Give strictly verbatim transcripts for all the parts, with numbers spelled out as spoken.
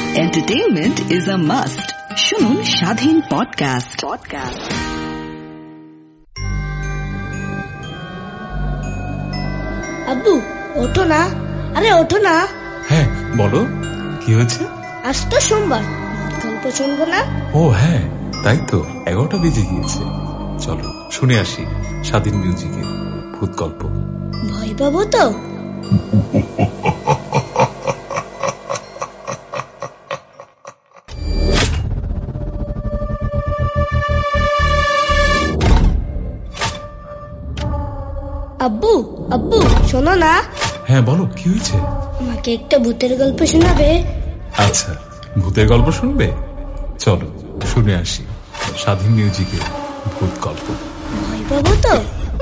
Entertainment is a must. শুনুন স্বাধীন podcast podcast আব্বু ওঠো না, আরে ওঠো না। হ্যাঁ বলো, কি হয়েছে? আজ তো সোমবার, গল্প শুনবো না? ও হ্যাঁ, তাই তো, এগারোটা বেজে গিয়েছে। চলো শুনে আসি স্বাধীন মিউজিকের ভূত গল্প। ভয় পাবো তো? আব্বু আব্বু শোনো না। হ্যাঁ বলো, কি হয়েছে? আমাকে একটা ভূতের গল্প শোনাবে? আচ্ছা, ভূতের গল্প শুনবে? চলো শুনে আসি স্বাধীন মিউজিকের ভূত গল্প। ভয় পাবো তো?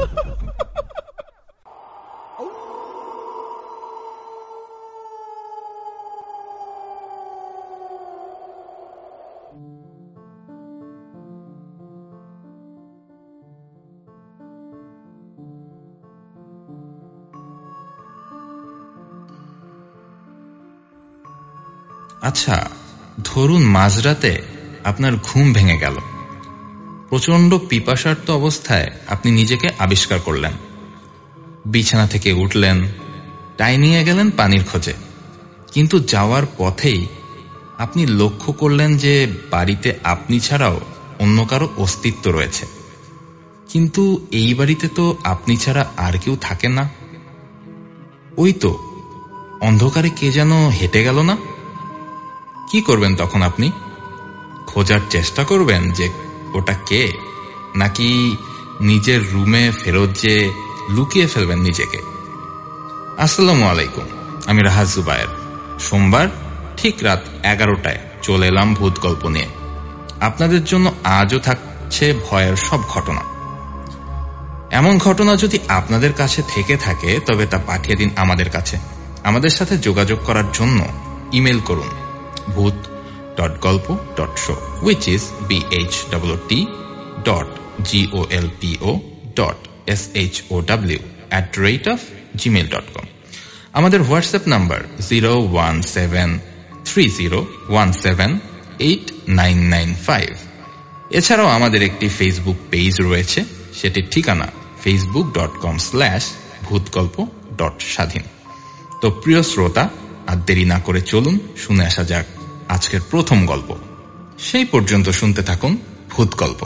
আচ্ছা, ধরুন মাঝরাতে আপনার ঘুম ভেঙে গেল। প্রচন্ড পিপাসার্ত অবস্থায় আপনি নিজেকে আবিষ্কার করলেন। বিছানা থেকে উঠলেন, টাই নিয়ে গেলেন পানির খোঁজে। কিন্তু যাওয়ার পথেই আপনি লক্ষ্য করলেন যে বাড়িতে আপনি ছাড়াও অন্য কারো অস্তিত্ব রয়েছে। কিন্তু এই বাড়িতে তো আপনি ছাড়া আর কেউ থাকেন না। ওই তো অন্ধকারে কে যেন হেঁটে গেল না? কি করবেন তখন আপনি? খোঁজার চেষ্টা করবেন যে ওটা কে, নাকি নিজের রুমে ফেরত যে লুকিয়ে ফেলবেন নিজেকে? আসসালামু আলাইকুম, আমি রাহাত জুবায়ের। সোমবার ঠিক রাত এগারোটায় চলে এলাম ভূত গল্প নিয়ে। আপনাদের জন্য আজও থাকছে ভয়ের সব ঘটনা। এমন ঘটনা যদি আপনাদের কাছে থেকে থাকে তবে তা পাঠিয়ে দিন আমাদের কাছে। আমাদের সাথে যোগাযোগ করার জন্য ইমেল করুন ভূত ডট গল্প dot show, which is b h o o t dot g o l p o dot s h o w at the rate of gmail dot com। আমাদের WhatsApp number zero one seven three zero one seven eight nine nine five. এছাড়াও আমাদের একটি Facebook page রয়েছে, সেটির ঠিকানা Facebook dot com slash ভূতগল্প dot স্বাধীন। তো প্রিয় শ্রোতা, আর দেরি না করে চলুন শুনে আসা যাক আজকের প্রথম গল্প। সেই পর্যন্ত শুনতে থাকুন ভূত গল্প।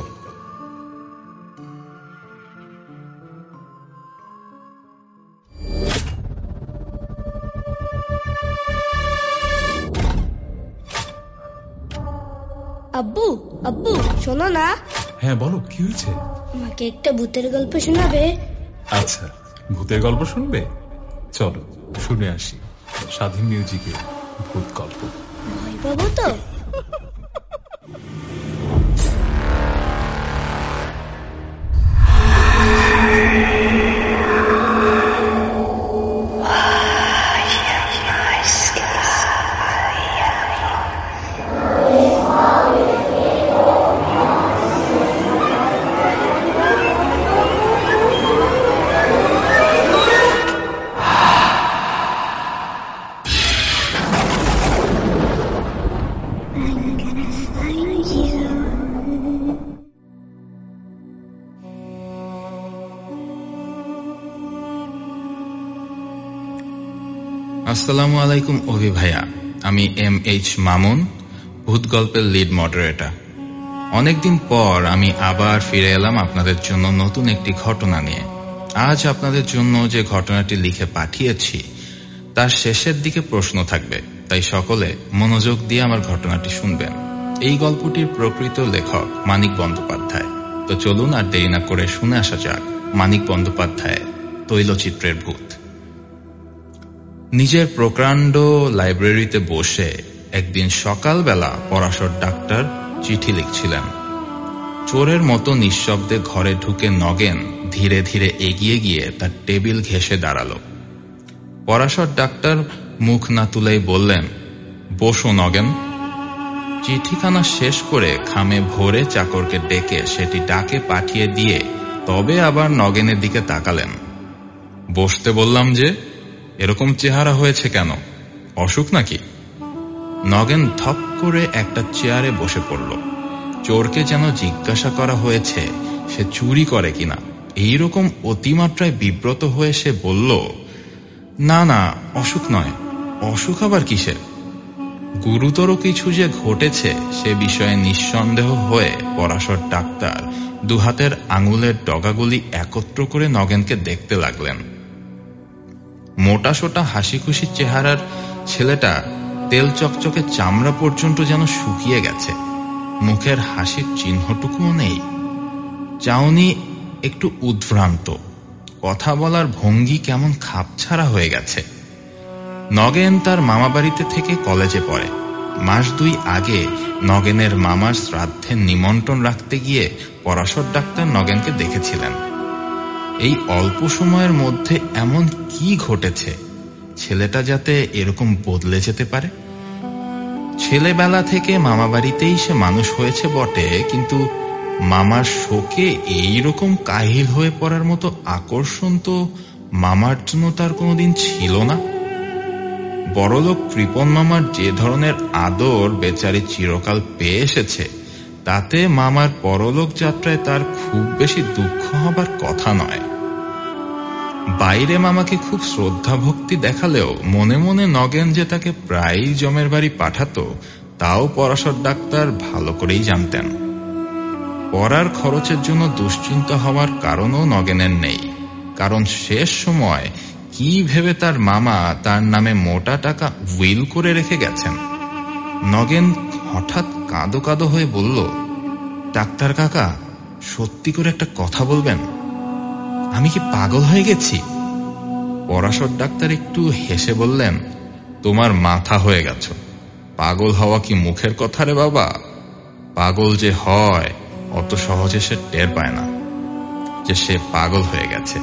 আব্বু আব্বু শোনো না। হ্যাঁ বলো, কি হয়েছে? আমাকে একটা ভূতের গল্প শোনাবে? আচ্ছা, ভূতের গল্প শুনবে? চলো শুনে আসি স্বাধীন মিউজিকের ভূত গল্প। ভয় পাবো তো? আসসালামু আলাইকুম অভি ভাইয়া, আমি এম এইচ মামুন, ভূত গল্পের লিড মডারেটর। অনেকদিন পর আমি আবার ফিরে এলাম আপনাদের জন্য নতুন একটি ঘটনা নিয়ে। আজ আপনাদের জন্য যে ঘটনাটি লিখে পাঠিয়েছি তার শেষের দিকে প্রশ্ন থাকবে, তাই সকলে মনোযোগ দিয়ে আমার ঘটনাটি শুনবেন। এই গল্পটির প্রকৃত লেখক মানিক বন্দ্যোপাধ্যায়। তো চলুন আর দেরি না করে শুনে আসা যাক মানিক বন্দ্যোপাধ্যায়ের তৈলচিত্রের ভূত। নিজের প্রকাণ্ড লাইব্রেরিতে বসে একদিন সকালবেলা পরাশর ডাক্তার চিঠি লিখছিলেন। চোরের মতো নিঃশব্দে ঘরে ঢুকে নগেন ধীরে ধীরে এগিয়ে গিয়ে তার টেবিল ঘেঁষে দাঁড়ালো। পরাশর ডাক্তার মুখ না তুলেই বললেন, বসো নগেন। চিঠিখানা শেষ করে খামে ভরে চাকরকে ডেকে সেটি ডাকে পাঠিয়ে দিয়ে তবে আবার নগেনের দিকে তাকালেন। বসতে বললাম যে, এরকম চেহারা হয়েছে কেন? অসুখ নাকি? নগেন ধপ করে একটা চেয়ারে বসে পড়ল। চোরকে যেন জিজ্ঞাসা করা হয়েছে সে চুরি করে কিনা। এইরকম অতিমাত্রায় বিব্রত হয়ে সে বলল, না না, অসুখ নয়। অসুখ আবার কিসের? গুরুতর কিছু যে ঘটেছে সে বিষয়ে নিঃসন্দেহ হয়ে পরাশর ডাক্তার দুহাতের আঙুলের ডগাগুলি একত্র করে নগেনকে দেখতে লাগলেন। মোটা সোটা হাসি খুশি চেহারার ছেলেটা তেল চকচকে চামড়া পর্যন্ত যেন শুকিয়ে গেছে, মুখের হাসির চিহ্নটুকুও নেই। চাউনি একটু উদ্ভ্রান্ত, কথা বলার ভঙ্গি কেমন খাপছাড়া হয়ে গেছে। নগেন তার মামা বাড়িতে থেকে কলেজে পড়ে। মাস দুই আগে নগেনের মামার শ্রাদ্ধের নিমন্ত্রণ রাখতে গিয়ে পরাশর ডাক্তার নগেনকে দেখেছিলেন। এই অল্প সময়ের মধ্যে এমন কি ঘটেছে ছেলেটা যাতে এরকম বদলে যেতে পারে? ছেলেবেলা থেকে মামা বাড়িতেই সে মানুষ হয়েছে বটে, কিন্তু মামার শোকে এইরকম কাহিল হয়ে পড়ার মতো আকর্ষণ তো মামার জন্য তার কোনোদিন ছিল না। বড়লোক কৃপণ মামার যে ধরনের আদর বেচারি চিরকাল পেয়ে এসেছে, তাতে মামার পরলোক যাত্রায় তার খুব বেশি দুঃখ হবার কথা নয়। বাইরে মামাকে খুব শ্রদ্ধা ভক্তি দেখালেও মনে মনে নগেন যে তাকে প্রায়ই জমের বাড়ি পাঠাতো, তাও পরাশর ডাক্তার ভালো করেই জানতেন। পড়ার খরচের জন্য দুশ্চিন্তা হওয়ার কারণও নগেনের নেই, কারণ শেষ সময় কি ভেবে তার মামা তার নামে মোটা টাকা উইল করে রেখে গেছেন। নগেন হঠাৎ কাঁদো কাঁদো হয়ে বলল, ডাক্তার কাকা, সত্যি করে একটা কথা বলবেন, আমি কি পাগল হয়ে গেছি? পরাশর ডাক্তার একটু হেসে বললেন, তোমার মাথা হয়ে গেছ। পাগল হওয়া কি মুখের কথা রে বাবা? পাগল যে হয় অত সহজে সে টের পায় না যে সে পাগল হয়ে গেছে।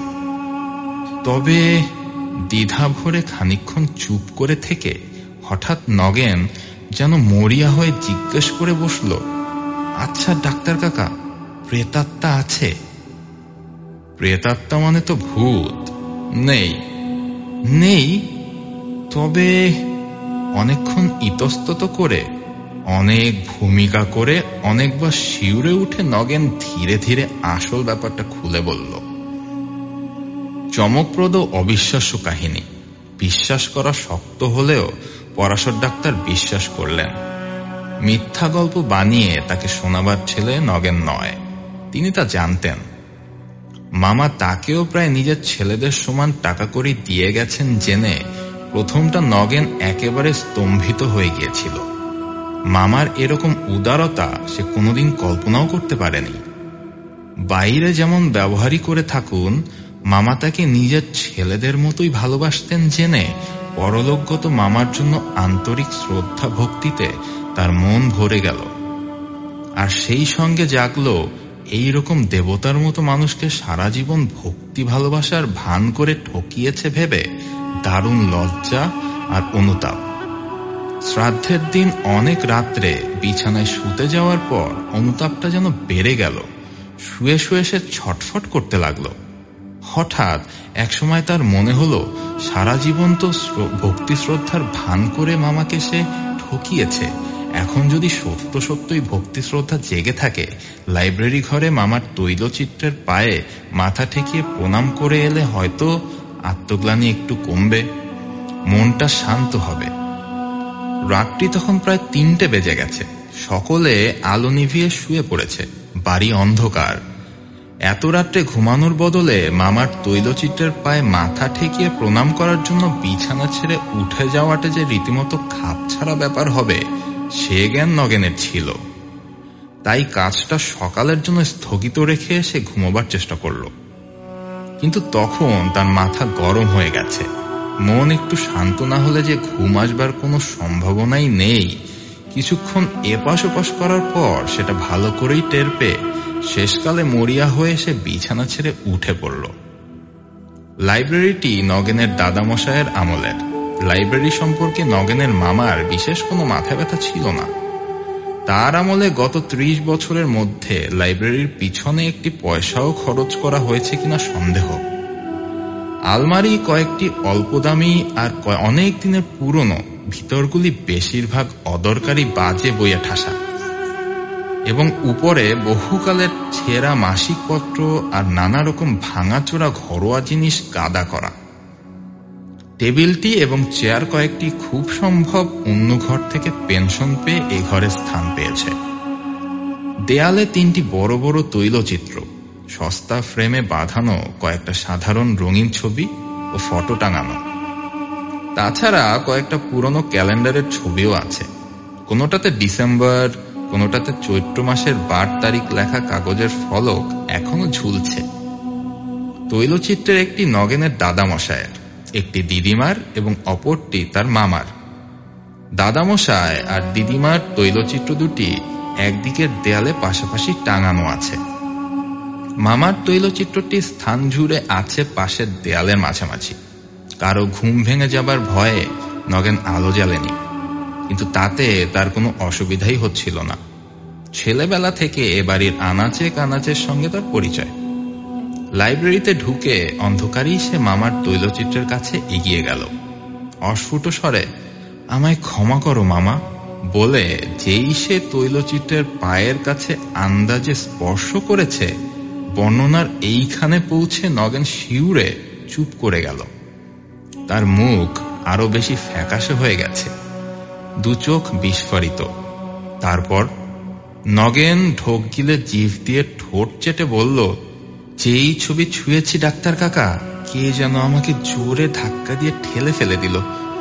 তবে দ্বিধা ভরে খানিকক্ষণ চুপ করে থেকে হঠাৎ নগেন যেন মরিয়া হয়ে জিজ্ঞেস করে বসল, আচ্ছা ডাক্তার কাকা, প্রেতাত্মা আছে? প্রেতাত্মা মানে তো ভূত? নেই। নেই? তবে অনেকক্ষণ ইতস্তত করে, অনেক ভূমিকা করে, অনেকবার শিউরে উঠে নগেন ধীরে ধীরে আসল ব্যাপারটা খুলে বলল। চমকপ্রদ অবিশ্বাস্য কাহিনী, বিশ্বাস করা শক্ত হলেও পরাশর ডাক্তার বিশ্বাস করলেন। মিথ্যা গল্প বানিয়ে তাকে শোনাবার ছেলে নগেন নয়, তিনি তা জানতেন। মামা তাকেও প্রায় নিজের ছেলেদের সমান টাকা কড়ি দিয়ে গেছেন জেনে প্রথমটা নগেন একেবারে স্তম্ভিত হয়ে গিয়েছিল। মামার এরকম উদারতা সে কোনোদিন কল্পনাও করতে পারেনি। বাইরে যেমন ব্যবহারই করে থাকুন, মামা তাকে নিজের ছেলেদের মতোই ভালোবাসতেন জেনে পরলোকগত মামার জন্য আন্তরিক শ্রদ্ধা ভক্তিতে তার মন ভরে গেল। আর সেই সঙ্গে জাগলো এইরকম দেবতার মতো মানুষকে সারা জীবন ভক্তি ভালোবাসার ভান করে ঠকিয়েছে ভেবে দারুণ লজ্জা আর অনুতাপ। শ্রাদ্ধের দিন অনেক রাত্রে বিছানায় শুতে যাওয়ার পর অনুতাপটা যেন বেড়ে গেল। শুয়ে শুয়ে সে ছটফট করতে লাগলো। হঠাৎ একসময় তার মনে হলো সারা জীবন তো ভক্তি শ্রদ্ধার ভান করে মামাকে সে ঠকিয়েছে, এখন যদি সত্য সত্যই ভক্তি শ্রদ্ধা জেগে থাকে, লাইব্রেরি ঘরে মামার তৈলচিত্রের পায়ে মাথা ঠেকিয়ে প্রণাম করে এলে হয়তো আত্মগ্লানি একটু কমবে, মনটা শান্ত হবে। রাতটি তখন প্রায় তিনটে বেজে গেছে। সকলে আলো নিভিয়ে শুয়ে পড়েছে, বাড়ি অন্ধকার। এত রাত্রে ঘুমানোর বদলে মামার তৈলচিত্রের পায়ে মাথা ঠেকিয়ে প্রণাম করার জন্য বিছানা ছেড়ে উঠে যাওয়াটা যে রীতিমতো খাপছাড়া ব্যাপার হবে সে জ্ঞান নগেনের ছিল। তাই কাজটা সকালের জন্য স্থগিত রেখে সে ঘুমোবার চেষ্টা করল। কিন্তু তখন তার মাথা গরম হয়ে গেছে। মন একটু শান্ত না হলে যে ঘুম আসবার কোনো সম্ভাবনাই নেই, কিছুক্ষণ এপাশ ওপাশ করার পর সেটা ভালো করেই টের পেয়ে শেষকালে মরিয়া হয়ে সে বিছানা ছেড়ে উঠে পড়ল। লাইব্রেরিটি নগেনের দাদামশায়ের আমলের। লাইব্রেরি সম্পর্কে নগেনের মামার বিশেষ কোনো মাথা ব্যথা ছিল না। তার আমলে গত ত্রিশ বছরের মধ্যে লাইব্রেরির পিছনে একটি পয়সাও খরচ করা হয়েছে কিনা সন্দেহ। আলমারি কয়েকটি অল্প দামি আর অনেক দিনের পুরনো ভিতরগুলি বেশিরভাগ অদরকারি বাজে বইয়ে ঠাসা, এবং উপরে বহুকালের ছেঁড়া মাসিক পত্র আর নানা রকম ভাঙাচোরা ঘরোয়া জিনিস গাদা করা। টেবিলটি এবং চেয়ার কয়েকটি খুব সম্ভব অন্য ঘর থেকে পেনশন পেয়ে এ ঘরে স্থান পেয়েছে। দেয়ালে তিনটি বড় বড় তৈলচিত্র, সস্তা ফ্রেমে বাঁধানো কয়েকটা সাধারণ রঙিন ছবি ও ফটো টাঙানো। তাছাড়া কয়েকটা পুরনো ক্যালেন্ডারের ছবিও আছে। কোনোটাতে ডিসেম্বর, কোনোটাতে চৈত্র মাসের বার তারিখ লেখা কাগজের ফলক এখনো ঝুলছে। তৈলচিত্রের একটি নগেনের দাদামশায়ের, একটি দিদিমার এবং অপরটি তার মামার। দাদামশায় আর দিদিমার তৈলচিত্র দুটি একদিকের দেয়ালে পাশাপাশি টাঙানো আছে। মামার তৈলচিত্রটি স্থান জুড়ে আছে পাশের দেয়ালের মাঝামাঝি। কারো ঘুম ভেঙে যাবার ভয়ে নগেন আলো জ্বালেনি, কিন্তু তাতে তার কোনো অসুবিধাই হচ্ছিল না। ছেলেবেলা থেকে এ বাড়ির আনাচে কানাচের সঙ্গে তার পরিচয়। লাইব্রেরিতে ঢুকে অন্ধকারেই সে মামার তৈলচিত্রের কাছে এগিয়ে গেল। অস্ফুট স্বরে, আমায় ক্ষমা করো মামা বলে যেই সে তৈলচিত্রের পায়ের কাছে আন্দাজে স্পর্শ করেছে, বর্ণনার এইখানে পৌঁছে নগেন শিউরে চুপ করে গেল। তার মুখ আরো বেশি ফ্যাকাশে হয়ে গেছে, দু চোখ বিস্ফারিত। তারপর নগেন ঢোক গিলে জিভ দিয়ে ঠোঁট চেটে বলল, যেই ছবি ছুঁয়েছি ডাক্তার কাকা, কে যেন আমাকে জোরে ধাক্কা দিয়ে ঠেলে ফেলে দিল।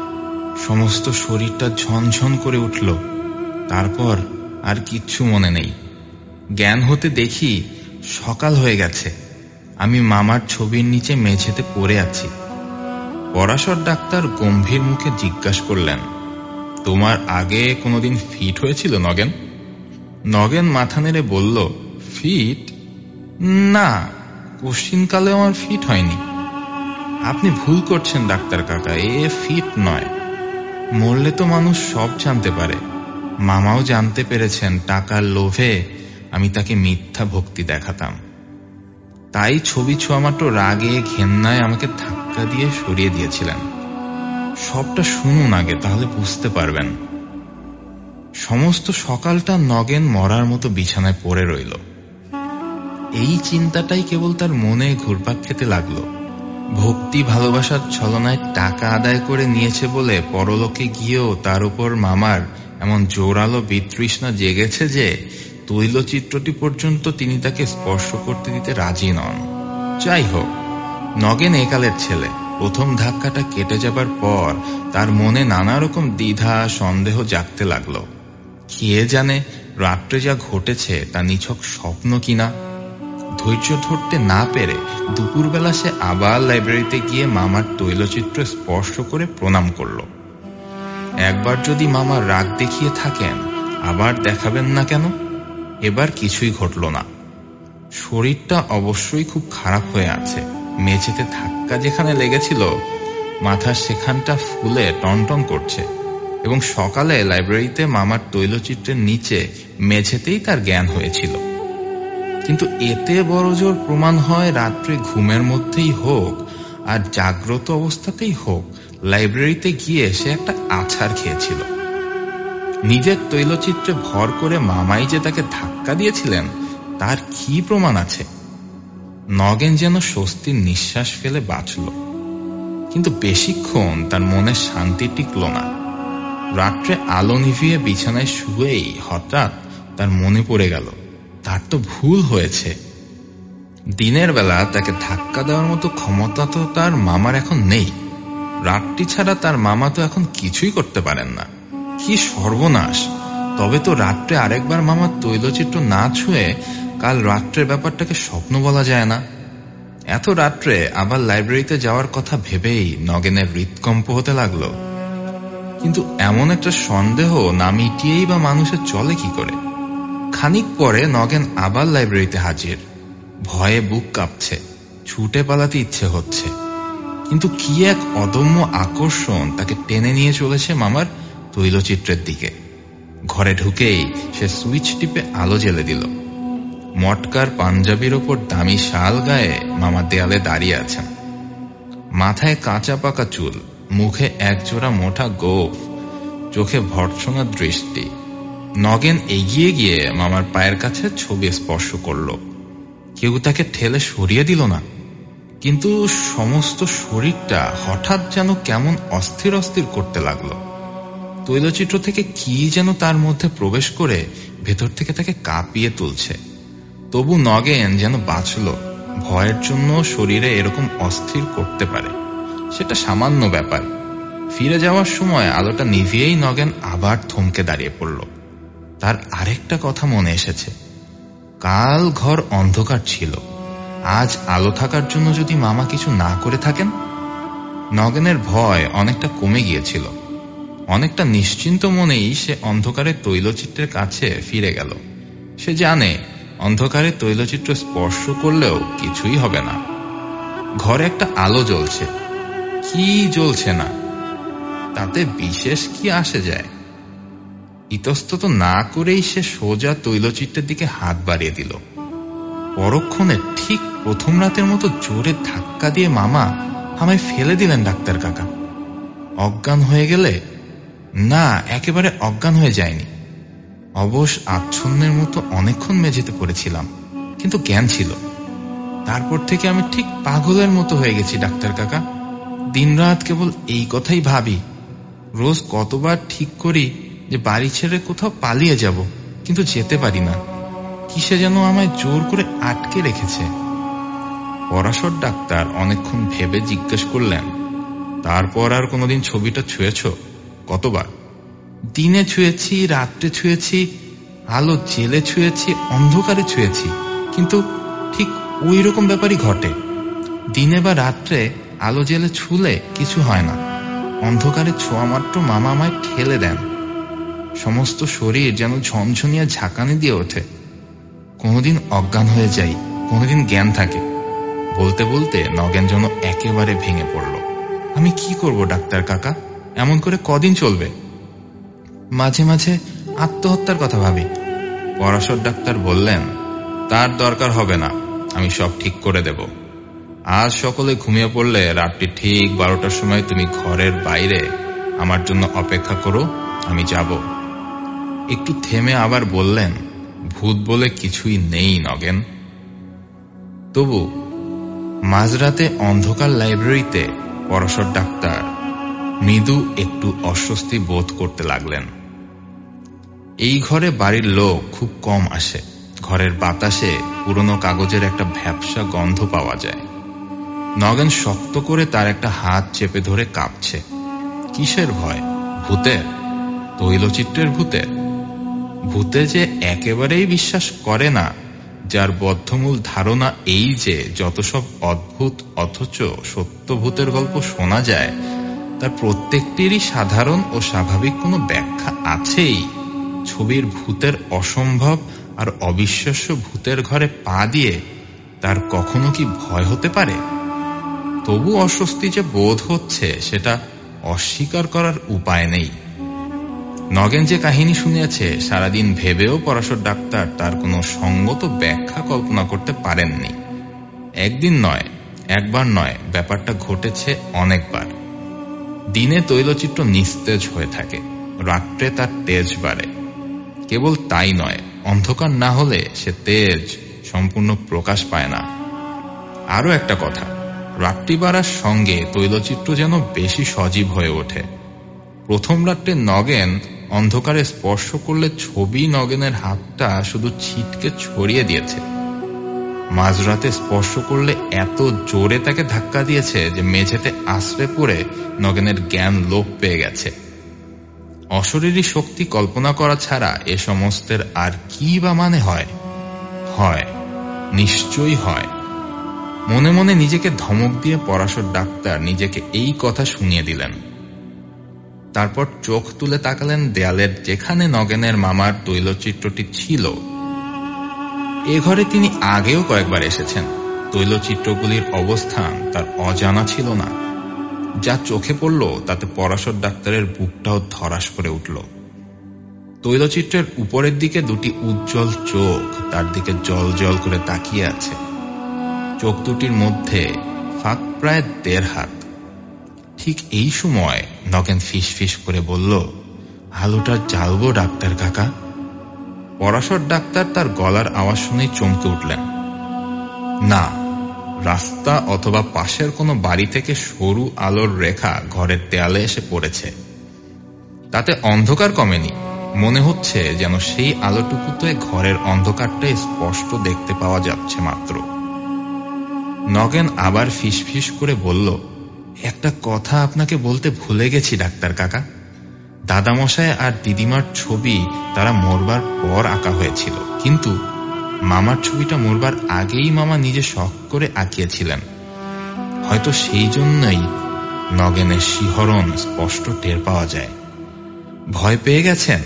সমস্ত শরীরটা ঝনঝন করে উঠল। তারপর আর কিচ্ছু মনে নেই। জ্ঞান হতে দেখি সকাল হয়ে গেছে। আমি মামার ছবির নিচে মেঝেতে পড়ে আছি। পরাশর ডাক্তার গম্ভীর মুখে জিজ্ঞাসা করলেন, তোমার আগে কোনোদিন ফিট হয়েছিল নগেন? নগেন মাথা নেড়ে বলল, ফিট? না, কোশ্চিনকালে আমার ফিট হয়নি। আপনি ভুল করছেন ডাক্তার কাকা, এ ফিট নয়। মরলে তো মানুষ সব জানতে পারে। মামাও জানতে পেরেছেন টাকার লোভে আমি তাকে মিথ্যা ভক্তি দেখাতাম। তাই ছবি ছোঁয়া মাত্র রাগে ঘেন্নায় আমাকে ধাক্কা দিয়ে সরিয়ে দিয়েছিলেন। সবটা শুনুন আগে, তাহলে বুঝতে পারবেন। সমস্ত সকালটা নগেন মরার মতো বিছানায় পড়ে রইল। এই চিন্তাটাই কেবল তার মনে ঘুরপাক খেতে লাগলো। ভক্তি ভালোবাসার ছলনায় টাকা আদায় করে নিয়েছে বলে পরলোকে গিয়েও তার উপর মামার এমন জোরালো বিতৃষ্ণা জেগেছে যে তৈলচিত্রটি পর্যন্ত তিনি তাকে স্পর্শ করতে দিতে রাজি নন। যাই হোক, নগেন একালের ছেলে। প্রথম ধাক্কাটা কেটে যাবার পর তার মনে নানা রকম দ্বিধা সন্দেহ জাগতে লাগলো। কে জানে রাত্রে যা ঘটেছে তা নিছক স্বপ্ন কিনা। ধৈর্য ধরতে না পেরে দুপুরবেলা সে আবার লাইব্রেরিতে গিয়ে মামার তৈলচিত্র স্পর্শ করে প্রণাম করল। একবার যদি মামা রাগ দেখিয়ে থাকেন, আবার দেখাবেন না কেন? এবার কিছুই ঘটল না। শরীরটা অবশ্যই খুব খারাপ হয়ে আছে। মেঝেতে ধাক্কা যেখানে লেগেছিল, মাথার সেখানটা ফুলে টনটন করছে, এবং সকালে লাইব্রেরিতে মামার তৈলচিত্রের নিচে মেঝেতেই তার জ্ঞান হয়েছিল। কিন্তু এতে বড় জোর প্রমাণ হয় রাত্রে ঘুমের মধ্যেই হোক আর জাগ্রত অবস্থাতেই হোক, লাইব্রেরিতে গিয়ে সে একটা আছাড় খেয়েছিল। নিজের তৈলচিত্রে ভর করে মামাই যে তাকে ধাক্কা দিয়েছিলেন তার কি প্রমাণ আছে? নগেন যেন স্বস্তির নিঃশ্বাস ফেলে বাঁচল, কিন্তু বেশিক্ষণ তার মনে শান্তি টিকল না। রাত্রে আলো নিভিয়ে বিছানায় শুয়েই হঠাৎ তার মনে পড়ে গেল তার তো ভুল হয়েছে। দিনের বেলা তাকে ধাক্কা দেওয়ার মতো ক্ষমতা তো তার মামার এখন নেই। রাতটি ছাড়া তার মামা তো এখন কিছুই করতে পারেন না। কি সর্বনাশ! তবে তো রাত্রে আরেকবার মামার তৈলচিত্র না ছুঁয়ে কাল রাত্রের ব্যাপারটাকে স্বপ্ন বলা যায় না। এত রাত্রে আবার লাইব্রেরিতে যাওয়ার কথা ভেবেই নগেনের হৃৎকম্প হতে লাগলো। কিন্তু এমন একটা সন্দেহ না মিটিয়েই বা মানুষের চলে কি করে? খানিক পরে নগেন আবার লাইব্রেরিতে হাজির। ভয়ে বুক কাঁপছে, ছুটে পালাতে ইচ্ছে হচ্ছে, কিন্তু কি এক অদম্য আকর্ষণ তাকে টেনে নিয়ে চলেছে মামার তৈলচিত্রের দিকে। ঘরে ঢুকেই সে সুইচ টিপে আলো জ্বেলে দিল। মটকার পাঞ্জাবির ওপর দামি শাল গায়ে মামা দেয়ালে দাঁড়িয়ে আছেন। মাথায় কাঁচা পাকা চুল, মুখে একজোড়া মোটা গোঁফ, চোখে ভর্ৎসনা দৃষ্টি। নগেন এগিয়ে গিয়ে মামার পায়ের কাছে ছবি স্পর্শ করল। কেউ তাকে ঠেলে সরিয়ে দিল না, কিন্তু সমস্ত শরীরটা হঠাৎ যেন কেমন অস্থির অস্থির করতে লাগলো। তৈলচিত্র থেকে কি যেন তার মধ্যে প্রবেশ করে ভেতর থেকে তাকে কাঁপিয়ে তুলছে। তবু নগেন যেন বাঁচল। ভয়ের জন্য শরীরে এরকম অস্থির করতে পারে, সেটা সামান্য ব্যাপার। ফিরে যাওয়ার সময় আলোটা নিভিয়েই নগেন আবার থমকে দাঁড়িয়ে পড়ল। তার আরেকটা কথা মনে এসেছে। কাল ঘর অন্ধকার ছিল, আজ আলো থাকার জন্য যদি মামা কিছু না করে থাকেন। নগেনের ভয় অনেকটা কমে গিয়েছিল। অনেকটা নিশ্চিন্ত মনেই সে অন্ধকারে তৈলচিত্রের কাছে ফিরে গেল। সে জানে অন্ধকারে তৈলচিত্র স্পর্শ করলেও কিছুই হবে না। ঘরে একটা আলো জ্বলছে, কি জ্বলছে না, তাতে বিশেষ কি আসে যায়। ইতস্তত না করেই সে সোজা তৈলচিত্রের দিকে হাত বাড়িয়ে দিল। পরক্ষণে ঠিক প্রথম রাতের মতো জোরে ধাক্কা দিয়ে মামা আমায় ফেলে দিলেন ডাক্তার কাকা। অজ্ঞান হয়ে গেলে? না, একেবারে অজ্ঞান হয়ে যায়নি। অবশ আচ্ছন্নের মতো অনেকক্ষণ মেঝেতে পড়েছিলাম, কিন্তু জ্ঞান ছিল। তারপর থেকে আমি ঠিক পাগলের মতো হয়ে গেছি ডাক্তার কাকা। দিনরাত কেবল এই কথাই ভাবি। রোজ কতবার ঠিক করি যে বাড়ি ছেড়ে কোথাও পালিয়ে যাব, কিন্তু যেতে পারি না। কিসে যেন আমায় জোর করে আটকে রেখেছে। পরাশর ডাক্তার অনেকক্ষণ ভেবে জিজ্ঞেস করলেন, তারপর আর কোনোদিন ছবিটা ছুঁয়েছ? কতবার? দিনে ছুঁয়েছি, রাত্রে ছুঁয়েছি, আলো জেলে ছুঁয়েছি, অন্ধকারে ছুঁয়েছি, কিন্তু ঠিক ওই রকম ব্যাপারই ঘটে। দিনে বা রাত্রে আলো জেলে ছুলে কিছু হয় না, অন্ধকারে ছোঁয়া মাত্র মামা আমায় ঠেলে দেন। সমস্ত শরীর যেন ঝনঝনিয়া ঝাঁকানি দিয়ে ওঠে। কোনোদিন অজ্ঞান হয়ে যাই, কোনোদিন জ্ঞান থাকে। বলতে বলতে নগেন যেন একেবারে ভেঙে পড়ল। আমি কি করব ডাক্তার কাকা? এমন করে কদিন চলবে? মাঝে মাঝে আত্মহত্যার কথা ভাবি। পরাশর ডাক্তার বললেন, তার দরকার হবে না, আমি সব ঠিক করে দেব। আজ সকলে ঘুমিয়ে পড়লে রাত্রি ঠিক বারোটার সময় তুমি ঘরের বাইরে আমার জন্য অপেক্ষা করো, আমি যাব। একটু থেমে আবার বললেন, ভূত বলে কিছুই নেই নগেন। তবু মাঝরাতে অন্ধকার লাইব্রেরিতে পরাশর ডাক্তার মৃদু একটু অস্বস্তি বোধ করতে লাগলেন। এই ঘরে বাড়ির লোক খুব কম আসে। ঘরের বাতাসে পুরনো কাগজের একটা ভ্যাপসা গন্ধ পাওয়া যায়। নগেন শক্ত করে তার একটা হাত চেপে ধরে কাঁপছে। কিসের ভয়? ভূতের? তৈলচিত্রের ভূতের? ভূতে যে একেবারেই বিশ্বাস করে না, যার বদ্ধমূল ধারণা এই যে যত সব অদ্ভুত অথচ সত্য ভূতের গল্প শোনা যায় তার প্রত্যেকটিরই সাধারণ ও স্বাভাবিক কোনো ব্যাখ্যা আছেই। ছবির ভূতের অসম্ভব আর অবিশ্বাস্য ভূতের ঘরে পা দিয়ে তার কখনো কি ভয় হতে পারে? তবু অস্বস্তি যে বোধ হচ্ছে সেটা অস্বীকার করার উপায় নেই। নগেন যে কাহিনী শুনিয়েছে সারাদিন ভেবেও পরাশর ডাক্তার তার কোনো সঙ্গত ব্যাখ্যা কল্পনা করতে পারেননি। একদিন নয়, একবার নয়, ব্যাপারটা ঘটেছে অনেকবার। দিনে তৈলচিত্র নিস্তেজ হয়ে থাকে, রাত্রে তার তেজ বাড়ে। কেবল তাই নয়, অন্ধকার না হলে সে তেজ সম্পূর্ণ প্রকাশ পায় না। আরো একটা কথা, রাত্রি বাড়ার সঙ্গে তৈলচিত্র যেন বেশি সজীব হয়ে ওঠে। প্রথম রাত্রে নগেন অন্ধকারে স্পর্শ করলে ছবি নগেনের হাতটা শুধু ছিটকে ছড়িয়ে দিয়েছে। মাঝরাতে স্পর্শ করলে এত জোরে তাকে ধাক্কা দিয়েছে যে মেঝেতে আশ্রে পড়ে নগেনের জ্ঞান লোপ পেয়ে গেছে। অশরীরী শক্তি কল্পনা করা ছাড়া এ সমস্তের আর কি বা মানে হয়? হয়, নিশ্চয়ই হয়। মনে মনে নিজেকে ধমক দিয়ে পরাশর ডাক্তার নিজেকে এই কথা শুনিয়ে দিলেন। তারপর চোখ তুলে তাকালেন দেয়ালের যেখানে নগেনের মামার তৈলচিত্রটি ছিল। এ ঘরে তিনি আগেও কয়েকবার এসেছেন। তৈলচিত্রগুলির অবস্থান তার অজানা ছিল না। যা চোখে পড়ল তাতে পরাশর ডাক্তারের বুকটাও ধরাস করে উঠল। তৈলচিত্রের উপরের দিকে দুটি উজ্জ্বল চোখ তার দিকে জল জল করে তাকিয়ে আছে। চোখ দুটির মধ্যে ফাঁক প্রায় দেড় হাত। ঠিক এই সময় নগেন ফিস ফিস করে বলল, আলোটা জ্বালবো ডাক্তার কাকা? পরাশর ডাক্তার তার গলার আওয়াজ শুনেই চমকে উঠলেন। না, রাস্তা অথবা পাশের কোনো বাড়ি থেকে সরু আলোর রেখা ঘরের দেয়ালে এসে পড়েছে। তাতে অন্ধকার কমেনি, মনে হচ্ছে যেন সেই আলোটুকুতে ঘরের অন্ধকারটাই স্পষ্ট দেখতে পাওয়া যাচ্ছে মাত্র। নগেন আবার ফিসফিস করে বলল, একটা কথা আপনাকে বলতে ভুলে গেছি ডাক্তার কাকা। দাদামশাই আর দিদিমার ছবি তারা মরবার পর আঁকা হয়েছিল, কিন্তু মামার ছবিটা মরবার আগেই মামা নিজে শখ করে আঁকিয়েছিলেন। হয়তো সেই জন্যই নগেনের শিহরণ স্পষ্ট টের পাওয়া যায়। ভয় পেয়ে গেছেন?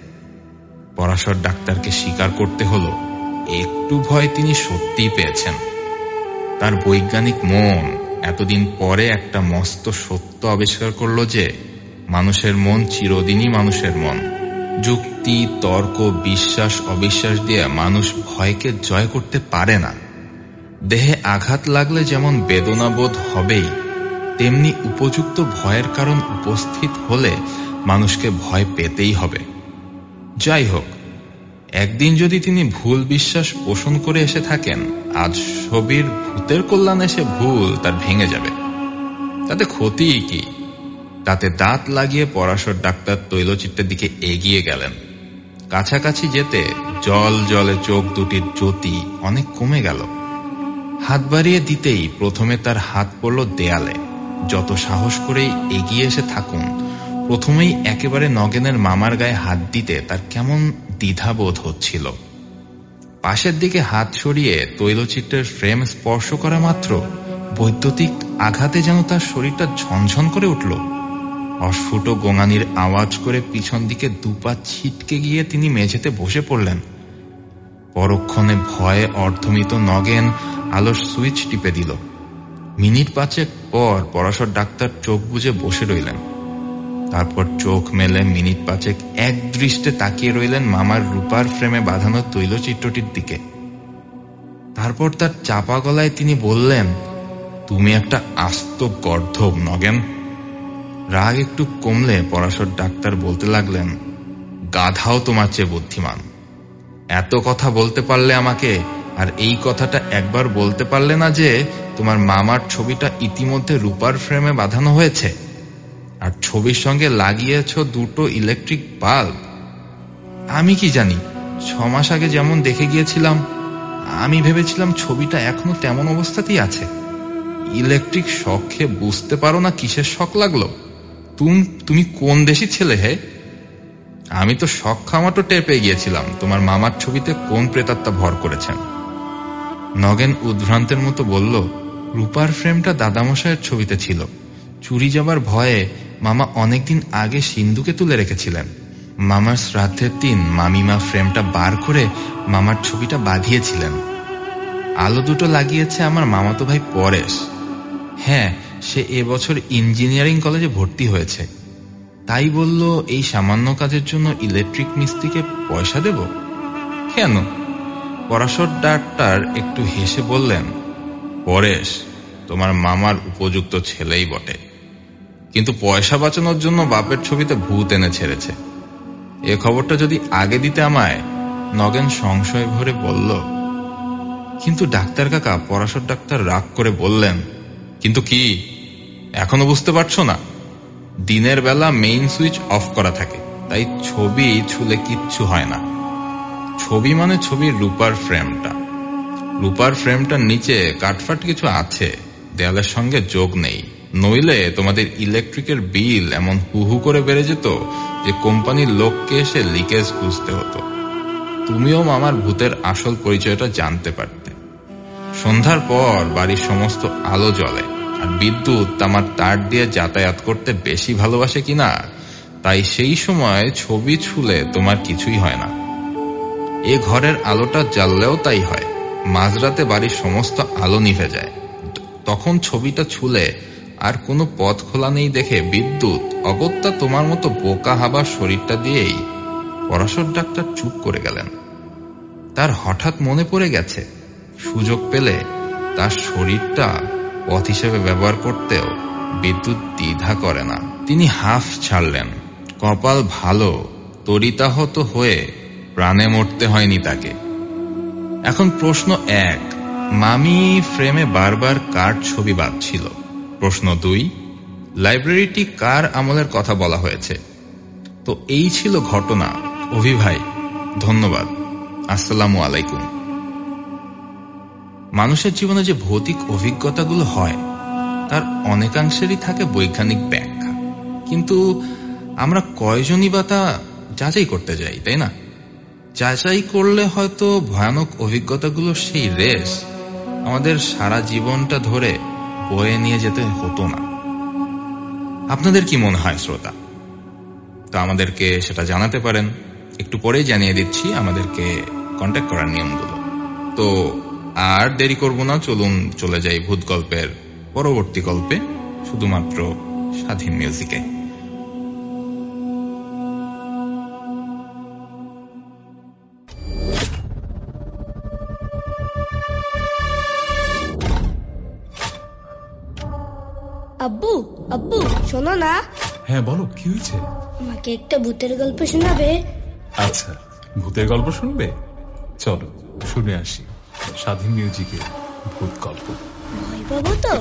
পরাশর ডাক্তারকে স্বীকার করতে হলো, একটু ভয় তিনি সত্যিই পেয়েছেন। তার বৈজ্ঞানিক মন এতদিন পরে একটা মস্ত সত্য আবিষ্কার করল যে মানুষের মন চিরদিনই মানুষের মন। যুক্তি, তর্ক, বিশ্বাস অবিশ্বাস দিয়ে মানুষ ভয়কে জয় করতে পারে না। দেহে আঘাত লাগলে যেমন বেদনা বোধ হবেই, তেমনি উপযুক্ত ভয়ের কারণ উপস্থিত হলে মানুষকে ভয় পেতেই হবে। যাই হোক, একদিন যদি তিনি ভুল বিশ্বাস পোষণ করে এসে থাকেন, আজ ছবির ভূতের কল্যাণে সে ভুল তার ভেঙে যাবে। তাতে ক্ষতি কি? তাতে দাঁত লাগিয়ে পরাশর ডাক্তার তৈলচিত্রের দিকে এগিয়ে গেলেন। কাছাকাছি যেতে জল জলে চোখ দুটির জ্যোতি অনেক কমে গেল। হাত বাড়িয়ে দিতেই প্রথমে তার হাত পড়ল দেয়ালে। যত সাহস করেই এগিয়ে এসে থাকুন, প্রথমেই একেবারে নগেনের মামার গায়ে হাত দিতে তার কেমন দ্বিধাবোধ হচ্ছিল। পাশের দিকে হাত সরিয়ে তৈলচিত্রের ফ্রেম স্পর্শ করা মাত্র বৈদ্যুতিক আঘাতে যেন তার শরীরটা ঝনঝন করে উঠল। অস্ফুট গোঙানির আওয়াজ করে পিছন দিকে দুপা ছিটকে গিয়ে তিনি মেঝেতে বসে পড়লেন। পরক্ষণে ভয়ে অর্ধমিত নগেন আলোর সুইচ টিপে দিল। মিনিট পাঁচেক পর পরাশর ডাক্তার চোখ বুজে বসে রইলেন। তারপর চোখ মেলে মিনিট পাঁচেক এক দৃষ্টে তাকিয়ে রইলেন মামার রূপার ফ্রেমে বাঁধানো তৈলচিত্রটির দিকে। তারপর তার চাপা গলায় তিনি বললেন, তুমি একটা আস্ত গর্ধব নগেন। রাগ একটু কমলে পরাশর ডাক্তার বলতে লাগলেন, গাধাও তোমার চেয়ে বুদ্ধিমান। এত কথা বলতে পারলে আমাকে, আর এই কথাটা একবার বলতে পারলে না যে তোমার মামার ছবিটা ইতিমধ্যে রূপার ফ্রেমে বাঁধানো হয়েছে, আর ছবির সঙ্গে লাগিয়েছ দুটো ইলেকট্রিক বাল্ব। আমি কি জানি, ছ মাস আগে যেমন দেখে গিয়েছিলাম, আমি ভেবেছিলাম ছবিটা এখনো তেমন অবস্থাতেই আছে। ইলেকট্রিক শক খেয়ে বুঝতে পারো না কিসের শক লাগলো? তুমি কোন দেশি ছেলে হে? আমি তো শক খামাটো টের পেয়ে গিয়েছিলাম তোমার মামার ছবিতে কোন প্রেতাত্মা ভর করেছেন। নগেন উদ্ভ্রান্তের মতো বলল, রূপার ফ্রেমটা দাদামশাইয়ের ছবিতে ছিল। চুরি যাবার ভয়ে মামা অনেকদিন আগে সিন্ধুকে তুলে রেখেছিলেন। মামার শ্রাদ্ধের দিন মামিমা ফ্রেমটা বার করে মামার ছবিটা বাঁধিয়েছিলেন। আলো দুটো লাগিয়েছে আমার মামাতো ভাই পরেশ। হ্যাঁ, সে এবছর ইঞ্জিনিয়ারিং কলেজে ভর্তি হয়েছে। তাই বলল এই সামান্য কাজের জন্য ইলেকট্রিক মিস্ত্রিকে পয়সা দেব। কেন? পরাশর ডাক্তার একটু হেসে বললেন, পরেশ তোমার মামার উপযুক্ত ছেলেই বটে, কিন্তু পয়সা বাঁচানোর জন্য বাপের ছবিতে ভূত এনে ছেড়েছে। এ খবরটা যদি আগে দিতে আমায়। নগেন সংশয় ভরে বলল, কিন্তু ডাক্তার কাকা। পরাশর ডাক্তার রাগ করে বললেন, কিন্তু কি? এখনো বুঝতে পারছো না? দিনের বেলা মেইন সুইচ অফ করা থাকে, তাই ছবি ছুলে কিচ্ছু হয় না। ছবি মানে ছবির রূপার ফ্রেমটা। রূপার ফ্রেমটার নিচে কাটফাট কিছু আছে, দেয়ালের সঙ্গে যোগ নেই। নইলে তোমাদের ইলেকট্রিকের বিল এমন হু হু করে বেড়ে যেত যে কোম্পানির লোককে এসে লিকেজ খুঁজতে হতো। তুমিও মামার ভূতের আসল পরিচয়টা জানতে পারতে। সন্ধ্যার পর বাড়ির সমস্ত আলো জ্বলে, আর বিদ্যুৎ তামার তার দিয়ে যাতায়াত করতে বেশি ভালোবাসে কিনা, তাই সেই সময় ছবি ছুলে তোমার কিছুই হয় না। এ ঘরের আলোটা জ্বাললেও তাই হয়। মাঝরাতে বাড়ির সমস্ত আলো নিভে যায়, তখন ছবিটা ছুলে আর কোনো পথ খোলা নেই দেখে বিদ্যুৎ অগত্যা তোমার মতো বোকা হাবার শরীরটা দিয়েই। পরাশর ডাক্তার চুপ করে গেলেন। তার হঠাৎ মনে পড়ে গেছে, সুযোগ পেলে তার শরীরটা পথ হিসেবে ব্যবহার করতেও বিদ্যুৎ দ্বিধা করে না। তিনি হাফ ছাড়লেন, কপাল ভালো তরিতাহত হয়ে প্রাণে মরতে হয়নি তাকে। এখন প্রশ্ন এক, মামি ফ্রেমে বারবার কার ছবি বাঁধছিল? প্রশ্ন দুই, লাইব্রেরিটি কার আমলের কথা বলা হয়েছে? তো এই ছিল ঘটনা। অভি ভাই ধন্যবাদ, আসসালামু আলাইকুম। মানুষের জীবনে যে ভৌতিক অভিজ্ঞতাগুলো হয় তার অনেকাংশেরই থাকে বৈজ্ঞানিক ব্যাখ্যা, কিন্তু আমরা কয়জনই বা তা যাচাই করতে যাই, তাই না? যাচাই করলে হয়তো ভয়ানক অভিজ্ঞতাগুলো সেই রেস আমাদের সারা জীবনটা ধরে বয়ে নিয়ে যেতে হতো না। আপনাদের কি মনে হয় শ্রোতা? তো আমাদেরকে সেটা জানাতে পারেন। একটু পরেই জানিয়ে দিচ্ছি আমাদেরকে কন্ট্যাক্ট করার নিয়মগুলো। তো আর দেরি করব না, চলুন চলে যাই ভূত গল্পের পরবর্তী গল্পে, শুধুমাত্র স্বাধীন মিউজিকে। আব্বু আব্বু শোনো না। হ্যাঁ বলো, কি হয়েছে? আমাকে একটা ভূতের গল্প শোনাবে? আচ্ছা, ভূতের গল্প শুনবে? চলো শুনে আসি স্বাধীন মিউজিকে ভূত গল্প। ভয় পাবো তো?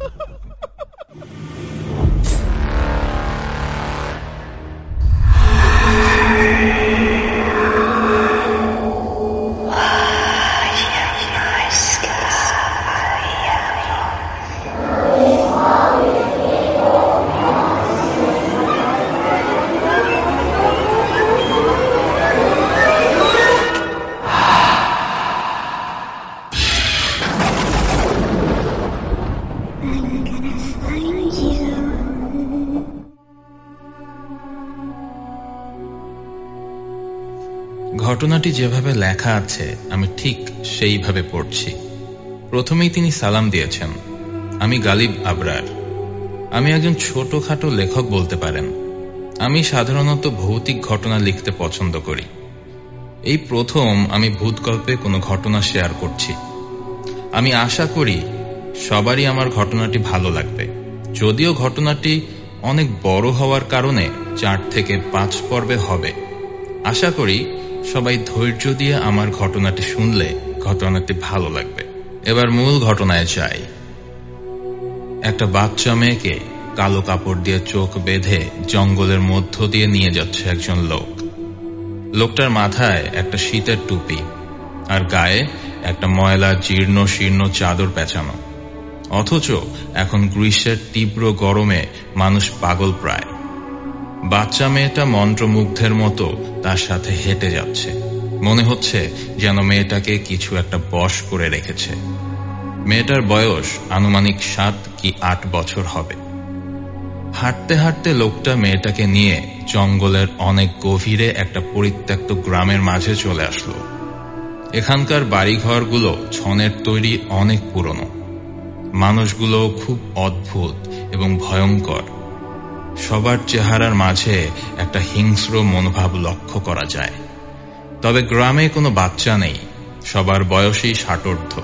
ঘটনাটি যেভাবে লেখা আছে আমি ঠিক সেইভাবে পড়ছি। প্রথমেই তিনি সালাম দিয়েছেন, আমি গালিব আবরার। আমি একজন ছোটখাটো লেখক বলতে পারেন। আমি সাধারণত ভৌতিক ঘটনা লিখতে পছন্দ করি। এই প্রথম আমি ভূত গল্পে কোনো ঘটনা শেয়ার করছি। আমি আশা করি সবারই আমার ঘটনাটি ভালো লাগবে, যদিও ঘটনাটি অনেক বড় হওয়ার কারণে চার থেকে পাঁচ পর্বে হবে। আশা করি সবাই ধৈর্য দিয়ে আমার ঘটনাটি শুনলে ঘটনাটি ভালো লাগবে। এবার মূল ঘটনায় যাই। একটা বাচ্চা মেয়েকে কালো কাপড় দিয়ে চোখ বেঁধে জঙ্গলের মধ্য দিয়ে নিয়ে যাচ্ছে একজন লোক। লোকটার মাথায় একটা শীতের টুপি আর গায়ে একটা ময়লা জীর্ণ শীর্ণ চাদর পেঁচানো। অথচ এখন গ্রীষ্মের তীব্র গরমে মানুষ পাগল প্রায়। বাচ্চা মেয়েটা মন্ত্রমুগ্ধের মতো তার সাথে হেঁটে যাচ্ছে। মনে হচ্ছে যেন মেয়েটাকে কিছু একটা বশ করে রেখেছে। মেয়েটার বয়স আনুমানিক সাত কি আট বছর হবে। হাঁটতে হাঁটতে লোকটা মেয়েটাকে নিয়ে জঙ্গলের অনেক গভীরে একটা পরিত্যক্ত গ্রামের মাঝে চলে আসলো। এখানকার বাড়িঘরগুলো ছনের তৈরি, অনেক পুরনো। মানুষগুলো খুব অদ্ভুত এবং ভয়ঙ্কর। সবার চেহারার মাঝে একটা হিংস্র মনোভাব লক্ষ্য করা যায়। তবে গ্রামে কোনো বাচ্চা নেই, সবার বয়সই ষাটোর্ধ্ব।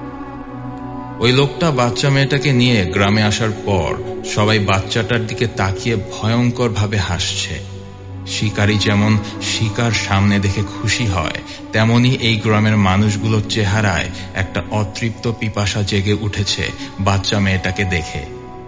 ওই লোকটা বাচ্চা মেয়েটাকে নিয়ে গ্রামে আসার পর সবাই বাচ্চাটার দিকে তাকিয়ে ভয়ঙ্কর ভাবে হাসছে। শিকারী যেমন শিকার সামনে দেখে খুশি হয়, তেমনি এই গ্রামের মানুষগুলোর চেহারায় একটা অতৃপ্ত পিপাসা জেগে উঠেছে বাচ্চা মেয়েটাকে দেখে।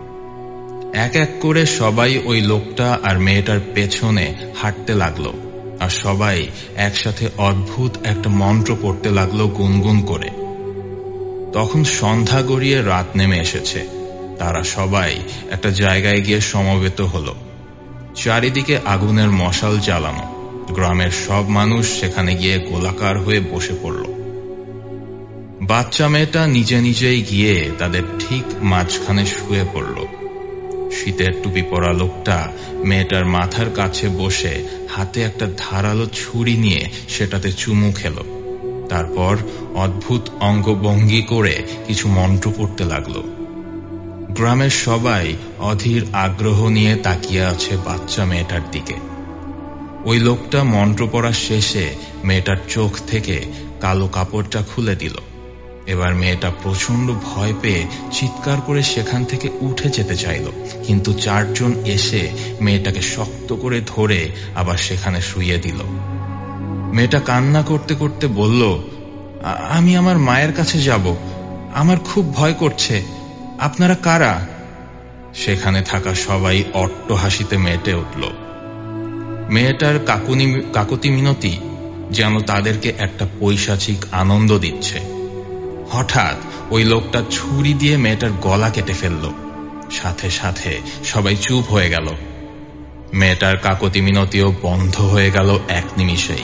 এক এক করে সবাই ওই লোকটা আর মেয়েটার পেছনে হাঁটতে লাগলো, আর সবাই একসাথে অদ্ভুত একটা মন্ত্র পড়তে লাগলো গুনগুন করে। তখন সন্ধ্যা গড়িয়ে রাত নেমে এসেছে। তারা সবাই একটা জায়গায় গিয়ে সমবেত হলো। চারিদিকে আগুনের মশাল জ্বালানো। গ্রামের সব মানুষ সেখানে গিয়ে গোলাকার হয়ে বসে পড়ল। বাচ্চা মেয়েটা নিজে নিজেই গিয়ে তাদের ঠিক মাঝখানে শুয়ে পড়ল। শীতের টুপি পরা লোকটা মেয়েটার মাথার কাছে বসে হাতে একটা ধারালো ছুরি নিয়ে সেটাতে চুমু খেল। তারপর অদ্ভুত অঙ্গভঙ্গি করে কিছু মন্ত্র পড়তে লাগলো। গ্রামের সবাই অধীর আগ্রহ নিয়ে তাকিয়ে আছে বাচ্চা মেয়েটার দিকে। ওই লোকটা মন্ত্র পড়া শেষে মেয়েটার চোখ থেকে কালো কাপড়টা খুলে দিল এবার মেয়েটা প্রচন্ড ভয় পেয়ে চিৎকার করে সেখান থেকে উঠে যেতে চাইল, কিন্তু চারজন এসে মেয়েটাকে শক্ত করে ধরে আবার সেখানে শুইয়ে দিল। মেয়েটা কান্না করতে করতে বলল, আমি আমার মায়ের কাছে যাব, আমার খুব ভয় করছে, আপনারা কারা? সেখানে থাকা সবাই অট্ট হাসিতে মেতে উঠল। মেয়েটার কাকুনি কাকতি মিনতি যেন তাদেরকে একটা পৈশাচিক আনন্দ দিচ্ছে। হঠাৎ ওই লোকটা ছুরি দিয়ে মেয়েটার গলা কেটে ফেলল। সাথে সাথে সবাই চুপ হয়ে গেল। মেয়েটার কাকতি মিনতিও বন্ধ হয়ে গেল এক নিমিষেই।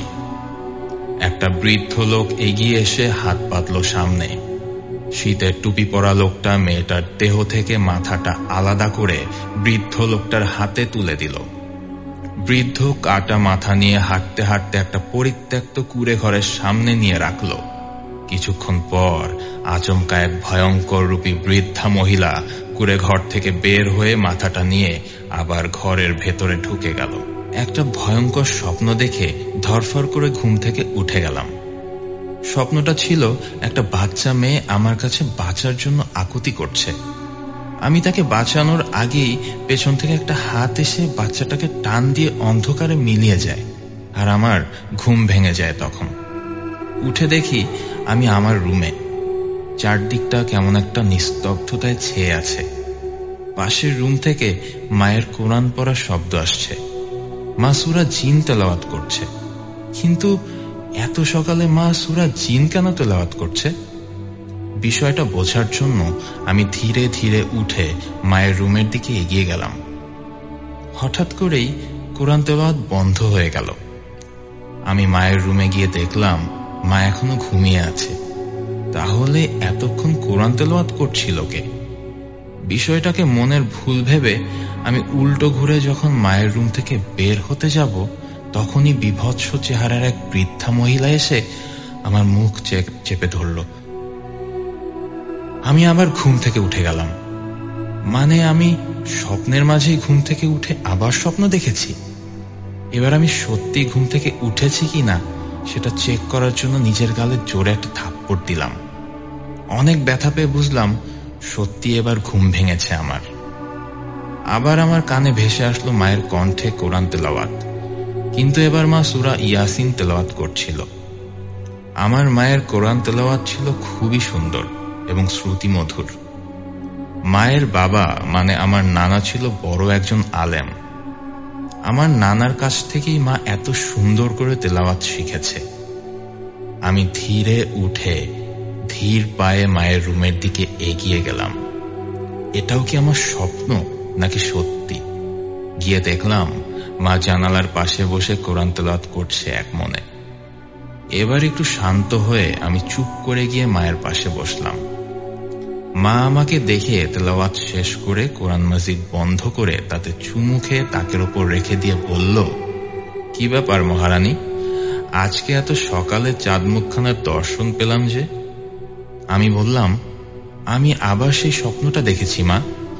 একটা বৃদ্ধ লোক এগিয়ে এসে হাত পাতল সামনে। শীতের টুপি পরা লোকটা মেয়েটার দেহ থেকে মাথাটা আলাদা করে বৃদ্ধ লোকটার হাতে তুলে দিল। বৃদ্ধ কাটা মাথা নিয়ে হাঁটতে হাঁটতে একটা পরিত্যক্ত কুঁড়ে ঘরের সামনে নিয়ে রাখল। কিছুক্ষণ পর আচমকা এক ভয়ঙ্কর রূপী বৃদ্ধা মহিলা কুঁড়ে ঘর থেকে বের হয়ে মাথাটা নিয়ে আবার ঘরের ভেতরে ঢুকে গেল। একটা ভয়ঙ্কর স্বপ্ন দেখে ধরফর করে ঘুম থেকে উঠে গেলাম। স্বপ্নটা ছিল একটা বাচ্চা মেয়ে আমার কাছে বাঁচার জন্য আকুতি করছে। আমি তাকে বাঁচানোর আগেই পেছন থেকে একটা হাত এসে বাচ্চাটাকে টান দিয়ে অন্ধকারে মিলিয়ে যায়, আর আমার ঘুম ভেঙে যায়। তখন উঠে দেখি আমি আমার রুমে। চারদিকটা কেমন একটা নিস্তব্ধতায় ছেয়ে আছে। পাশের রুম থেকে মায়ের কোরআন পড়ার শব্দ আসছে। মা সূরা জিন তেলাওয়াত করছে। কিন্তু এত সকালে মা সূরা জিন কেন তেলাওয়াত করছে? বিষয়টা বোঝার জন্য আমি ধীরে ধীরে উঠে মায়ের রুমের দিকে এগিয়ে গেলাম। হঠাৎ করেই কোরআন তেলাওয়াত বন্ধ হয়ে গেল। আমি মায়ের রুমে গিয়ে দেখলাম মা এখনো ঘুমিয়ে আছে। তাহলে এতক্ষণ কোরআন তেলাওয়াত করছিল কে? বিষয়টাকে মনের ভুল ভেবে আমি উল্টো ঘুরে যখন মায়ের রুম থেকে বের হতে যাব, তখনই বিভৎস চেহারার এক বৃদ্ধা মহিলা এসে আমার মুখ চেপে ধরল। আমি আবার ঘুম থেকে উঠে গেলাম। মানে আমি স্বপ্নের মাঝেই ঘুম থেকে উঠে আবার স্বপ্ন দেখেছি। এবার আমি সত্যি ঘুম থেকে উঠেছি কিনা সেটা চেক করার জন্য নিজের গালে জোরে একটা থাপ্পড় দিলাম। অনেক ব্যথা পেয়ে বুঝলাম সত্যি এবার ঘুম ভেঙেছে আমার। আবার আমার কানে ভেসে আসলো মায়ের কণ্ঠে কোরআন তেলাওয়াত, কিন্তু এবার মা সূরা ইয়াসিন তেলাওয়াত করছিল। আমার মায়ের কোরআন তেলাওয়াত ছিল খুবই সুন্দর এবং শ্রুতিমধুর। মায়ের বাবা মানে আমার নানা ছিল বড় একজন আলেম। আমার নানার কাছ থেকেই মা এত সুন্দর করে তেলাওয়াত শিখেছে। আমি ধীরে উঠে ধীর পায়ে মায়ের রুমের দিকে এগিয়ে গেলাম। এটাও কি আমার স্বপ্ন নাকি সত্যি? গিয়ে দেখলাম মা জানালার পাশে বসে কোরআন তেলাওয়াত করছে এক মনে। এবার একটু শান্ত হয়ে আমি চুপ করে গিয়ে মায়ের পাশে বসলাম। মা আমাকে দেখে তেলাওয়াত শেষ করে কোরআন মাজিদ বন্ধ করে তাতে চুমু খেয়ে তাকের উপর রেখে দিয়ে বলল, কি ব্যাপার মহারানী, আজকে এত সকালে চাঁদ মুখখানার দর্শন পেলাম যে? আমি বললাম, আমি আবার সেই স্বপ্নটা দেখেছি মা।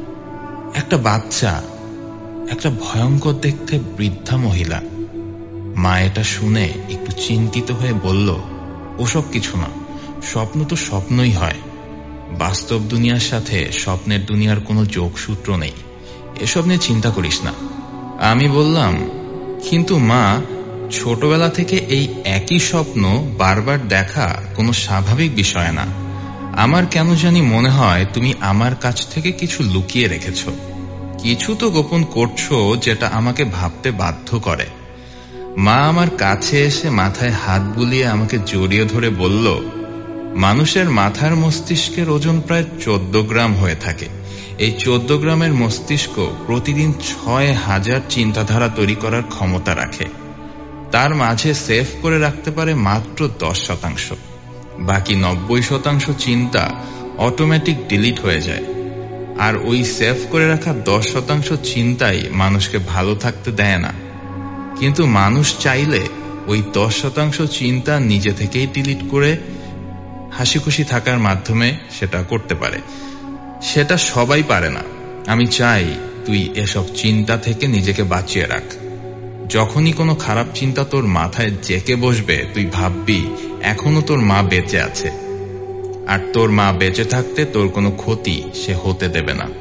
একটা বাচ্চা, একটা ভয়ঙ্কর দেখতে বৃদ্ধা মহিলা। মা এটা শুনে একটু চিন্তিত হয়ে বলল, ওসব কিছু না, স্বপ্ন তো স্বপ্নই হয়। বাস্তব দুনিয়ার সাথে স্বপ্নের দুনিয়ার কোনো যোগসূত্র নেই, এসব নিয়ে চিন্তা করিস না। আমি বললাম, কিন্তু মা, ছোটবেলা থেকে এই একই স্বপ্ন বারবার দেখা কোনো স্বাভাবিক বিষয় না। আমার কেন জানি মনে হয় তুমি আমার কাছ থেকে কিছু লুকিয়ে রেখেছ। কিছু তো গোপন করছো যেটা আমাকে ভাবতে বাধ্য করে। মা আমার কাছে এসে মাথায় হাত বুলিয়ে আমাকে জড়িয়ে ধরে বলল, মানুষের মাথার মস্তিষ্কের ওজন প্রায় চোদ্দ গ্রাম হয়ে থাকে। এই চোদ্দ গ্রামের মস্তিষ্ক প্রতিদিন ছয় হাজার চিন্তাধারা তৈরি করার ক্ষমতা রাখে। তার মাঝে সেভ করে রাখতে পারে মাত্র দশ শতাংশ। বাকি নব্বই শতাংশ চিন্তা অটোমেটিক ডিলিট হয়ে যায়। আর ওই সেভ করে রাখা দশ শতাংশ চিন্তাই মানুষকে ভালো থাকতে দেয় না। কিন্তু মানুষ চাইলে ওই দশ শতাংশ চিন্তা নিজে থেকেই ডিলিট করে হাসি খুশি থাকার মাধ্যমে সেটা করতে পারে। সেটা সবাই পারে না। আমি চাই তুই এসব চিন্তা থেকে নিজেকে বাঁচিয়ে রাখ। যখনই কোনো খারাপ চিন্তা তোর মাথায় জেকে বসবে, তুই ভাববি এখনো তোর মা বেঁচে আছে। আর তোর মা বেঁচে থাকতে তোর কোনো ক্ষতি সে হতে দেবে না।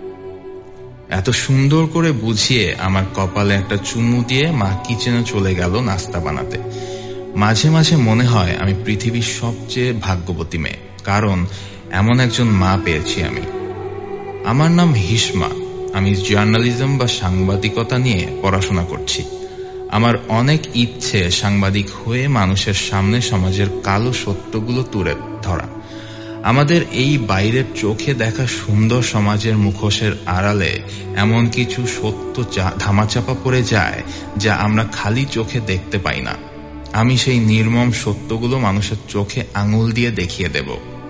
এত সুন্দর করে বুঝিয়ে আমার কপালে একটা চুমু দিয়ে মা কিচেনে চলে গেল নাস্তা বানাতে। মাঝে মাঝে মনে হয় আমি পৃথিবীর সবচেয়ে ভাগ্যবতী মেয়ে, কারণ এমন একজন মা পেয়েছি আমি। আমার নাম হিসমা। আমি জার্নালিজম বা সাংবাদিকতা নিয়ে পড়াশোনা করছি। আমার অনেক ইচ্ছে সাংবাদিক হয়ে মানুষের সামনে সমাজের কালো সত্যগুলো তুলে ধরা। আমাদের এই বাইরের চোখে দেখা সুন্দর সমাজের মুখোশের আড়ালে এমন কিছু সত্য ধামাচাপা পড়ে যায় যা আমরা খালি চোখে দেখতে পাই না। আমি সেই নির্মম সত্যগুলো মানুষের চোখে আঙুল দিয়ে দেখিয়ে দেব।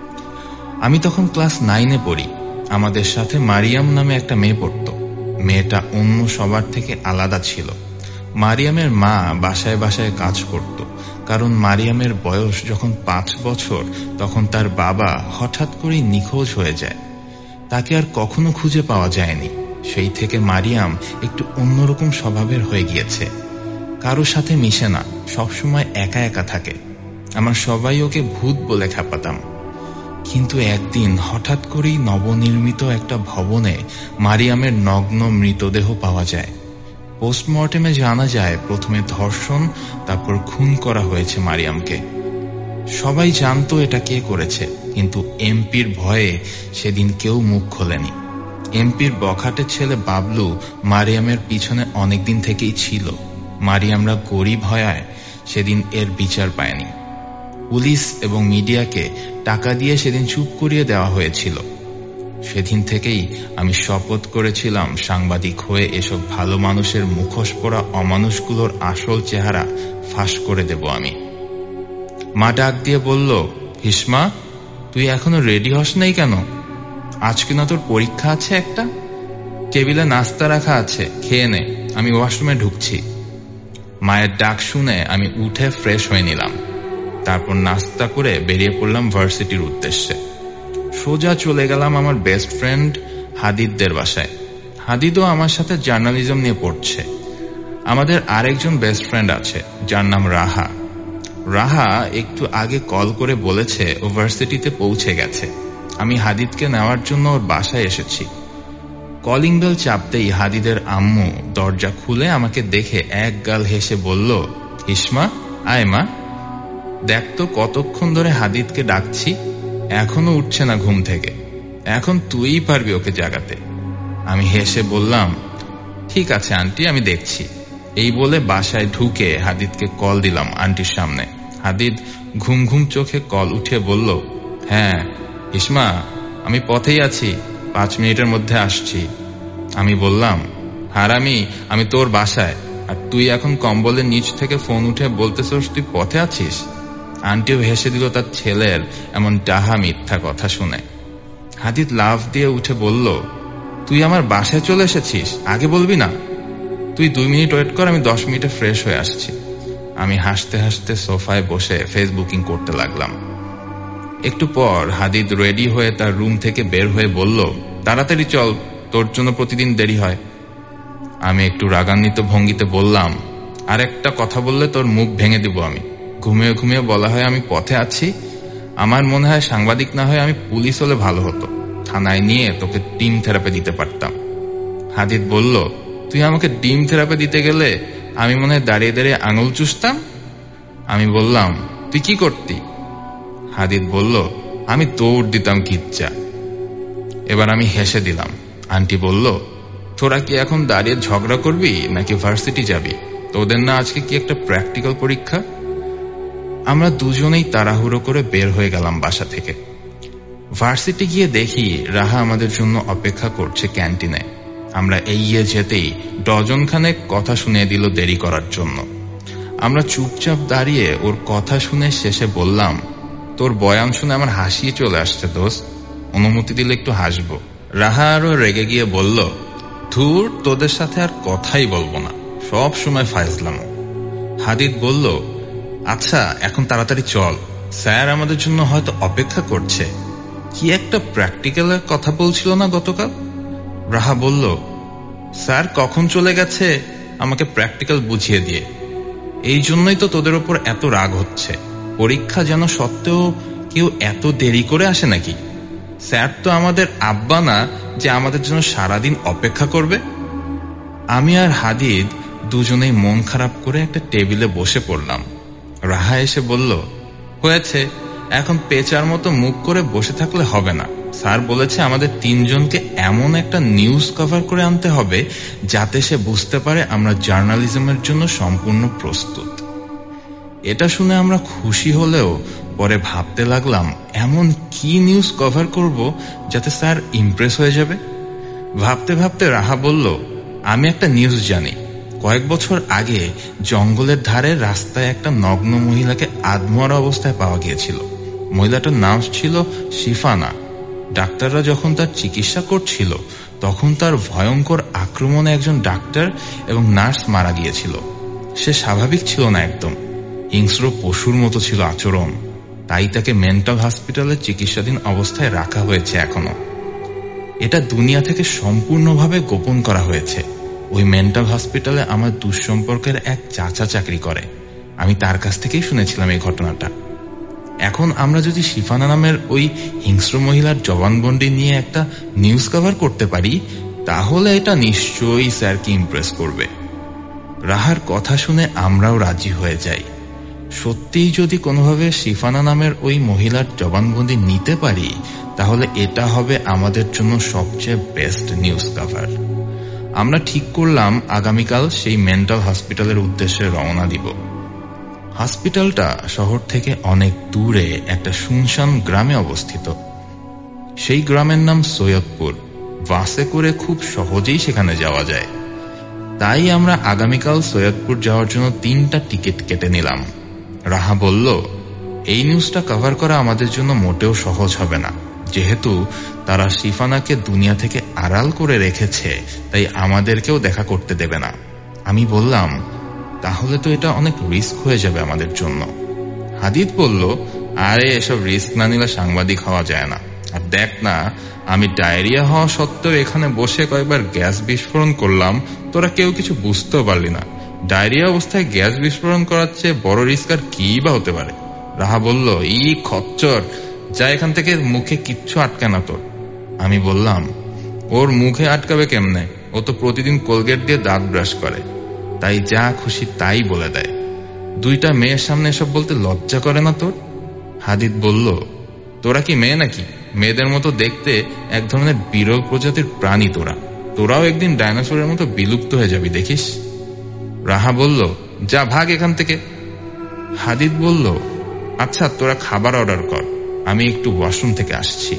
আমি তখন ক্লাস নাইনে পড়ি। আমাদের সাথে মারিয়াম নামে একটা মেয়ে পড়ত। মেয়েটা অন্য সবার থেকে আলাদা ছিল। মারিয়ামের মা বাসায় বাসায় কাজ করত, কারণ মারিয়ামের বয়স যখন পাঁচ বছর তখন তার বাবা হঠাৎ করেই নিখোঁজ হয়ে যায়। তাকে আর কখনো খুঁজে পাওয়া যায়নি। সেই থেকে মারিয়াম একটু অন্যরকম স্বভাবের হয়ে গিয়েছে। কারো সাথে মিশে না, সবসময় একা একা থাকে। আমরা সবাই ওকে ভূত বলে খেপাতাম। কিন্তু একদিন হঠাৎ করেই নবনির্মিত একটা ভবনে মারিয়ামের নগ্ন মৃতদেহ পাওয়া যায়। পোস্টমর্টেমে জানা যায় প্রথমে ধর্ষণ, তারপর খুন করা হয়েছে মারিয়ামকে। সবাই জানতো এটা কে করেছে, কিন্তু এমপির ভয়ে সেদিন কেউ মুখ খোলেনি। এমপির বখাটের ছেলে বাবলু মারিয়ামের পিছনে অনেকদিন থেকেই ছিল। মারিয়ামরা গরিব হওয়ায় সেদিন এর বিচার পায়নি। পুলিশ এবং মিডিয়াকে টাকা দিয়ে সেদিন চুপ করিয়ে দেওয়া হয়েছিল। সেদিন থেকেই আমি শপথ করেছিলাম সাংবাদিক হয়ে এসব ভালো মানুষের মুখোশ পরা অমানুষগুলোর আসল চেহারা ফাঁস করে দেব আমি। মা ডাক দিয়ে বলল, হিসমা, তুই এখনো রেডি হস নাই কেন? আজকে না তোর পরীক্ষা আছে একটা? টেবিলে নাস্তা রাখা আছে, খেয়ে নে, আমি ওয়াশরুমে ঢুকছি। মায়ের ডাক শুনে আমি উঠে ফ্রেশ হয়ে নিলাম। তারপর নাস্তা করে বেরিয়ে পড়লাম ভার্সিটির উদ্দেশ্যে। সোজা চলে গেলাম আমার বেস্ট ফ্রেন্ড হাদিদদের বাসায়। হাদিদও আমার সাথে জার্নালিজম নিয়ে পড়ছে। আমাদের আরেকজন বেস্ট ফ্রেন্ড আছে যার নাম রাহা। রাহা একটু আগে কল করে বলেছে ও ভার্সিটিতে পৌঁছে গেছে। আমি হাদিদকে নেওয়ার জন্য ওর বাসায় এসেছি। কলিং বেল চাপতেই হাদিদের আম্মু দরজা খুলে আমাকে দেখে এক গাল হেসে বলল, হিসমা, আয় মা, দেখ তো কতক্ষণ ধরে হাদিদকে ডাকছি, এখনো উঠছে না ঘুম থেকে। এখন তুই পারবি ওকে জাগাতে। আমি হেসে বললাম, ঠিক আছে আন্টি, আমি দেখছি। এই বলে বাসায় ঢুকে হাদিদকে কল দিলাম আন্টির সামনে। হাদিদ ঘুম ঘুম চোখে কল উঠে বলল, হ্যাঁ হিসমা, আমি পথেই আছি, পাঁচ মিনিটের মধ্যে আসছি। আমি বললাম, হারামি, আমি তোর বাসায়, আর তুই এখন কম্বলের নিচ থেকে ফোন উঠে বলতেছস তুই পথে আছিস? আন্টিও হেসে দিল তার ছেলের এমন ডাহা মিথ্যা কথা শুনে। হাদিদ লাফ দিয়ে উঠে বলল, তুই আমার বাসায় চলে এসেছিস, আগে বলবি না? তুই দুই মিনিট ওয়েট কর, আমি দশ মিনিটে ফ্রেশ হয়ে আসছি। আমি হাসতে হাসতে সোফায় বসে ফেসবুকিং করতে লাগলাম। একটু পর হাদিদ রেডি হয়ে তার রুম থেকে বের হয়ে বলল, তাড়াতাড়ি চল, তোর জন্য প্রতিদিন দেরি হয়। আমি একটু রাগান্বিত ভঙ্গিতে বললাম, আর একটা কথা বললে তোর মুখ ভেঙে দিব আমি। ঘুমিয়ে ঘুমিয়ে বলা হয় আমি পথে আছি। আমার মনে হয় সাংবাদিক না হয়ে আমি পুলিশ হলে ভালো হতো, থানায় নিয়ে তোকে টিম থেরাপি দিতে পারতাম। হাদিদ বলল, তুই আমাকে ডিম থেরাপি দিতে গেলে আমি মনে হয় দাঁড়িয়ে দাঁড়িয়ে আঙুল চুষতাম। আমি বললাম, তুই কি করতি? হাদিদ বলল, আমি দৌড় দিতাম কিচ্ছা। এবার আমি হেসে দিলাম। আন্টি বলল, তোরা কি এখন দাঁড়িয়ে ঝগড়া করবি নাকি ভার্সিটি যাবি? তোদের না আজকে কি একটা প্র্যাকটিক্যাল পরীক্ষা? আমরা দুজনেই তাড়াহুড়ো করে বের হয়ে গেলাম বাসা থেকে। ভার্সিটি গিয়ে দেখি রাহা আমাদের জন্য অপেক্ষা করছে ক্যান্টিনে। আমরা এগিয়ে যেতেই ডজন খানেক কথা শুনিয়ে দিল দেরি করার জন্য। আমরা চুপচাপ দাঁড়িয়ে ওর কথা শুনে শেষে বললাম, তোর বয়ান শুনে আমার হাসি চলে আসছে দোস্ত, অনুমতি দিলে একটু হাসবো। রাহা আরো রেগে গিয়ে বলল, ধুর, তোদের সাথে আর কথাই বলবো না, সব সময় ফাইজলাম। হাদিদ বলল, আচ্ছা এখন তাড়াতাড়ি চল, স্যার আমাদের জন্য হয়তো অপেক্ষা করছে। কি একটা প্র্যাকটিক্যালের কথা বলছিল না গতকাল? রাহা বলল, স্যার কখন চলে গেছে আমাকে প্র্যাকটিক্যাল বুঝিয়ে দিয়ে। এই জন্যই তো তোদের ওপর এত রাগ হচ্ছে। পরীক্ষা যেন সত্ত্বেও কেউ এত দেরি করে আসে নাকি? স্যার তো আমাদের আব্বা না যে আমাদের জন্য সারাদিন অপেক্ষা করবে। আমি আর হাদিদ দুজনেই মন খারাপ করে একটা টেবিলে বসে পড়লাম। রাহা এসে বলল, হয়েছে, এখন পেঁচার মতো মুখ করে বসে থাকলে হবে না। স্যার বলেছে আমাদের তিনজনকে এমন একটা নিউজ কভার করে আনতে হবে যাতে সে বুঝতে পারে আমরা জার্নালিজমের জন্য সম্পূর্ণ প্রস্তুত। এটা শুনে আমরা খুশি হলেও পরে ভাবতে লাগলাম এমন কি নিউজ কভার করব যাতে স্যার ইমপ্রেস হয়ে যাবে। ভাবতে ভাবতে রাহা বলল, আমি একটা নিউজ জানি। কয়েক বছর আগে জঙ্গলের ধারে রাস্তায় একটা নগ্ন মহিলাকে আধমরা অবস্থায় পাওয়া গিয়েছিল। মহিলাটার নাম ছিল শিফানা। ডাক্তাররা যখন তার চিকিৎসা করছিল তখন তার ভয়ঙ্কর আক্রমণে একজন ডাক্তার এবং নার্স মারা গিয়েছিল। সে স্বাভাবিক ছিল না, একদম হিংস্র পশুর মতো ছিল আচরণ। তাই তাকে মেন্টাল হসপিটালে চিকিৎসাধীন অবস্থায় রাখা হয়েছে এখনো। এটা দুনিয়া থেকে সম্পূর্ণভাবে গোপন করা হয়েছে। ওই মেন্টাল হসপিটালে আমার দুঃসম্পর্কের এক চাচা চাকরি করে। আমি তার কাছ থেকেই শুনেছিলাম এই ঘটনাটা। এখন আমরা যদি শিফানা নামের ওই হিংস্র মহিলার জবানবন্দি নিয়ে একটা নিউজ কভার করতে পারি তাহলে এটা নিশ্চয়ই স্যারকে ইমপ্রেস করবে। রাহার কথা শুনে আমরাও রাজি হয়ে যাই। সত্যিই যদি কোনোভাবে শিফানা নামের ওই মহিলার জবানবন্দি নিতে পারি তাহলে এটা হবে আমাদের জন্য সবচেয়ে বেস্ট নিউজ কভার। আমরা ঠিক করলাম আগামীকাল সেই মেন্টাল হসপিটালের উদ্দেশ্যে রওনা দিব। হসপিটালটা শহর থেকে অনেক দূরে একটা শুনশান গ্রামে অবস্থিত। সেই গ্রামের নাম সৈয়দপুর। বাসে করে খুব সহজেই সেখানে যাওয়া যায়। তাই আমরা আগামীকাল সৈয়দপুর যাওয়ার জন্য তিনটা টিকিট কেটে নিলাম। রাহা বলল, এই নিউজটা কভার করা আমাদের জন্য মোটেও সহজ হবে না, যেহেতু তারা শিফানাকে দুনিয়া থেকে আড়াল করে রেখেছে, তাই আমাদেরকেও দেখা করতে দেবে না। আমি বললাম, তাহলে তো এটা অনেক রিস্ক হয়ে যাবে আমাদের জন্য। হাদিদ বলল, আরে এসব রিস্ক না নিলে সাংবাদিক হওয়া যায় না। আর দেখ না, আমি ডায়রিয়া হওয়া সত্ত্বেও এখানে বসে কয়েকবার গ্যাস বিস্ফোরণ করলাম, তোরা কেউ কিছু বুঝতেও পারলি না। ডায়রিয়া অবস্থায় গ্যাস বিস্ফোরণ করার চেয়ে বড় রিস্ক আর কি বা হতে পারে? রাহা বলল, ই খচ্চর, যা এখান থেকে, মুখে কিচ্ছু আটকে না তোর। আমি বললাম, ওর মুখে আটকাবে কেমনে? ও তো প্রতিদিন কোলগেট দিয়ে দাঁত ব্রাশ করে, তাই যা খুশি তাই বলে দেয়। দুইটা মেয়ের সামনে এসব বলতে লজ্জা করে না তোর? হাদিদ বলল, তোরা কি মেয়ে নাকি? মেয়েদের মতো দেখতে এক ধরনের বিরল প্রজাতির প্রাণী তোরা। তোরাও একদিন ডাইনোসরের মতো বিলুপ্ত হয়ে যাবি দেখিস। রাহা বলল, যা ভাগ এখান থেকে। হাদিদ বলল, আচ্ছা তোরা খাবার অর্ডার কর, আমি একটু ওয়াশরুম থেকে আসছি।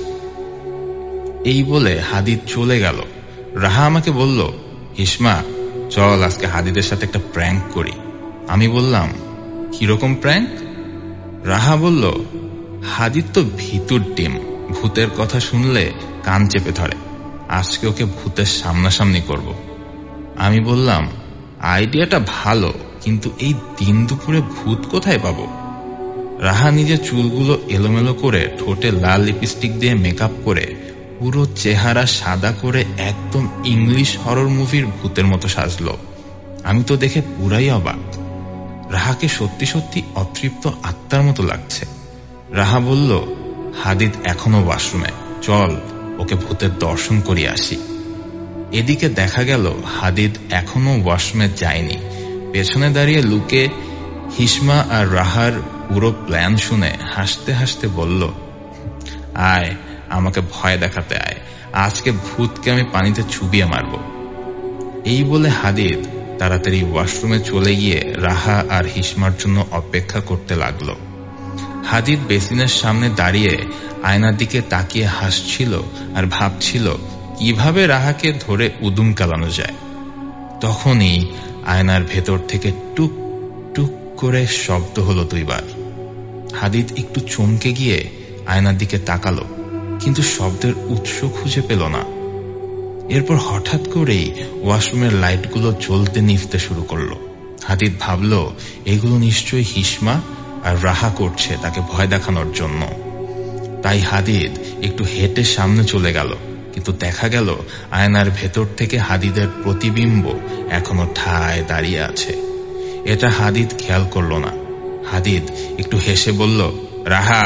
এই বলে হাদিদ চলে গেল। রাহা আমাকে বলল, হিসমা, চল আজকে হাদিদের সাথে একটা প্র্যাঙ্ক করি। আমি বললাম, কিরকম প্র্যাঙ্ক? রাহা বলল, হাদিদ তো ভীতুর ডিম, ভূতের কথা শুনলে কান চেপে ধরে। আজকে ওকে ভূতের সামনাসামনি করব। আমি বললাম, আইডিয়াটা ভালো, কিন্তু এই দিন দুপুরে ভূত কোথায় পাবো? রাহা নিজের চুলগুলো এলোমেলো করে ঠোঁটে লাল লিপস্টিক দিয়ে মেকআপ করে পুরো চেহারা সাদা করে একদম ইংলিশ হরর মুভির ভূতের মতো সাজলো। আমি তো দেখে পুরাই অবাক। রাহাকে সত্যি সত্যি অতৃপ্ত আত্মার মতো লাগছে। রাহা বলল, হাদিদ এখনো ওয়াশরুমে, চল ওকে ভূতের দর্শন করিয়ে আসি। এদিকে দেখা গেল হাদিদ এখনো ওয়াশরুমে যায়নি। পেছনে দাঁড়িয়ে লুকে হিসমা আর রাহার পুরো প্ল্যান শুনে হাসতে হাসতে বলল, আয় আমাকে ভয় দেখাতে আয়, আজকে ভূতকে আমি পানিতে চুবিয়ে মারব। এই বলে হাদিদ তাড়াতাড়ি ওয়াশরুমে চলে গিয়ে রাহা আর হিসমার জন্য অপেক্ষা করতে লাগলো। হাদিদ বেসিনের সামনে দাঁড়িয়ে আয়নার দিকে তাকিয়ে হাসছিল আর ভাবছিল কিভাবে রাহাকে ধরে উদুম কালানো যায়। তখনই আয়নার ভেতর থেকে টুক টুক করে শব্দ হলো দুইবার। হাদিদ একটু চমকে গিয়ে আয়নার দিকে তাকালো, কিন্তু শব্দের উৎস খুঁজে পেল না। এরপর হঠাৎ করেই ওয়াশরুমের লাইটগুলো জ্বলতে নিভতে শুরু করলো। হাদিদ ভাবল এগুলো নিশ্চয়ই হিসমা আর রাহা করছে তাকে ভয় দেখানোর জন্য। তাই হাদিদ একটু হেঁটে সামনে চলে গেল, কিন্তু দেখা গেল আয়নার ভেতর থেকে হাদিদের প্রতিবিম্ব এখনো ঠায় দাঁড়িয়ে আছে। এটা হাদিদ খেয়াল করল না। হাদিদ একটু হেসে বলল, রাহা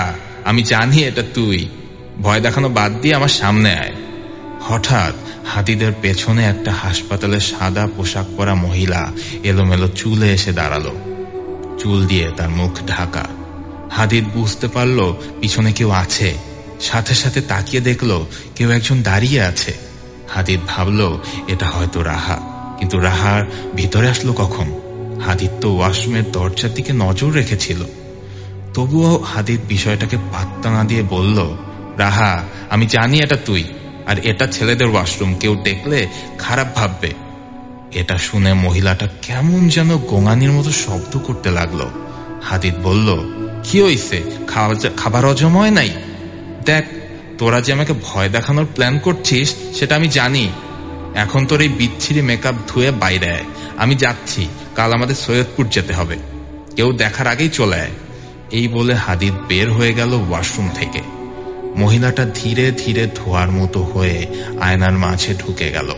আমি জানি এটা তুই, ভয় দেখানো বাদ দিয়ে আমার সামনে আয়। হঠাৎ হাতিদের পেছনে একটা হাসপাতালে সাদা পোশাক পরা মহিলা এলোমেলো চুলে এসে দাঁড়ালো, চুল দিয়ে তার মুখ ঢাকা। হাদিদ বুঝতে পারল পিছনে কেউ আছে, সাথে সাথে তাকিয়ে দেখলো কেউ একজন দাঁড়িয়ে আছে। হাদিদ ভাবল এটা হয়তো রাহা, কিন্তু রাহার ভিতরে আসলো কখন? হাদিদ তো ওয়াশরুমের দরজার দিকে নজর রেখেছিল। তবুও হাদিদ বিষয়টাকে পাত্তা না দিয়ে বলল, রাহা, আমি জানি এটা তুই, আর এটা ছেলেদের ওয়াশরুম, কেউ দেখলে খারাপ ভাববে। এটা শুনে মহিলাটা কেমন যেন গোঙানির মতো শব্দ করতে লাগলো। হাদিদ বলল, কি হইছে? খাবার হজম হয় নাই? দেখ, তোরা যে আমাকে ভয় দেখানোর প্ল্যান করছিস সেটা আমি জানি। এখন তোর এই বিচ্ছিরি মেকআপ ধুয়ে বাইরে আয়, আমি যাচ্ছি, কাল আমাদের সৈয়দপুর যেতে হবে, কেউ দেখার আগেই চলে আয়। এই বলে হাদিদ বের হয়ে গেল ওয়াশরুম থেকে। মহিলাটা ধীরে ধীরে ধোয়ার মতো হয়ে আয়নার মাঝে ঢুকে গেল।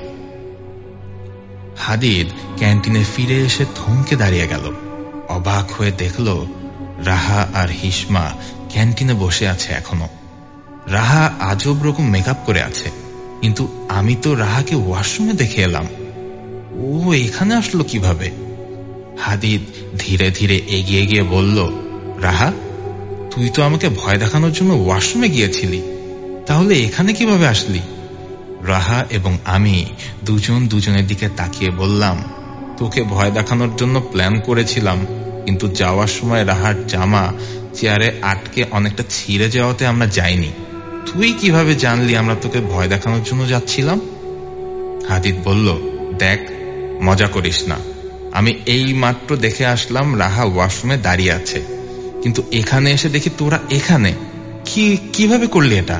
হাদিদ ক্যান্টিনে ফিরে এসে থমকে দাঁড়িয়ে গেল। অবাক হয়ে দেখল রাহা আর হিসমা ক্যান্টিনে বসে আছে এখনো। রাহা আজব রকম মেকআপ করে আছে, কিন্তু আমি তো রাহাকে ওয়াশরুমে দেখে এলাম, ও এখানে আসলো কিভাবে? হাদিদ ধীরে ধীরে এগিয়ে গিয়ে বলল, রাহা, তুই তো আমাকে ভয় দেখানোর জন্য ওয়াশরুমে গিয়েছিলি, তাহলে এখানে কিভাবে আসলি? রাহা এবং আমি দুজন দুজনের দিকে তাকিয়ে বললাম, তোকে ভয় দেখানোর জন্য প্ল্যান করেছিলাম, কিন্তু যাওয়ার সময় রাহার জামা চেয়ারে আটকে অনেকটা ছিঁড়ে যাওয়াতে আমরা যাইনি। তুই কিভাবে জানলি আমরা তোকে ভয় দেখানোর জন্য যাচ্ছিলাম? হাদিদ বলল, দেখ, মজা করিস না, আমি এই মাত্র দেখে আসলাম রাহা ওয়াশরুমে দাঁড়িয়ে আছে, কিন্তু এখানে এসে দেখি তোরা এখানে। কি কিভাবে করলি এটা?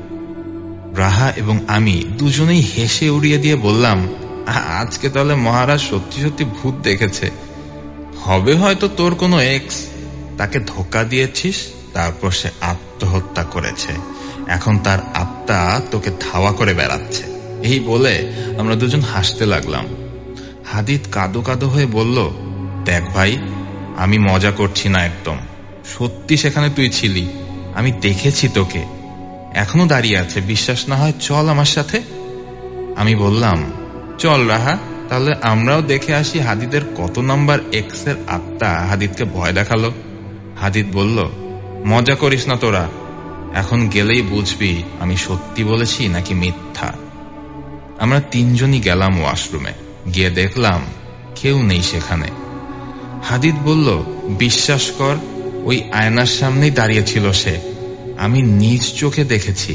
রাহা এবং আমি দুজনেই হেসে উড়িয়ে দিয়ে বললাম, আজকে তাহলে মহারাজ সত্যি সত্যি ভূত দেখেছে। হবে হয়তো তোর কোনো এক্স, তাকে ধোকা দিয়েছিস, তারপর সে আত্মহত্যা করেছে, এখন তার আত্মা তোকে ধাওয়া করে বেড়াচ্ছে। এই বলে আমরা দুজন হাসতে লাগলাম। হাদিদ কাঁদো কাঁদো হয়ে বলল, দেখ ভাই, আমি মজা করছি না একদম, সত্যি সেখানে তুই ছিলি, আমি দেখেছি তোকে, এখনো দাঁড়িয়ে আছে, বিশ্বাস না হয় চল আমার সাথে। আমি বললাম, চল রাহা, তাহলে আমরাও দেখে আসি হাদিদের কত নাম্বার এক্স এর আত্মা হাদিদকে ভয় দেখালো। হাদিদ বলল, মজা করিস না তোরা, এখন গেলেই বুঝবি আমি সত্যি বলেছি নাকি মিথ্যা। আমরা তিনজনই গেলাম ওয়াশরুমে, গিয়ে দেখলাম কেউ নেই সেখানে। হাদিদ বলল, বিশ্বাস কর, ওই আয়নার সামনেই দাঁড়িয়ে ছিল সে, আমি নিজ চোখে দেখেছি।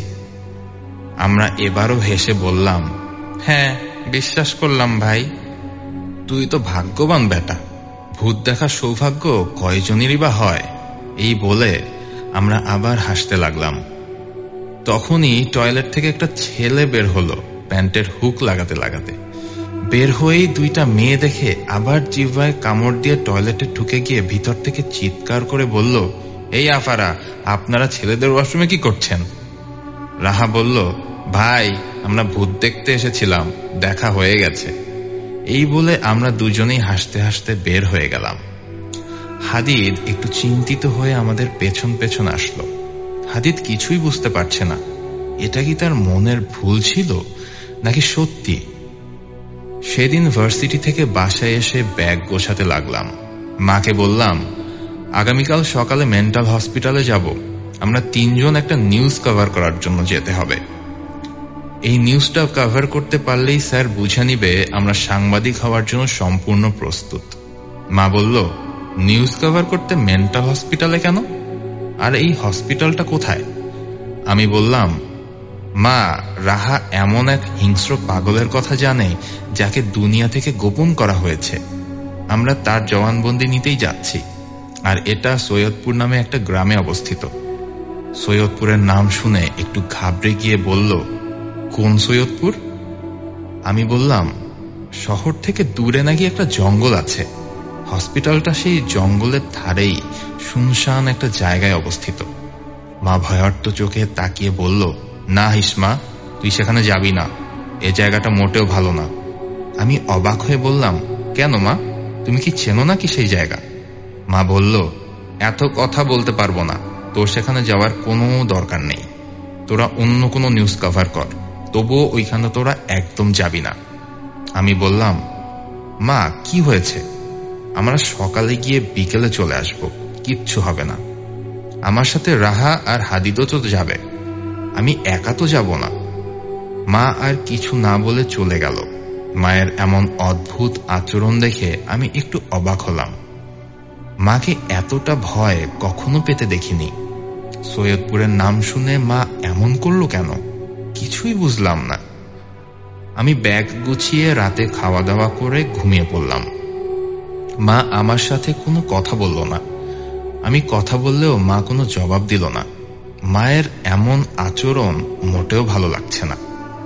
আমরা এবারও হেসে বললাম, হ্যাঁ, বিশ্বাস করলাম ভাই, তুই তো ভাগ্যবান বেটা, ভূত দেখার সৌভাগ্য কয়জনেরই বা হয়। এই বলে আমরা আবার হাসতে লাগলাম। তখনই টয়লেট থেকে একটা ছেলে বের হলো, প্যান্টের হুক লাগাতে লাগাতে। বের হয়েই দুইটা মেয়ে দেখে আবার জিহ্বায় কামড় দিয়ে টয়লেটে ঢুকে গিয়ে ভিতর থেকে চিৎকার করে বলল, এই আফারা, আপনারা ছেলেদের ওয়াশরুমে কি করছেন? রাহা বলল, ভাই, আমরা ভূত দেখতে এসেছিলাম, দেখা হয়ে গেছে। এই বলে আমরা দুজনেই হাসতে হাসতে বের হয়ে গেলাম। হাদিদ একটু চিন্তিত হয়ে আমাদের পেছন পেছন আসলো। হাদিদ কিছুই বুঝতে পারছে না, এটা কি তার মনের ভুল ছিল নাকি সত্যি। সেদিন ভার্সিটি থেকে বাসায় এসে ব্যাগ গোছাতে লাগলাম। মাকে বললাম, আগামীকাল সকালে মেন্টাল হসপিটালে যাব, আমরা তিনজন একটা নিউজ কভার করার জন্য যেতে হবে। এই নিউজটা কভার করতে পারলেই স্যার বুঝে নিবে আমরা সাংবাদিক হওয়ার জন্য সম্পূর্ণ প্রস্তুত। মা বলল, নিউজ কভার করতে মেন্টাল হসপিটালে কেন, আর এই হসপিটালটা কোথায়? আমি বললাম, মা, রাহা এমন এক হিংস্র পাগলের কথা জানে যাকে দুনিয়া থেকে গোপন করা হয়েছে, আমরা তার জবানবন্দি নিতেই যাচ্ছি, আর এটা সৈয়দপুর নামে একটা গ্রামে অবস্থিত। সৈয়দপুরের নাম শুনে একটু ঘাবড়ে গিয়ে বলল, কোন সৈয়দপুর? আমি বললাম, শহর থেকে দূরে নাকি একটা জঙ্গল আছে, হসপিটালটা সেই জঙ্গলের ধারেই শুনশান একটা জায়গায় অবস্থিত। মা ভয়ার্ত চোখে তাকিয়ে বলল, না হিসমা, তুই সেখানে যাবি না, এ জায়গাটা মোটেও ভালো না। আমি অবাক হয়ে বললাম, কেন মা, তুমি কি চেনো নাকি সেই জায়গা? মা বলল, এত কথা বলতে পারবো না, তোর সেখানে যাওয়ার কোনো দরকার নেই, তোরা অন্য কোনো নিউজ কভার কর, তবুও ওইখানে তোরা একদম যাবি না। আমি বললাম, মা কি হয়েছে, আমরা সকালে গিয়ে বিকেলে চলে আসব, কিচ্ছু হবে না। আমার সাথে রাহা আর হাদিদও তো যাবে, আমি একা তো যাব না। মা আর কিছু না বলে চলে গেল। মায়ের এমন অদ্ভুত আচরণ দেখে আমি একটু অবাক হলাম। মাকে এতটা ভয় কখনো পেতে দেখিনি। সৈয়দপুরের নাম শুনে মা এমন করলো কেন, কিছুই বুঝলাম না। আমি ব্যাগ গুছিয়ে রাতে খাওয়া দাওয়া করে ঘুমিয়ে পড়লাম। মা আমার সাথে কোনো কথা বলল না, আমি কথা বললেও মা কোনো জবাব দিল না। মায়ের এমন আচরণ মোটেও ভালো লাগছে না।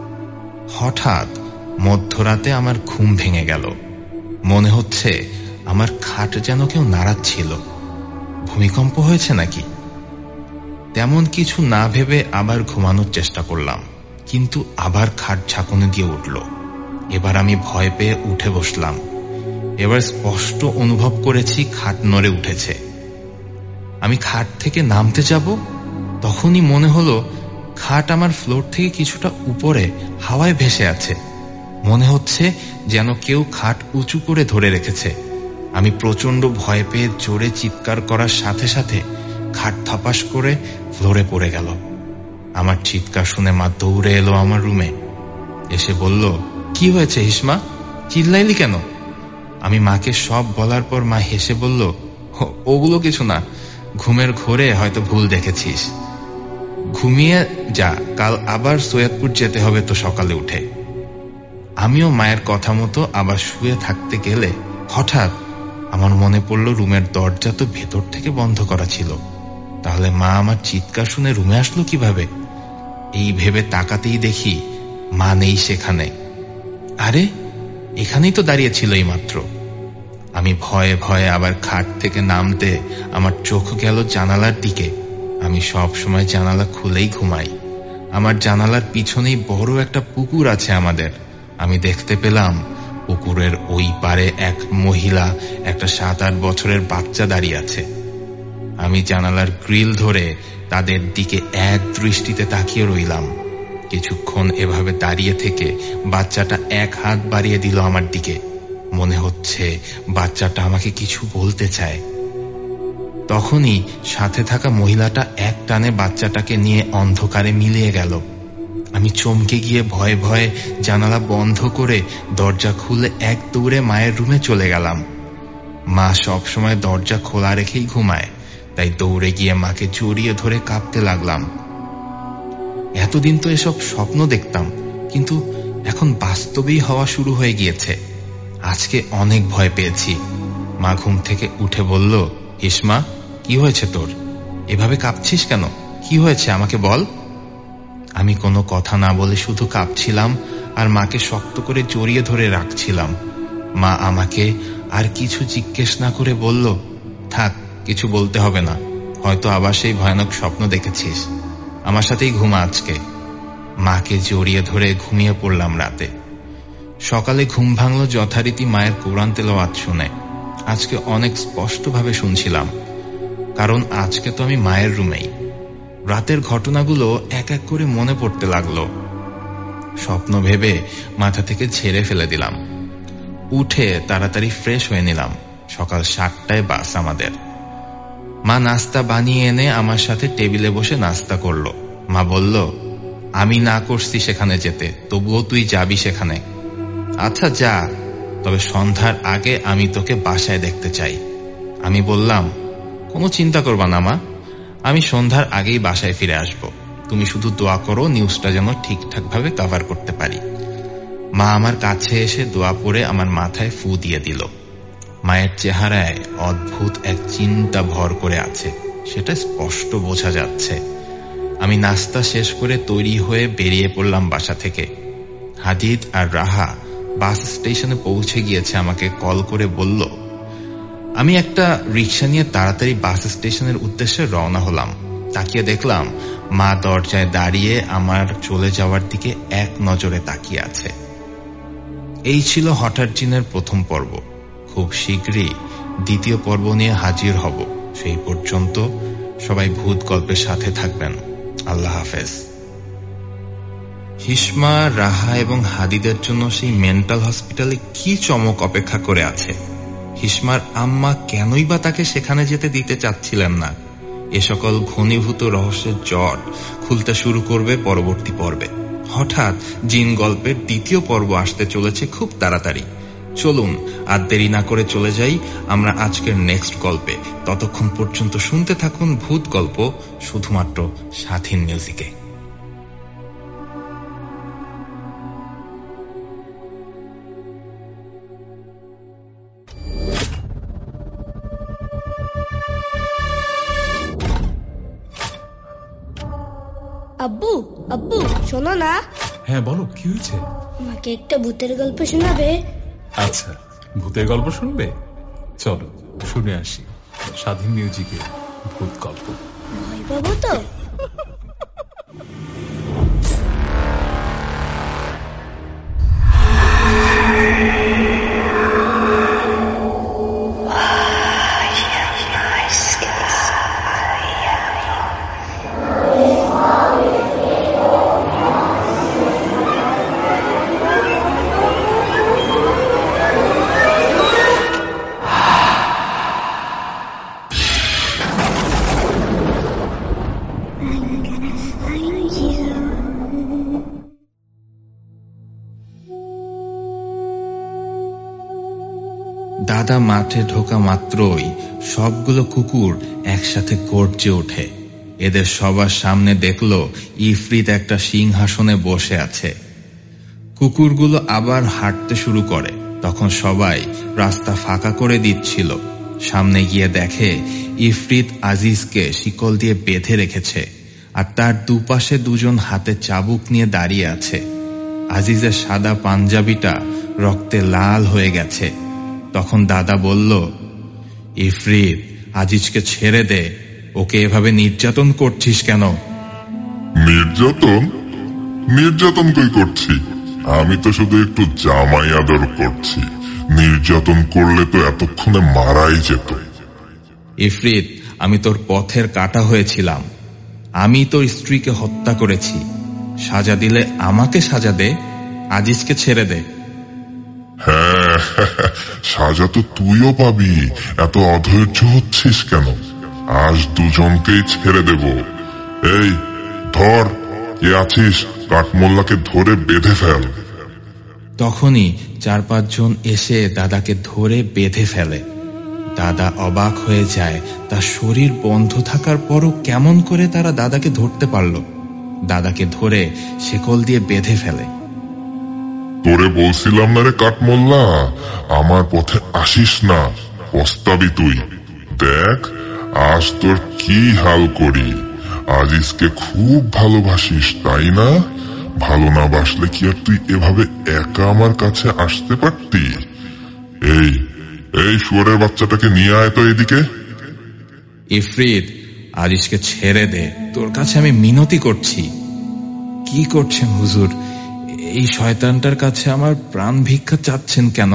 হঠাৎ মধ্যরাতে আমার ঘুম ভেঙে গেল। মনে হচ্ছে আমার খাট যেন কেউ নাড়াচ্ছিল। ভূমিকম্প হয়েছে নাকি? তেমন কিছু না ভেবে আবার ঘুমানোর চেষ্টা করলাম, কিন্তু আবার খাট ঝাঁকুনি দিয়ে উঠল। এবার আমি ভয় পেয়ে উঠে বসলাম। এবার স্পষ্ট অনুভব করেছি খাট নড়ে উঠেছে। আমি খাট থেকে নামতে যাব, তখনই মনে হলো খাট আমার ফ্লোর থেকে কিছুটা উপরে হাওয়ায় ভেসে আছে। মনে হচ্ছে যেন কেউ খাট উঁচু করে ধরে রেখেছে। আমি প্রচন্ড ভয় পেয়ে জোরে চিৎকার করার সাথে সাথে খাট থপাস করে ফ্লোরে পড়ে গেল। আমার চিৎকার শুনে মা দৌড়ে এলো আমার রুমে, এসে বলল, কি হয়েছে হিসমা, চিল্লাইলি কেন? আমি মাকে সব বলার পর মা হেসে বলল, ওগুলো কিছু না, ঘুমের ঘোরে হয়তো ভুল দেখেছিস। ঘুমিয়ে যা, কাল আবার সৈয়দপুর যেতে হবে তো সকালে উঠে। আমিও মায়ের কথা মতো আবার শুয়ে থাকতে গেলে হঠাৎ আমার মনে পড়ল রুমের দরজা তো ভেতর থেকে বন্ধ করা ছিল। তাহলে মা আমার চিৎকার শুনে রুমে আসলো কিভাবে? এই ভেবে তাকাতেই দেখি মা নেই সেখানে। আরে, এখানেই তো দাঁড়িয়েছিল এই মাত্র। আমি ভয়ে ভয়ে আবার খাট থেকে নামতে আমার চোখ গেল জানালার দিকে। আমি সব সময় জানালা খুলেই ঘুমাই। আমার জানালার পিছনেই বড় একটা পুকুর আছে আমাদের। আমি দেখতে পেলাম পুকুরের ওই পারে এক মহিলা একটা সাত আট বছরের বাচ্চা দাঁড়িয়ে আছে। আমি জানালার গ্রিল ধরে তাদের দিকে এক দৃষ্টিতে তাকিয়ে রইলাম। কিছুক্ষণ এভাবে দাঁড়িয়ে থেকে বাচ্চাটা এক হাত বাড়িয়ে দিল আমার দিকে। মনে হচ্ছে বাচ্চাটা আমাকে কিছু বলতে চায়। তখনই সাথে থাকা মহিলাটা এক টানে বাচ্চাটাকে নিয়ে অন্ধকারে মিলিয়ে গেল। আমি চমকে গিয়ে ভয়ে ভয়ে জানালা বন্ধ করে দরজা খুলে এক দৌড়ে মায়ের রুমে চলে গেলাম। মা সবসময় দরজা খোলা রেখেই ঘুমায়, তাই দৌড়ে গিয়ে মাকে জড়িয়ে ধরে কাঁদতে লাগলাম। এতদিন তো এসব স্বপ্ন দেখতাম, কিন্তু এখন বাস্তবেই হওয়া শুরু হয়ে গিয়েছে। আজকে অনেক ভয় পেয়েছি। মা ঘুম থেকে উঠে বলল, হিসমা, কি হয়েছে তোর? এভাবে কাঁপছিস কেন? কি হয়েছে আমাকে বল। আমি কোনো কথা না বলে শুধু কাঁপছিলাম আর মাকে শক্ত করে জড়িয়ে ধরে রাখছিলাম। মা আমাকে আর কিছু জিজ্ঞেস না করে বলল, থাক, কিছু বলতে হবে না, হয়তো আবার সেই ভয়ানক স্বপ্ন দেখেছিস। আমার সাথেই ঘুমা আজকে। মাকে জড়িয়ে ধরে ঘুমিয়ে পড়লাম রাতে। সকালে ঘুম ভাঙল যথারীতি মায়ের কোরআন তেলাওয়াত শুনে। আজকে অনেক স্পষ্টভাবে শুনছিলাম, কারণ আজকে তো আমি মায়ের রুমেই। রাতের ঘটনাগুলো এক এক করে মনে পড়তে লাগলো। স্বপ্ন ভেবে মাথা থেকে ঝেড়ে ফেলে দিলাম। উঠে তাড়াতাড়ি ফ্রেশ হয়ে নিলাম। সকাল সাতটায় বাস আমাদের। মা নাস্তা বানিয়ে এনে আমার সাথে টেবিলে বসে নাস্তা করলো। মা বলল, আমি না করছি সেখানে যেতে, তবুও তুই যাবি সেখানে। আচ্ছা যা, তবে সন্ধ্যার আগে আমি তোকে বাসায় দেখতে চাই। আমি বললাম, কোনো চিন্তা করবা না মা, আমি সন্ধ্যার আগেই বাসায় ফিরে আসব। তুমি শুধু দোয়া করো নিউজটা যেন ঠিকঠাক ভাবে কভার করতে পারি। মা আমার কাছে এসে দোয়া পড়ে আমার মাথায় ফু দিয়ে দিল। মায়ের চেহারায় অদ্ভুত এক চিন্তা ভর করে আছে, সেটা স্পষ্ট বোঝা যাচ্ছে। আমি নাস্তা শেষ করে তৈরি হয়ে বেরিয়ে পড়লাম বাসা থেকে। হাদিদ আর রাহা বাস স্টেশনে পৌঁছে গিয়েছে। আমাকে কল করে বলল। আমি একটা রিক্সা নিয়ে তাড়াতাড়ি বাস স্টেশনের উদ্দেশ্যে রওনা হলাম। তাকিয়ে দেখলাম মা দরজায় দাঁড়িয়ে আমার চলে যাওয়ার দিকে এক নজরে তাকিয়ে আছে। এই ছিল হঠাৎ জিনের প্রথম পর্ব। খুব শীঘ্রই দ্বিতীয় পর্ব নিয়ে হাজির হব। সেই পর্যন্ত সবাই ভূত গল্পের সাথে থাকবেন। আল্লাহ হাফেজ। হিসমা, রাহা এবং হাদিদের জন্য সেই মেন্টাল হসপিটালে কি চমক অপেক্ষা করে আছে। হিসমার আম্মা কেনই বা তাকে সেখানে যেতে দিতে চাচ্ছিলেন না। এ সকল ঘনীভূত রহস্যের জট খুলতে শুরু করবে পরবর্তী পর্বে। হঠাৎ জিন গল্পের দ্বিতীয় পর্ব আসতে চলেছে খুব তাড়াতাড়ি। চলুন আর দেরি না করে চলে যাই আমরা আজকের নেক্সট গল্পে। ততক্ষণ পর্যন্ত শুনতে থাকুন ভূত গল্প শুধুমাত্র স্বাধীন মিউজিকে। আব্বু আব্বু শোনো না। হ্যাঁ বলো, কি হয়েছে? আমাকে একটা ভূতের গল্প শোনাবে? আচ্ছা, ভূতের গল্প শুনবে? চলো শুনে আসি স্বাধীন মিউজিকে ভূত গল্প। ভয় পাবো তো? দাদা মাঠে ঢোকা মাত্রই সবগুলো কুকুর একসাথে গর্জে ওঠে। এদের সবার সামনে দেখলো ইফরিত একটা সিংহাসনে বসে আছে। কুকুরগুলো আবার হাঁটতে শুরু করে। তখন সবাই রাস্তা ফাঁকা করে দিচ্ছিল। সামনে গিয়ে দেখে ইফরিত আজিজকে শিকল দিয়ে বেঁধে রেখেছে, আর তার দুপাশে দুজন হাতে চাবুক নিয়ে দাঁড়িয়ে আছে। আজিজের সাদা পাঞ্জাবিটা রক্তে লাল হয়ে গেছে। তখন দাদা বলল, ইফরিত, আজিজকে ছেড়ে দে, ওকে এভাবে নির্যাতন করছিস কেন? নির্যাতন? নির্যাতন কই করছি? আমি তো শুধু একটু জামাই আদর করছি। নির্যাতন করলে তো এতক্ষণে মারাই যেত। ইফরিত, আমি তোর পথের কাঁটা হয়েছিলাম। আমি তোর স্ত্রীকে হত্যা করেছি। সাজা দিলে আমাকে সাজা দে, আজিজকে ছেড়ে দে। হ্যাঁ, সাজা তো তুইও পাবি। এত অধৈর্য হচ্ছিস কেন? আজ দুজনকেই ছেড়ে দেব। এই ধর, কে আছিস, কাঠমোল্লাকে ধরে বেঁধে ফেল। তখনই চার পাঁচজন এসে দাদাকে ধরে বেঁধে ফেলে। দাদা অবাক হয়ে যায়, তার শরীর বন্ধ থাকার পরও কেমন করে তারা দাদাকে ধরতে পারল। দাদাকে ধরে শেকল দিয়ে বেঁধে ফেলে। তোরে বলছিলাম না রে কাঠমোল্লা, আমার পথে আসিস না, পস্তাবি তুই। দেখ আজ তোর কি হাল করি। আজিজকে খুব ভালোবাসিস, তাই না? ভালো না বাসলে কি আর তুই এভাবে একা আমার কাছে আসতে পারতি? এই এই শুয়োরের বাচ্চাটাকে নিয়ে আয় তো এদিকে। ইফরিত, আজিজকে ছেড়ে দে, তোর কাছে আমি মিনতি করছি। কি করছেন হুজুর? এই শয়তানটার কাছে আমার প্রাণ ভিক্ষা চাচ্ছেন কেন?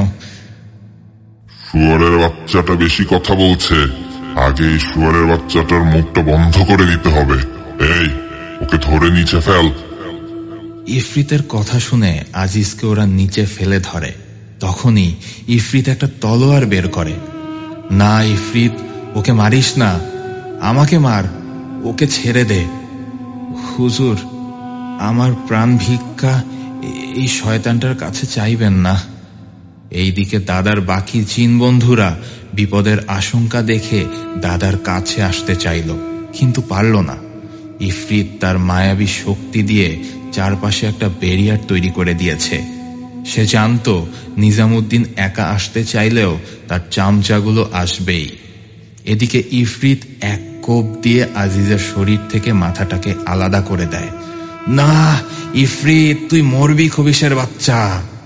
শুয়োরের বাচ্চাটা বেশি কথা বলছে। আগে এই শুয়োরের বাচ্চাটার মুখটা বন্ধ করে দিতে হবে। এই, ওকে ধরে নিচে ফেল। ইফরিতের কথা শুনে আজিজকে ওরা নিচে ফেলে ধরে। তখনই ইফরিত একটা তলোয়ার বের করে। না ইফরিত, ওকে মারিস না, আমাকে মার, ওকে ছেড়ে দে। হুজুর, আমার প্রাণ ভিক্ষা এই শয়তানটার কাছে চাইবেন না। এইদিকে দাদার বাকি জিন বন্ধুরা বিপদের আশঙ্কা দেখে দাদার কাছে আসতে চাইল, কিন্তু পারল না। ইফরিত তার মায়াবী শক্তি দিয়ে চারপাশে একটা ব্যারিয়ার তৈরি করে দিয়েছে। সে জানত নিজামুদ্দিন একা আসতে চাইলেও তার চামচাগুলো আসবেই। এদিকে ইফরিত এক কোপ দিয়ে আজিজের শরীর থেকে মাথাটাকে আলাদা করে দেয়। না ইফরিত, তুই মরবি খবিশের বাচ্চা।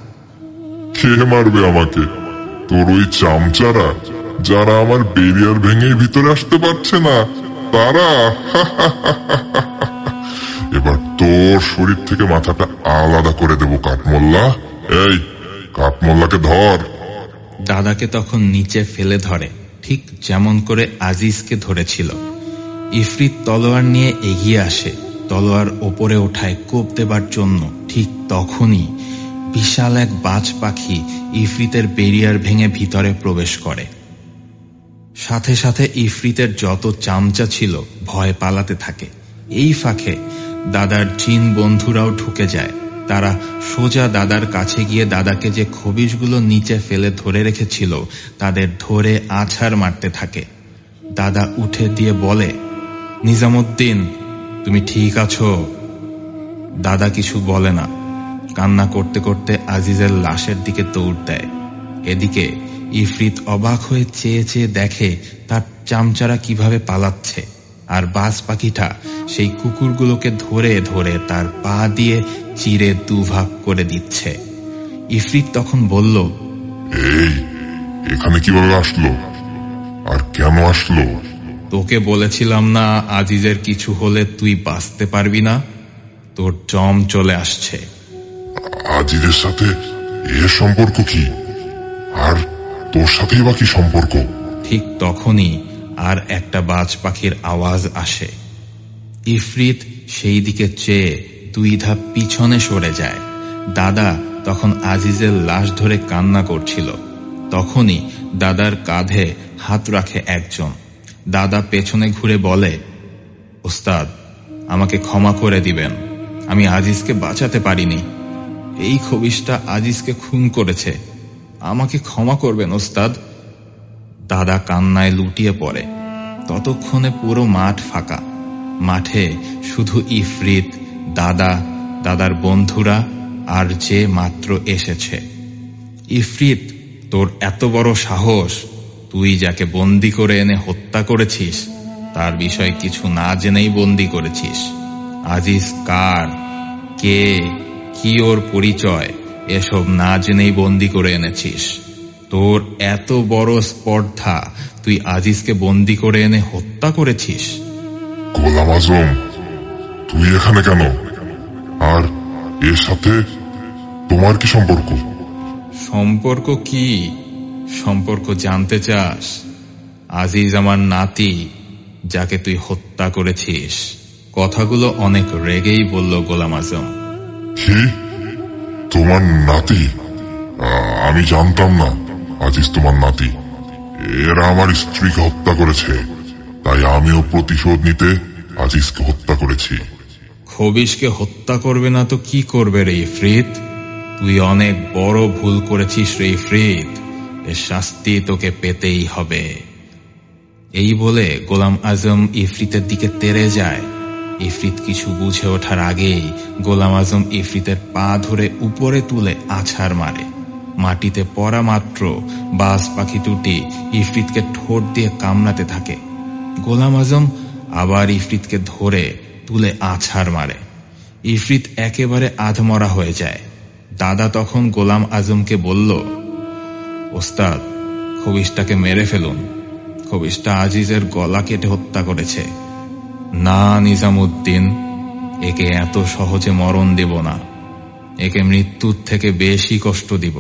কে মারবে আমাকে? তোর ওই চামচারা, যারা আমার ব্যারিয়ার ভেঙে ভিতরে আসতে পারছে না, তারা। এবার তোর শরীর থেকে মাথাটা আলাদা করে দেব কাঠমোল্লা। এই, কাঠমোল্লাকে ধর। দাদাকে তখন নিচে ফেলে ধরে, ঠিক যেমন করে আজিজকে ধরেছিল। ইফরিত তলোয়ার নিয়ে এগিয়ে আসে তলোয়ার ওপরে ওঠায় কোপ দেবার জন্য। ঠিক তখনই বিশাল এক বাজ পাখি ইফরিতের বেরিয়ার ভেঙে ভিতরে প্রবেশ করে। সাথে সাথে ইফরিতের যত চামচা ছিল ভয় পালাতে থাকে। এই ফাঁকে দাদার জিন বন্ধুরাও ঢুকে যায়। তারা সোজা দাদার কাছে গিয়ে দাদাকে যে খবিশগুলো নিচে ফেলে ধরে রেখেছিল তাদের ধরে আছাড় মারতে থাকে। দাদা উঠে দিয়ে বলে, নিজামুদ্দিন, তুমি ঠিক আছো? দাদা কিছু বলে না, কান্না করতে করতে আজিজের লাশের দিকে দৌড় দেয়। এদিকে ইফরিত অবাক হয়ে চেয়ে চেয়ে দেখে তার চামচারা কিভাবে পালাচ্ছে, আর বাজ পাখিটা সেই কুকুরগুলোকে ধরে ধরে তার পা দিয়ে চিরে দুভাগ করে দিচ্ছে। ইফরিত তখন বলল, এই এখানে কিভাবে আসলো আর কেন আসলো? তোকে বলেছিলাম না আজিজের কিছু হলে তুই বাঁচতে পারবি না? তোর জম চলে আসছে। আজিজের সাথে এর সম্পর্ক কি? আর তোর সাথেই বা কি সম্পর্ক? ঠিক তখনই আর একটা বাজ পাখির আওয়াজ আসে। ইফরিত সেই দিকে চেয়ে দুই ধাপ পিছনে সরে যায়। দাদা তখন আজিজের লাশ ধরে কান্না করছিল। তখনই দাদার কাঁধে হাত রাখে একজন। দাদা পেছনে ঘুরে বলে, ওস্তাদ, আমাকে ক্ষমা করে দিবেন, আমি আজিজকে বাঁচাতে পারিনি। এই খবিশটা আজিজকে খুন করেছে, আমাকে ক্ষমা করবেন ওস্তাদ। দাদা কান্নায় লুটিয়ে পড়ে। ততক্ষণে পুরো মাঠ ফাঁকা। মাঠে শুধু ইফরিত, দাদা, দাদার বন্ধুরা আর যে মাত্র এসেছে। ইফরিত, তোর এত বড় সাহস! তুই যাকে বন্দি করে এনে হত্যা করেছিস তার বিষয়ে কিছু না জেনেই বন্দি করেছিস। আজিজ কার, কে, কি ওর পরিচয় এসব না জেনেই বন্দি করে এনেছিস। তোর এত বড় স্পর্ধা, তুই আজিজকে বন্দি করে এনে হত্যা করেছিস। গোলাম আজম, তুই এখানে কেন? আর এর সাথে তোমার কি সম্পর্ক? সম্পর্ক কি? সম্পর্ক জানতে চাস? আজিজ আমার নাতি, যাকে তুই হত্যা করেছিস। কথাগুলো অনেক রেগেই বলল গোলাম আজম। কি? তোমার নাতি? আমি জানতাম না আজিজ তোমার নাতি। এরা আমার স্ত্রীকে হত্যা করেছে, তাই আমিও প্রতিশোধ নিতে আজিজকে হত্যা করেছি। খবিশকে হত্যা করবে না তো কি করবে রে ইফরিত? তুই অনেক বড় ভুল করেছিস রে ইফরিত, এর শাস্তি তোকে পেতেই হবে। এই বলে গোলাম আজম ইফরিতের দিকে তেড়ে যায়। ইফরিত কিছু বুঝে ওঠার আগেই গোলাম আজম ইফরিতের পা ধরে উপরে তুলে আছাড় মারে। মাটিতে পড়া মাত্র বাজ পাখি দুটি ইফরিতকে ঠোঁট দিয়ে কামড়াতে থাকে। গোলাম আজম আবার ইফরিতকে ধরে তুলে আছাড় মারে। ইফরিত একেবারে আধমরা হয়ে যায়। দাদা তখন গোলাম আজমকে বলল, ওস্তাদ, খবিশটাকে মেরে ফেলুন, খবিশটা আজিজের গলা কেটে হত্যা করেছে। না নিজামুদ্দিন, একে এত সহজে মরণ দেব না, একে মৃত্যুর থেকে বেশি কষ্ট দিব।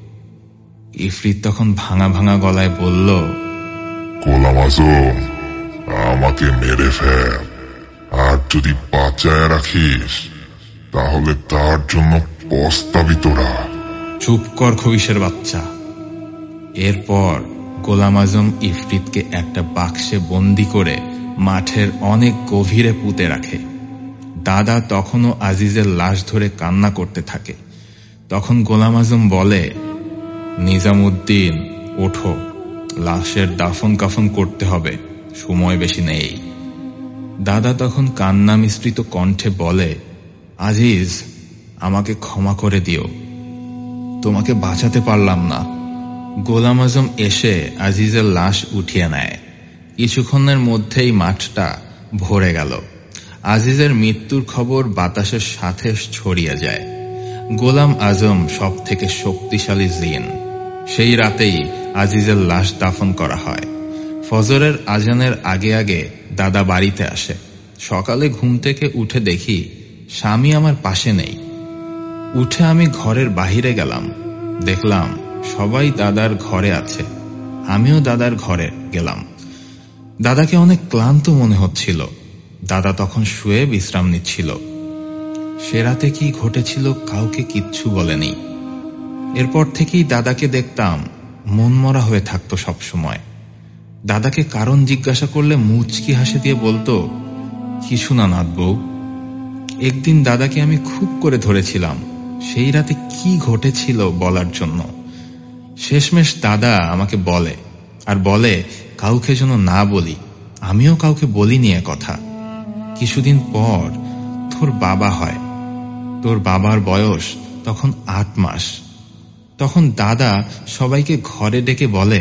ইফরিত তখন ভাঙা ভাঙা গলায় বলল, গোলাম আজম, আমাকে মেরে ফেল, আর যদি বাঁচায় রাখিস তাহলে তার জন্য পস্তাবি তোরা। চুপ কর খবিশের বাচ্চা। এরপর গোলাম আজম ইফরিতকে একটা বাক্সে বন্দি করে মাঠের অনেক গভীরে পুঁতে রাখে। দাদা তখনও আজিজের লাশ ধরে কান্না করতে থাকে। তখন গোলাম আজম বলে, নিজামুদ্দিন, ওঠো, লাশের দাফন কাফন করতে হবে, সময় বেশি নেই। দাদা তখন কান্না মিশ্রিত কণ্ঠে বলে, আজিজ, আমাকে ক্ষমা করে দিও, তোমাকে বাঁচাতে পারলাম না। গোলাম আজম এসে আজিজের লাশ উঠিয়ে নেয়। কিছুক্ষণের মধ্যেই মাঠটা ভরে গেল। আজিজের মৃত্যুর খবর বাতাসের সাথে ছড়িয়ে যায়। গোলাম আজম সব থেকে শক্তিশালী জিন। সেই রাতেই আজিজের লাশ দাফন করা হয়। ফজরের আজানের আগে আগে দাদা বাড়িতে আসে। সকালে ঘুম থেকে উঠে দেখি স্বামী আমার পাশে নেই। উঠে আমি ঘরের বাহিরে গেলাম, দেখলাম সবাই দাদার ঘরে আছে। আমিও দাদার ঘরে গেলাম। দাদাকে অনেক ক্লান্ত মনে হচ্ছিল। দাদা তখন শুয়ে বিশ্রাম নিচ্ছিল। সে রাতে কি ঘটেছিল কাউকে কিচ্ছু বলেনি। এরপর থেকেই দাদাকে দেখতাম মনমরা হয়ে থাকতো সব সময়। দাদাকে কারণ জিজ্ঞাসা করলে মুচকি হাসি দিয়ে বলতো, কিছু না নাথ বউ। একদিন দাদাকে আমি খুব করে ধরেছিলাম সেই রাতে কি ঘটেছিল বলার জন্য। শেষমেশ দাদা আমাকে বলে, আর বলে কাউকে যেন না বলি। আমিও কাউকে বলিনি এ কথা। কিছুদিন পর তোর বাবা হয়। তোর বাবার বয়স তখন আট মাস। তখন দাদা সবাইকে ঘরে ডেকে বলে,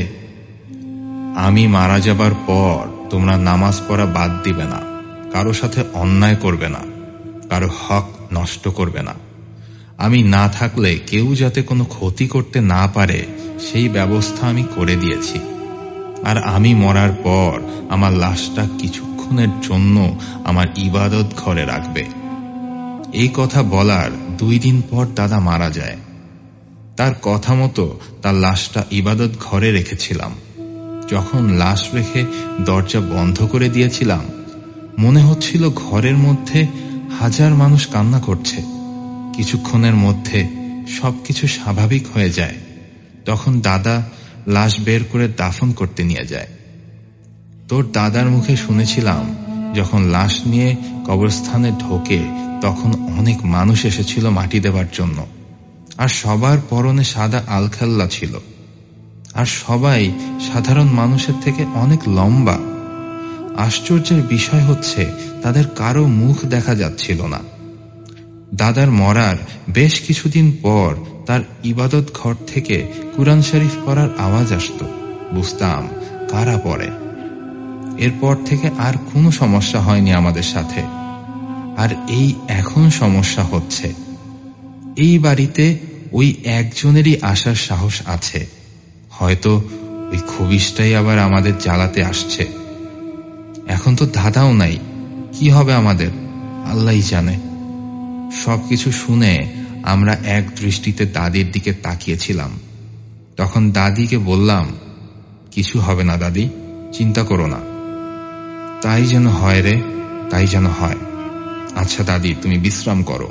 আমি মারা যাবার পর তোমরা নামাজ পড়া বাদ দিবে না, কারো সাথে অন্যায় করবে না, কারো হক নষ্ট করবে না। আমি না থাকলে কেউ যাতে কোনো ক্ষতি করতে না পারে সেই ব্যবস্থা আমি করে দিয়েছি। আর আমি মরার পর আমার লাশটা কিছুক্ষণের জন্য আমার ইবাদত ঘরে রাখবে। এই কথা বলার দুই দিন পর দাদা মারা যায়। তার কথা মতো তার লাশটা ইবাদত ঘরে রেখেছিলাম। যখন লাশ রেখে দরজা বন্ধ করে দিয়েছিলাম, মনে হচ্ছিল ঘরের মধ্যে হাজার মানুষ কান্না করছে। কিছুক্ষণের মধ্যে সবকিছু স্বাভাবিক হয়ে যায়। তখন দাদা লাশ বের করে দাফন করতে নিয়ে যায়। তোর দাদার মুখে শুনেছিলাম যখন লাশ নিয়ে কবরস্থানে ঢোকে তখন অনেক মানুষ এসেছিল মাটি দেবার জন্য। আর সবার পরনে সাদা আলখাল্লা ছিল। আর সবাই সাধারণ মানুষের থেকে অনেক লম্বা। আশ্চর্যের বিষয় হচ্ছে তাদের কারো মুখ দেখা যাচ্ছিল না। দাদার মরার বেশ কিছুদিন পর তার ইবাদত ঘর থেকে কুরআন শরীফ পড়ার আওয়াজ আসত। বুঝতাম কারা পড়ে। এরপর থেকে আর কোনো সমস্যা হয়নি আমাদের সাথে। আর এই এখন সমস্যা হচ্ছে। এই বাড়িতে ওই একজনেরই আসার সাহস আছে। হয়তো ওই খবিশটাই আবার আমাদের জ্বালাতে আসছে। এখন তো দাদাও নাই, কি হবে আমাদের আল্লাহই জানে। সবকিছু শুনে আমরা এক দৃষ্টিতে দাদির দিকে তাকিয়েছিলাম। তখন দাদিকে বললাম, কিছু হবে না দাদি, চিন্তা করো না। তাই যেন হয় রে, তাই যেন হয়। আচ্ছা দাদি, তুমি বিশ্রাম করো।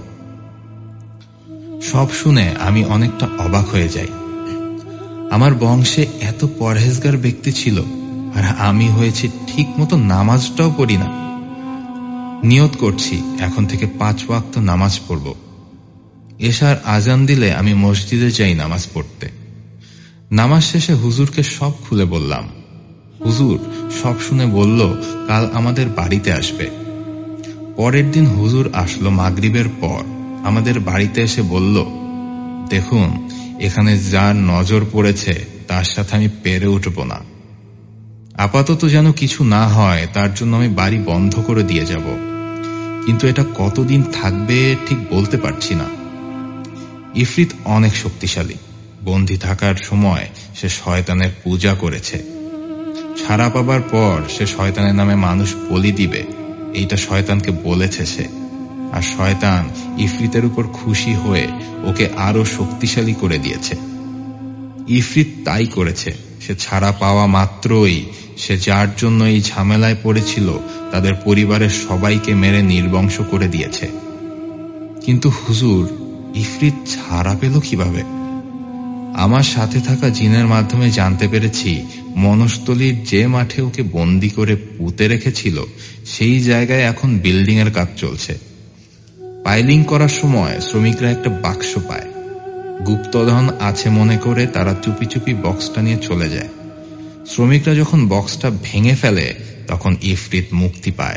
সব শুনে আমি অনেকটা অবাক হয়ে যাই। আমার বংশে এত পরহেজগার ব্যক্তি ছিল, আর আমি হয়েছি ঠিক মতো নামাজটাও পড়ি না। নিয়ত করছি এখন থেকে পাঁচ ওয়াক্ত নামাজ পড়ব। এশার আজান দিলে আমি মসজিদে যাই নামাজ পড়তে। নামাজ শেষে হুজুরকে সব খুলে বললাম। হুজুর সব শুনে বলল কাল আমাদের বাড়িতে আসবে। পরের দিন হুজুর আসলো মাগরিবের পর। আমাদের বাড়িতে এসে বলল, দেখুন এখানে যার নজর পড়েছে তার সাথে আমি পেরে উঠব না। আপাতত যেন কিছু না হয় তার জন্য আমি বাড়ি বন্ধ করে দিয়ে যাব। কিন্তু এটা কতদিন থাকবে ঠিক বলতে পারছি না। ইফরিত অনেক শক্তিশালী। বন্দী থাকার সময় সে শয়তানের পূজা করেছে। ছাড়া পাবার পর সে শয়তানের নামে মানুষ বলি দিবে, এইটা শয়তানকে বলেছে সে। আর শয়তান ইফরিতের উপর খুশি হয়ে ওকে আরো শক্তিশালী করে দিয়েছে। ইফরিত তাই করেছে। সে ছাড়া পাওয়া মাত্রই সে যার জন্য এই ঝামেলায় পড়েছিল তাদের পরিবারের সবাইকে মেরে নির্বংশ করে দিয়েছে। কিন্তু হুজুর, ইফরিত ছাড়া পেল কিভাবে? আমার সাথে থাকা জিনের মাধ্যমে জানতে পেরেছি মনস্থলীর যে মাঠে ওকে বন্দি করে পুঁতে রেখেছিল সেই জায়গায় এখন বিল্ডিং এর কাজ চলছে। পাইলিং করার সময় শ্রমিকরা একটা বাক্স পায়। গুপ্তধন আছে মনে করে তারা চুপি চুপি বক্সটা নিয়ে চলে যায়। শ্রমিকরা যখন বক্সটা ভেঙে ফেলে তখন ইফরিত মুক্তি পায়।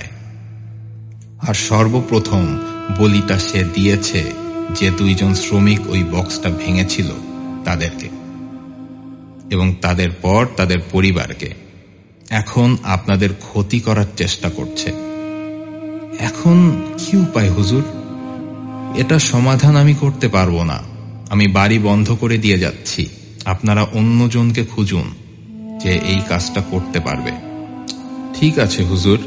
আর সর্বপ্রথম বলিটা সে দিয়েছে যে দুইজন শ্রমিক ওই বক্সটা ভেঙেছিল তাদেরকে, এবং তাদের পর তাদের পরিবারকে। এখন আপনাদের ক্ষতি করার চেষ্টা করছে। এখন কি উপায় হুজুর? এটা সমাধান আমি করতে পারবো না। আমি বাড়ি বন্ধ করে দিয়ে যাচ্ছি। আপনারা অন্যজনকে খুঁজুন যে এই কাজটা করতে পারবে। ঠিক আছে হুজুর।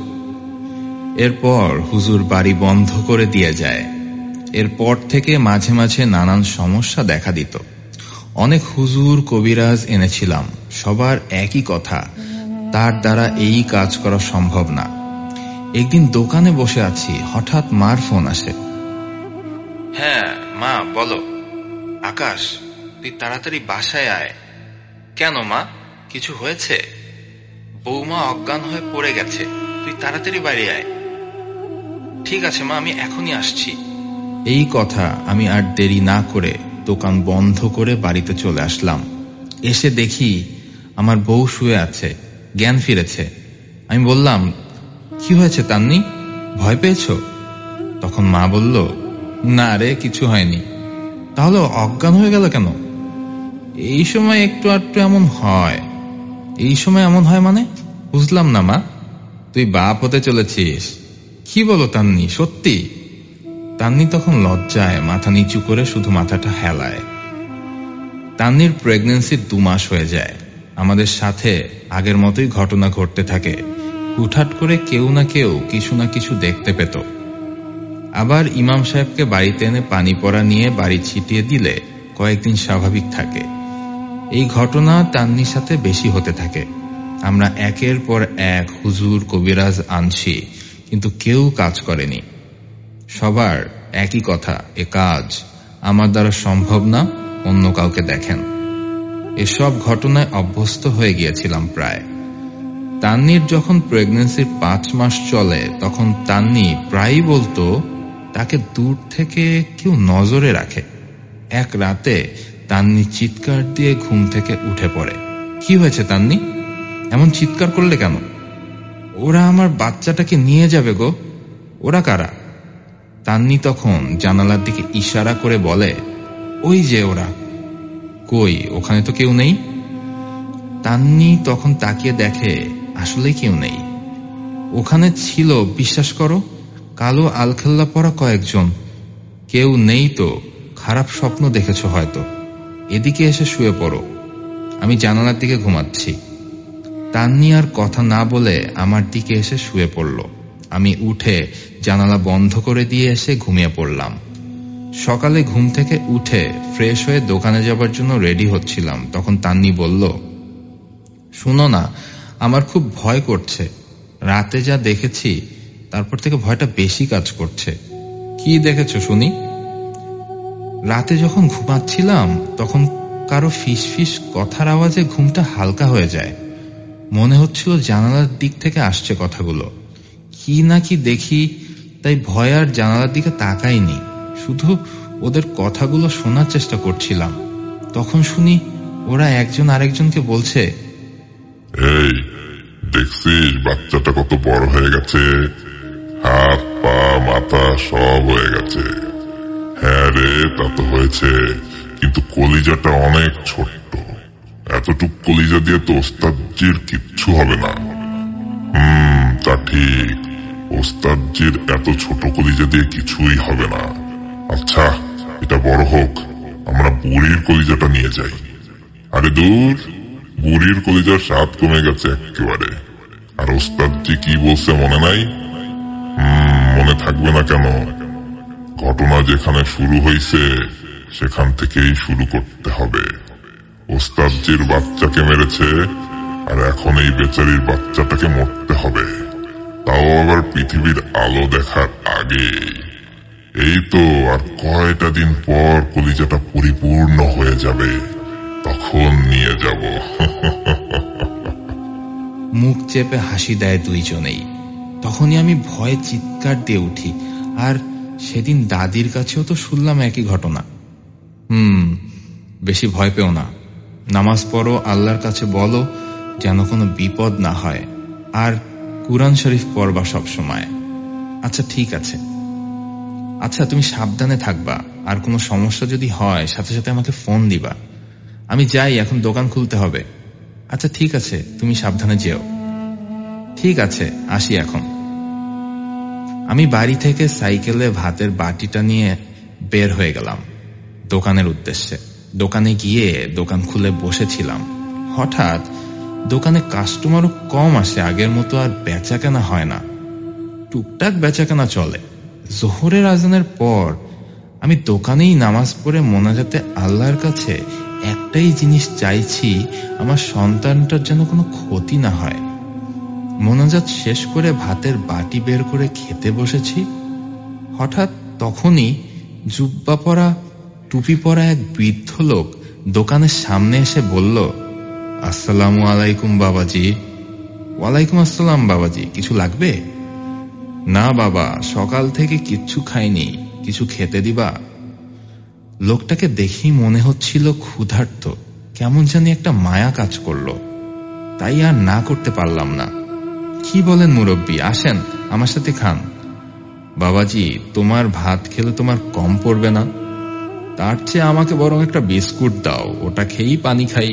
এরপর হুজুর বাড়ি বন্ধ করে দিয়ে যায়। এরপর থেকে মাঝে মাঝে নানান সমস্যা দেখা দিত। অনেক হুজুর কবিরাজ এনেছিলাম, সবার একই কথা, তার দ্বারা এই কাজ করা সম্ভব না। একদিন দোকানে বসে আছি, হঠাৎ মার ফোন আসে। হ্যাঁ মা, বলো। আকাশ, তুই তাড়াতাড়ি বাসায় আয়। কেন মা, কিছু হয়েছে? বৌমা অজ্ঞান হয়ে পড়ে গেছে, তুই তাড়াতাড়ি বাইরে আয়। ঠিক আছে মা, আমি এখনই আসছি। এই কথা আমি আর দেরি না করে দোকান বন্ধ করে বাড়িতে চলে আসলাম। এসে দেখি আমার বউ শুয়ে আছে, জ্ঞান ফিরেছে। আমি বললাম, কি হয়েছে তান্নি, ভয় পেয়েছ? তখন মা বলল, না রে, কিছু হয়নি। তাহলে অজ্ঞান হয়ে গেল কেন? এই সময় একটু আধটু এমন হয়। এই সময় এমন হয় মানে? বুঝলাম না মা। তুই বাপ হতে চলেছিস। কি বলো তান্নি, সত্যি? তান্নি তখন লজ্জায় মাথা নিচু করে শুধু মাথাটা হেলায়। তান্নির প্রেগন্যান্সির দু মাস হয়ে যায়। আমাদের সাথে আগের মতোই ঘটনা ঘটতে থাকে। হুটহাট করে কেউ না কেউ কিছু না কিছু দেখতে পেত। আবার ইমাম সাহেবকে বাড়িতে এনে পানি পড়া নিয়ে বাড়ি ছিটিয়ে দিলে কয়েকদিন স্বাভাবিক থাকে। এই ঘটনা তান্নির সাথে বেশি হতে থাকে। আমরা একের পর এক হুজুর, কবিরাজ আনছি, কিন্তু কেউ কাজ করেনি। সবার একই কথা, এ কাজ আমার দ্বারা সম্ভব না, অন্য কাউকে দেখেন। এসব ঘটনায় অভ্যস্ত হয়ে গিয়েছিলাম প্রায়। তান্নির যখন প্রেগন্যান্সির পাঁচ মাস চলে, তখন তান্নি প্রায়ই বলতো তাকে দূর থেকে কেউ নজরে রাখে। এক রাতে তান্নি চিৎকার দিয়ে ঘুম থেকে উঠে পড়ে। কি হয়েছে তান্নি, এমন চিৎকার করলে কেন? ওরা আমার বাচ্চাটাকে নিয়ে যাবে গো। ওরা কারা? তান্নি তখন জানালার দিকে ইশারা করে বলে, ওই যে ওরা। কই, ওখানে তো কেউ নেই। তান্নি তখন তাকিয়ে দেখে আসলে কেউ নেই। ওখানে ছিল, বিশ্বাস করো, কালো আলখাল্লা পরা কয়েকজন। কেউ নেই তো, খারাপ স্বপ্ন দেখেছ হয়তো। এদিকে এসে শুয়ে পড়ো, আমি জানালার দিকে ঘুমাচ্ছি। তান্নি আর কথা না বলে আমার দিকে এসে শুয়ে পড়ল। আমি উঠে জানালা বন্ধ করে দিয়ে এসে ঘুমিয়ে পড়লাম। সকালে ঘুম থেকে উঠে ফ্রেশ হয়ে দোকানে যাবার জন্য রেডি হচ্ছিলাম, তখন তান্নি বলল, শুনো না, আমার খুব ভয় করছে। রাতে যা দেখেছি তারপর থেকে ভয়টা বেশি কাজ করছে। কি দেখেছো শুনি? রাতে যখন ঘুমাচ্ছিলাম তখন কারো ফিস ফিস কথার আওয়াজে ঘুমটা হালকা হয়ে যায়। মনে হচ্ছিল জানালার দিক থেকে আসছে কথাগুলো। কি না কি দেখি, তাই ভয় আর জানালার দিকে তাকাইনি, শুধু ওদের কথাগুলো শোনার চেষ্টা করছিলাম। তখন শুনি ওরা একজন আরেকজনকে বলছে, এই দেখছিস বাচ্চাটা কত বড় হয়ে গেছে, হাত পা মাথা সব হয়ে গেছে। হ্যাঁ রে, তা তো হয়েছে, কিন্তু কলিজাটা অনেক ছোট্ট। এতটুক কলিজা দিয়ে তো ওস্তাদজির কিচ্ছু হবে না। হুম তা ঠিক, ওস্তাদজির এত ছোট কলিজা দিয়ে কিছুই হবে না। আচ্ছা, এটা বড় হোক, আমরা বুড়ির কলিজাটা নিয়ে যাই। আরে দূর, বুড়ির কলিজার স্বাদ কমে গেছে একেবারে। আর ওস্তাদজি কি বলছে মনে নাই? হম মনে থাকবে না কেন? ঘটনা যেখানে শুরু হয়েছে সেখান থেকেই শুরু করতে হবে। ওস্তাদজির বাচ্চাকে মেরেছে, আর এখন এই বেচারির বাচ্চাটাকে মরতে হবে, তাও আবার পৃথিবীর আলো দেখার আগে। এই তো আর কয়টা দিন পর কলিজাটা পরিপূর্ণ হয়ে যাবে, তখন নিয়ে যাব। মুখ চেপে হাসি দেয় দুইজনেই। তখনই আমি ভয়ে চিৎকার দিয়ে উঠি। আর সেদিন দাদির কাছেও তো শুনলাম একই ঘটনা। হুম বেশি ভয় পেও না, নামাজ পড়ো, আল্লাহর কাছে বলো যেন কোনো বিপদ না হয়, আর কুরআন শরীফ পড়বা সব সময়। আচ্ছা ঠিক আছে। আচ্ছা তুমি সাবধানে থাকবা, আর কোনো সমস্যা যদি হয় সাথে সাথে আমাকে ফোন দিবা। আমি যাই, এখন দোকান খুলতে হবে। আচ্ছা ঠিক আছে, তুমি সাবধানে যেও। ঠিক আছে, আসি এখন। আমি বাড়ি থেকে সাইকেলে ভাতের বাটিটা নিয়ে বের হয়ে গেলাম দোকানের উদ্দেশ্যে। দোকানে গিয়ে দোকান খুলে বসেছিলাম। হঠাৎ দোকানে কাস্টমারও কম আসে, আগের মতো আর বেচাকেনা হয় না। টুকটাক বেচাকেনা চলে। জোহরের আজানের পর আমি দোকানেই নামাজ পড়ে মোনাজাতে আল্লাহর কাছে একটাই জিনিস চাইছি, আমার সন্তানটার যেন কোনো ক্ষতি না হয়। মোনাজাত শেষ করে ভাতের বাটি বের করে খেতে বসেছি, হঠাৎ তখনই জুব্বা পরা টুপি পরা এক বৃদ্ধ লোক দোকানের সামনে এসে বলল, আসসালামু আলাইকুম বাবাজি। ওয়ালাইকুম আসসালাম বাবাজি, কিছু লাগবে? না বাবা, সকাল থেকে কিচ্ছু খাইনি, কিছু খেতে দিবা? লোকটাকে দেখেই মনে হচ্ছিল ক্ষুধার্ত, কেমন জানি একটা মায়া কাজ করলো, তাই আর না করতে পারলাম না। কি বলেন মুরব্বী, আসেন আমার সাথে খান। বাবাজি, তোমার ভাত খেলে তোমার কম পড়বে না, তার চেয়ে আমাকে বরং একটা বিস্কুট দাও, ওটা খেয়েই পানি খাই।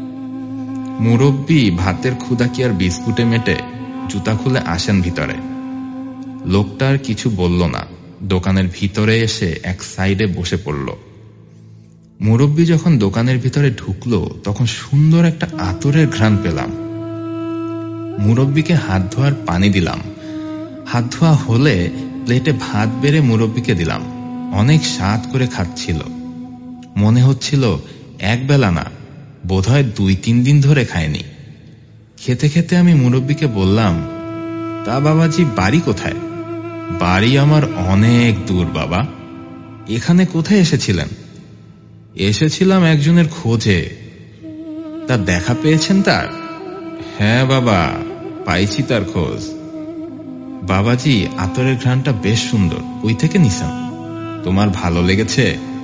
মুরব্বী ভাতের ক্ষুধা কি আর বিস্কুটে মেটে? জুতা খুলে আসেন ভিতরে। লোকটার কিছু বলল না, দোকানের ভিতরে এসে এক সাইডে বসে পড়ল। মুরব্বী যখন দোকানের ভিতরে ঢুকলো তখন সুন্দর একটা আতরের ঘ্রাণ পেলাম। মুরব্বীকে হাত ধোয়ার পানি দিলাম। হাত ধোয়া হলে প্লেটে ভাত বেড়ে মুরব্বীকে দিলাম। অনেক স্বাদ করে খাচ্ছিল, মনে হচ্ছিল এক বেলা না, বোধহয় দুই তিন দিন ধরে খায়নি। খেতে খেতে আমি মুরব্বীকে বললাম, তা বাবাজি বাড়ি কোথায়? বাড়ি আমার অনেক দূর বাবা। এখানে কোথায় এসেছিলেন? এসেছিলাম একজনের খোঁজে। তা দেখা পেয়েছেন তার? হ্যাঁ বাবা, পাইছি তার খোঁজ। বাবাজি, আতরের ঘ্রাণটা বেশ সুন্দর, ওই থেকে নিছেন? তোমার ভালো লেগেছে?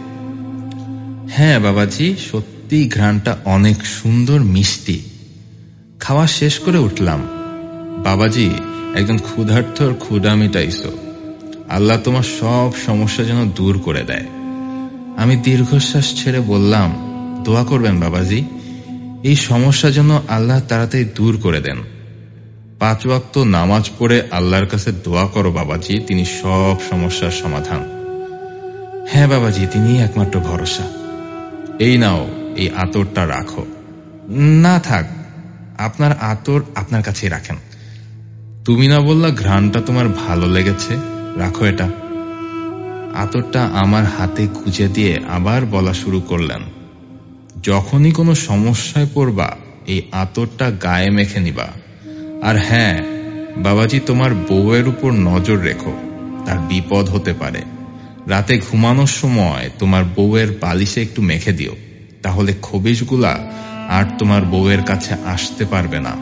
হ্যাঁ বাবাজি, সত্যি ঘ্রাণটা অনেক সুন্দর, মিষ্টি। খাওয়া শেষ করে উঠলাম। বাবাজি, একজন ক্ষুধার্তর ক্ষুধা মিটাইছো, আল্লাহ তোমার সব সমস্যা যেন দূর করে দেয়। আমি দীর্ঘশ্বাস ছেড়ে বললাম, দোয়া করবেন বাবাজি, এই সমস্যা যেন আল্লাহ তাড়াতাড়ি দূর করে দেন। পাঁচ ওয়াক্ত নামাজ পড়ে আল্লাহর কাছে দোয়া করো বাবাজি, তিনি সব সমস্যার সমাধান। হ্যাঁ বাবাজি, তিনি একমাত্র ভরসা। এই নাও, এই আতরটা রাখো। না থাক, আপনার আতর আপনার কাছেই রাখেন। তুমি না বললা ঘ্রাণটা তোমার ভালো লেগেছে, রাখো এটা। আতরটা আমার হাতে গুজে দিয়ে আবার বলা শুরু করলেন, যখনই কোনো সমস্যায় পড়বা এই আতরটা গায়ে মেখে নিবা। আর হ্যাঁ বাবাজি, তোমার বউয়ের উপর নজর রেখো, তার বিপদ হতে পারে। রাতে ঘুমানোর সময় তোমার বউয়ের বালিশে একটু মেখে দিও, তাহলে খবিশগুলা আর তোমার বউয়ের কাছে আসতে পারবে না।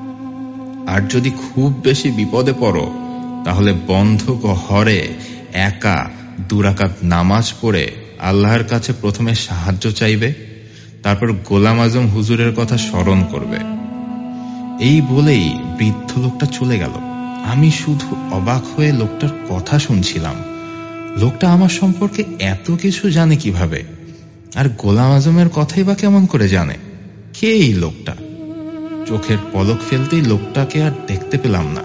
আর যদি খুব বেশি বিপদে পড়ো তাহলে বন্ধ ঘরে একা দুরাকাত নামাজ পড়ে আল্লাহর কাছে প্রথমে সাহায্য চাইবে, তারপর গোলাম আজম হুজুরের কথা স্মরণ করবে। এই বলেই বৃদ্ধ লোকটা চলে গেল। আমি শুধু অবাক হয়ে লোকটার কথা শুনছিলাম। লোকটা আমার সম্পর্কে এত কিছু জানে কিভাবে? আর গোলাম আজমের কথাই বা কেমন করে জানে? কে এই লোকটা? চোখের পলক ফেলতেই লোকটাকে আর দেখতে পেলাম না।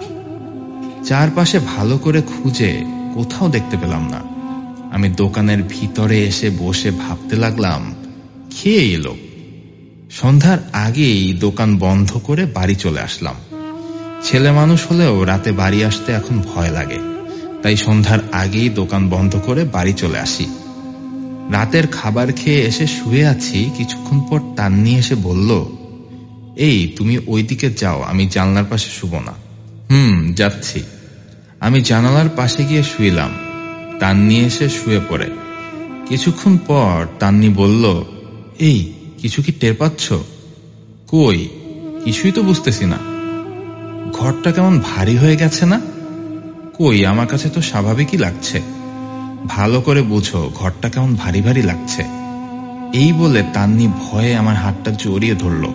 চারপাশে ভালো করে খুঁজে কোথাও দেখতে পেলাম না। আমি দোকানের ভিতরে এসে বসে ভাবতে লাগলাম, কে এই লোক? সন্ধ্যার আগেই দোকান বন্ধ করে বাড়ি চলে আসলাম। ছেলে মানুষ হলেও রাতে বাড়ি আসতে এখন ভয় লাগে, তাই সন্ধ্যার আগেই দোকান বন্ধ করে বাড়ি চলে আসি। রাতের খাবার খেয়ে এসে শুয়ে আছি, কিছুক্ষণ পর তান্নি এসে বলল, এই তুমি ওইদিকে যাও, আমি জানলার পাশে শুব না। হুম, যাচ্ছি। আমি জানালার পাশে গিয়ে শুইলাম। তান্নি এসে শুয়ে পড়ে। কিছুক্ষণ পর তান্নি বলল, এই কিছু কি টের পাচ্ছ? কই, কিছুই তো বুঝতেছি না। ঘরটা কেমন ভারী হয়ে গেছে না? কই, আমার কাছে তো স্বাভাবিকই লাগছে। ভালো করে বুঝো, ঘরটা কেমন ভারী ভারী লাগছে। এই বলে তান্নি ভয়ে আমার হাতটা জড়িয়ে ধরল।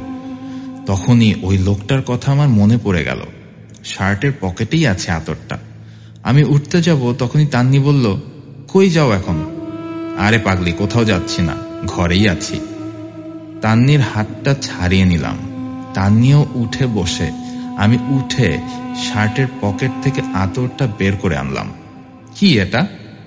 তখনই ওই লোকটার কথা আমার মনে পড়ে গেল। শার্টের পকেটেই আছে আতরটা। আমি উঠতে যাব, তখনই তান্নি বলল, কই যাও এখন? আরে পাগলি, কোথাও যাচ্ছি না, ঘরেই আছি। তান্নির হাতটা ছাড়িয়ে নিলাম। তান্নিও উঠে বসে। আমি উঠে শার্টের পকেট থেকে আতরটা বের করে আনলাম। কি এটা?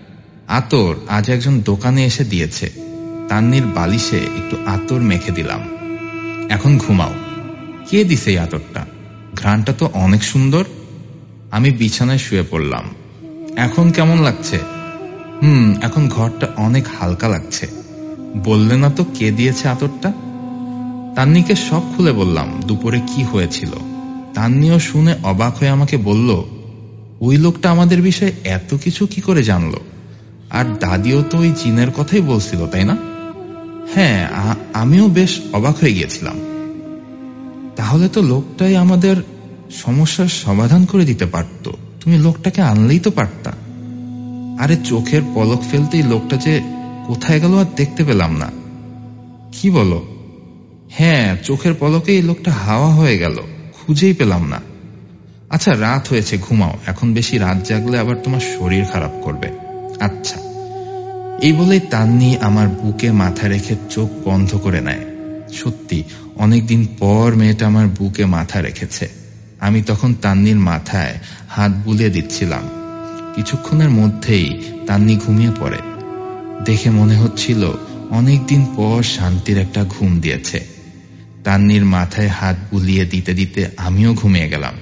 আতর আজ একজন দোকানে এসে দিয়েছে। তান্নির বালিশে একটু আতর মেখে দিলাম। এখন ঘুমাও। কে দিছে এই আতরটা? ঘ্রাণটা তো অনেক সুন্দর। আমি বিছানায় শুয়ে পড়লাম। এখন কেমন লাগছে? হুম, এখন ঘরটা অনেক হালকা লাগছে। বললে না তো কে দিয়েছে আতরটা? তান্নিকে সব খুলে বললাম দুপুরে কি হয়েছিল। তান্নিও শুনে অবাক হয়ে আমাকে বলল, ওই লোকটা আমাদের বিষয়ে এত কিছু কি করে জানলো? আর দাদিও তো ওই জিনের কথাই বলছিল, তাই না? হ্যাঁ, আমিও বেশ অবাক হয়ে গিয়েছিলাম। তাহলে তো লোকটাই আমাদের সমস্যার সমাধান করে দিতে পারত। তুমি লোকটাকে আনলেই তো পারতা। আরে চোখের পলক ফেলতেই লোকটা যে কোথায় গেল আর দেখতে পেলাম না। কি বলো? হ্যাঁ, চোখের পলকেই লোকটা হাওয়া হয়ে গেল, খুঁজেই পেলাম না। আচ্ছা, রাত হয়েছে, ঘুমাও। এখন বেশি রাত জাগলে আবার তোমার শরীর খারাপ করবে। আচ্ছা। এই বলেই তান্নি আমার বুকে মাথা রেখে চোখ বন্ধ করে নেয়। সত্যি অনেকদিন পর মেয়েটা আমার বুকে মাথা রেখেছে। আমি তখন তান্নির মাথায় হাত বুলিয়ে দিচ্ছিলাম। কিছুক্ষণের মধ্যেই তান্নি ঘুমিয়ে পড়ে। দেখে মনে হচ্ছিল অনেকদিন পর শান্তির একটা ঘুম দিয়েছে। তান্নির মাথায় হাত বুলিয়ে দিতে দিতে আমিও ঘুমিয়ে গেলাম।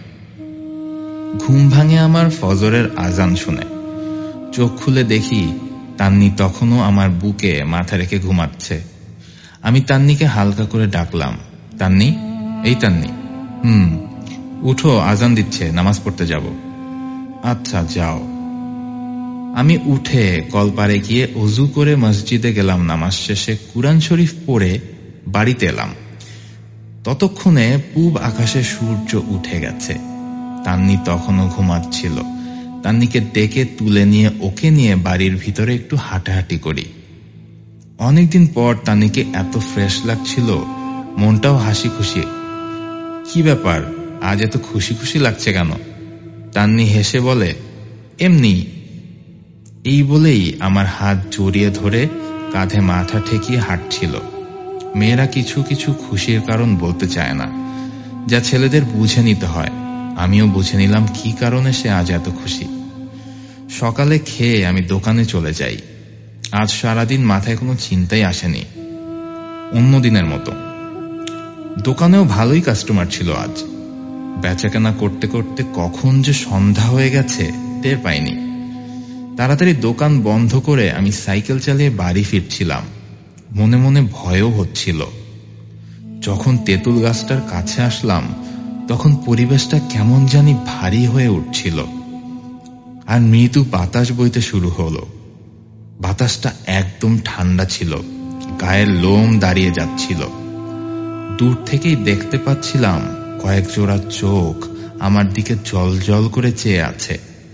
ঘুম ভাঙে আমার ফজরের আজান শুনে। চোখ খুলে দেখি তান্নি তখনও আমার বুকে মাথা রেখে ঘুমাচ্ছে। আমি তান্নিকে হালকা করে ডাকলাম, তান্নি, এই তান্নি, হুম উঠো, আজান দিচ্ছে, নামাজ পড়তে যাব। আচ্ছা, যাও। আমি উঠে কলপারে গিয়ে অজু করে মসজিদে গেলাম। নামাজ শেষে কুরআন শরীফ পড়ে বাড়িতে এলাম। ততক্ষণে পূব আকাশে সূর্য উঠে গেছে। তান্নি তখনও ঘুমাচ্ছিল। তান্নিকে ডেকে তুলে নিয়ে ওকে নিয়ে বাড়ির ভিতরে একটু হাঁটাহাঁটি করি। অনেকদিন পর তান্নিকে এত ফ্রেশ লাগছিল, মনটাও হাসি খুশি। কি ব্যাপার, আজ এত খুশি খুশি লাগছে কেন? তান্নি হেসে বলে, এমনি। এই বলেই আমার হাত জড়িয়ে ধরে কাঁধে মাথা ঠেকিয়ে হাঁটছিল। মেয়েরা কিছু কিছু খুশির কারণ বলতে চায় না, যা ছেলেদের বুঝে নিতে হয়। আমিও বুঝে নিলাম কি কারণে সে আজ এত খুশি। সকালে খেয়ে আমি দোকানে চলে যাই। আজ সারাদিন মাথায় কোনো চিন্তাই আসেনি, অন্য দিনের মতো। দোকানেও ভালোই কাস্টমার ছিল আজ। বেচাকেনা করতে করতে কখন যে সন্ধ্যা হয়ে গেছে টের পাইনি। তাড়াতাড়ি দোকান বন্ধ করে আমি সাইকেল চালিয়ে বাড়ি ফিরছিলাম। মনে মনে ভয়ও হচ্ছিল। যখন তেঁতুল গাছটার কাছে আসলাম তখন পরিবেশটা কেমন জানি ভারী হয়ে উঠছিল, আর মৃদু বাতাস বইতে শুরু হলো। বাতাসটা একদম ঠান্ডা ছিল, গায়ের লোম দাঁড়িয়ে যাচ্ছিল। দূর থেকেই দেখতে পাচ্ছিলাম কয়েক জোড়া চোখ আমার দিকে জল জল করে চেয়ে আছে।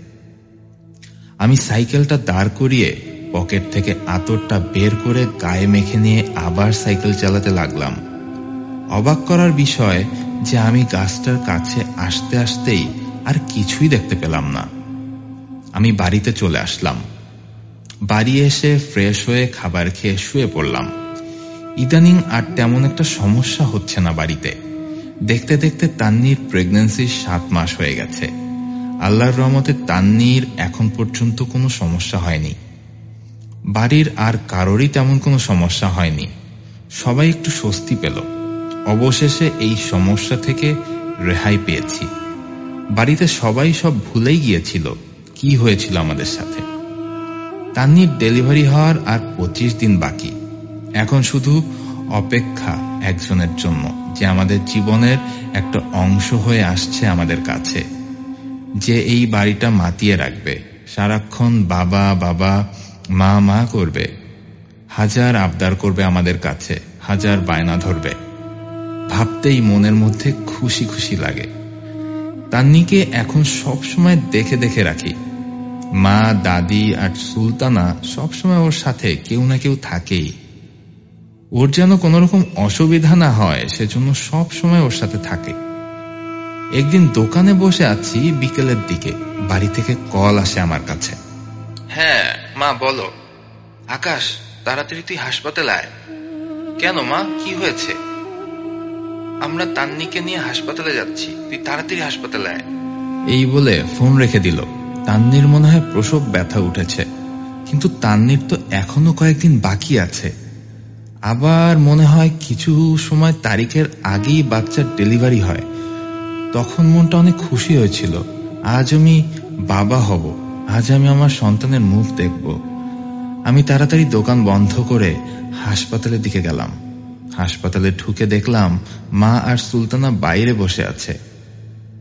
আমি সাইকেলটা দাঁড় করিয়ে পকেট থেকে আতরটা বের করে গায়ে মেখে নিয়ে আবার সাইকেল চালাতে লাগলাম। অবাক করার বিষয় যে আমি গাছটার কাছে আসতে আসতেই আর কিছুই দেখতে পেলাম না। আমি বাড়িতে চলে আসলাম। বাড়ি এসে ফ্রেশ হয়ে খাবার খেয়ে শুয়ে পড়লাম। ইদানিং আর তেমন একটা সমস্যা হচ্ছে না বাড়িতে। দেখতে দেখতে তান্নির প্রেগন্যান্সির সাত মাস হয়ে গেছে। আল্লাহর রহমতে তান্নির এখন পর্যন্ত কোনো সমস্যা হয়নি। বাড়ির আর কারোরই তেমন কোনো সমস্যা হয়নি। সবাই একটু স্বস্তি পেল। অবশেষে এই সমস্যা থেকে রেহাই পেয়েছি। বাড়িতে সবাই সব ভুলেই গিয়েছিল কি হয়েছিল আমাদের সাথে। তান্নির ডেলিভারি হওয়ার আর পঁচিশ দিন বাকি। এখন শুধু অপেক্ষা একজনের জন্য, যে আমাদের জীবনের একটা অংশ হয়ে আসছে আমাদের কাছে, যে এই বাড়িটা মাতিয়ে রাখবে, সারাক্ষণ বাবা বাবা মা মা করবে, হাজার আবদার করবে আমাদের কাছে, হাজার বায়না ধরবে। ভাবতেই মনের মধ্যে খুশি খুশি লাগে। তান্নিকে এখন সব সময় দেখে দেখে রাখি। মা, দাদি আর সুলতানা সবসময় ওর সাথে কেউ না কেউ থাকেই। ওর যেন কোনো রকম অসুবিধা না হয় সেজন্য সব সময় ওর সাথে থাকে। একদিন দোকানে বসে আছি, বিকেলের দিকে বাড়ি থেকে কল আসে আমার কাছে। হ্যাঁ মা, বলো। আকাশ, তাড়াতাড়ি তুই হাসপাতালে আয়। কেন মা, কি হয়েছে? আমরা তান্নিকে নিয়ে হাসপাতালে যাচ্ছি, তুই তাড়াতাড়ি হাসপাতালে আয়। এই বলে ফোন রেখে দিল। তান্নির মনে হয় প্রসব ব্যথা উঠেছে, কিন্তু তান্নির তো এখনো কয়েকদিন বাকি আছে। আবার মনে হয় কিছু সময় তারিখের আগেই বাচ্চার ডেলিভারি হয়। তখন মনটা অনেক খুশি হয়েছিল। আজ আমি বাবা হব, আজ আমি আমার সন্তানের মুখ দেখব। আমি তাড়াতাড়ি দোকান বন্ধ করে হাসপাতালের দিকে গেলাম। হাসপাতালে ঢুকে দেখলাম মা আর সুলতানা বাইরে বসে আছে।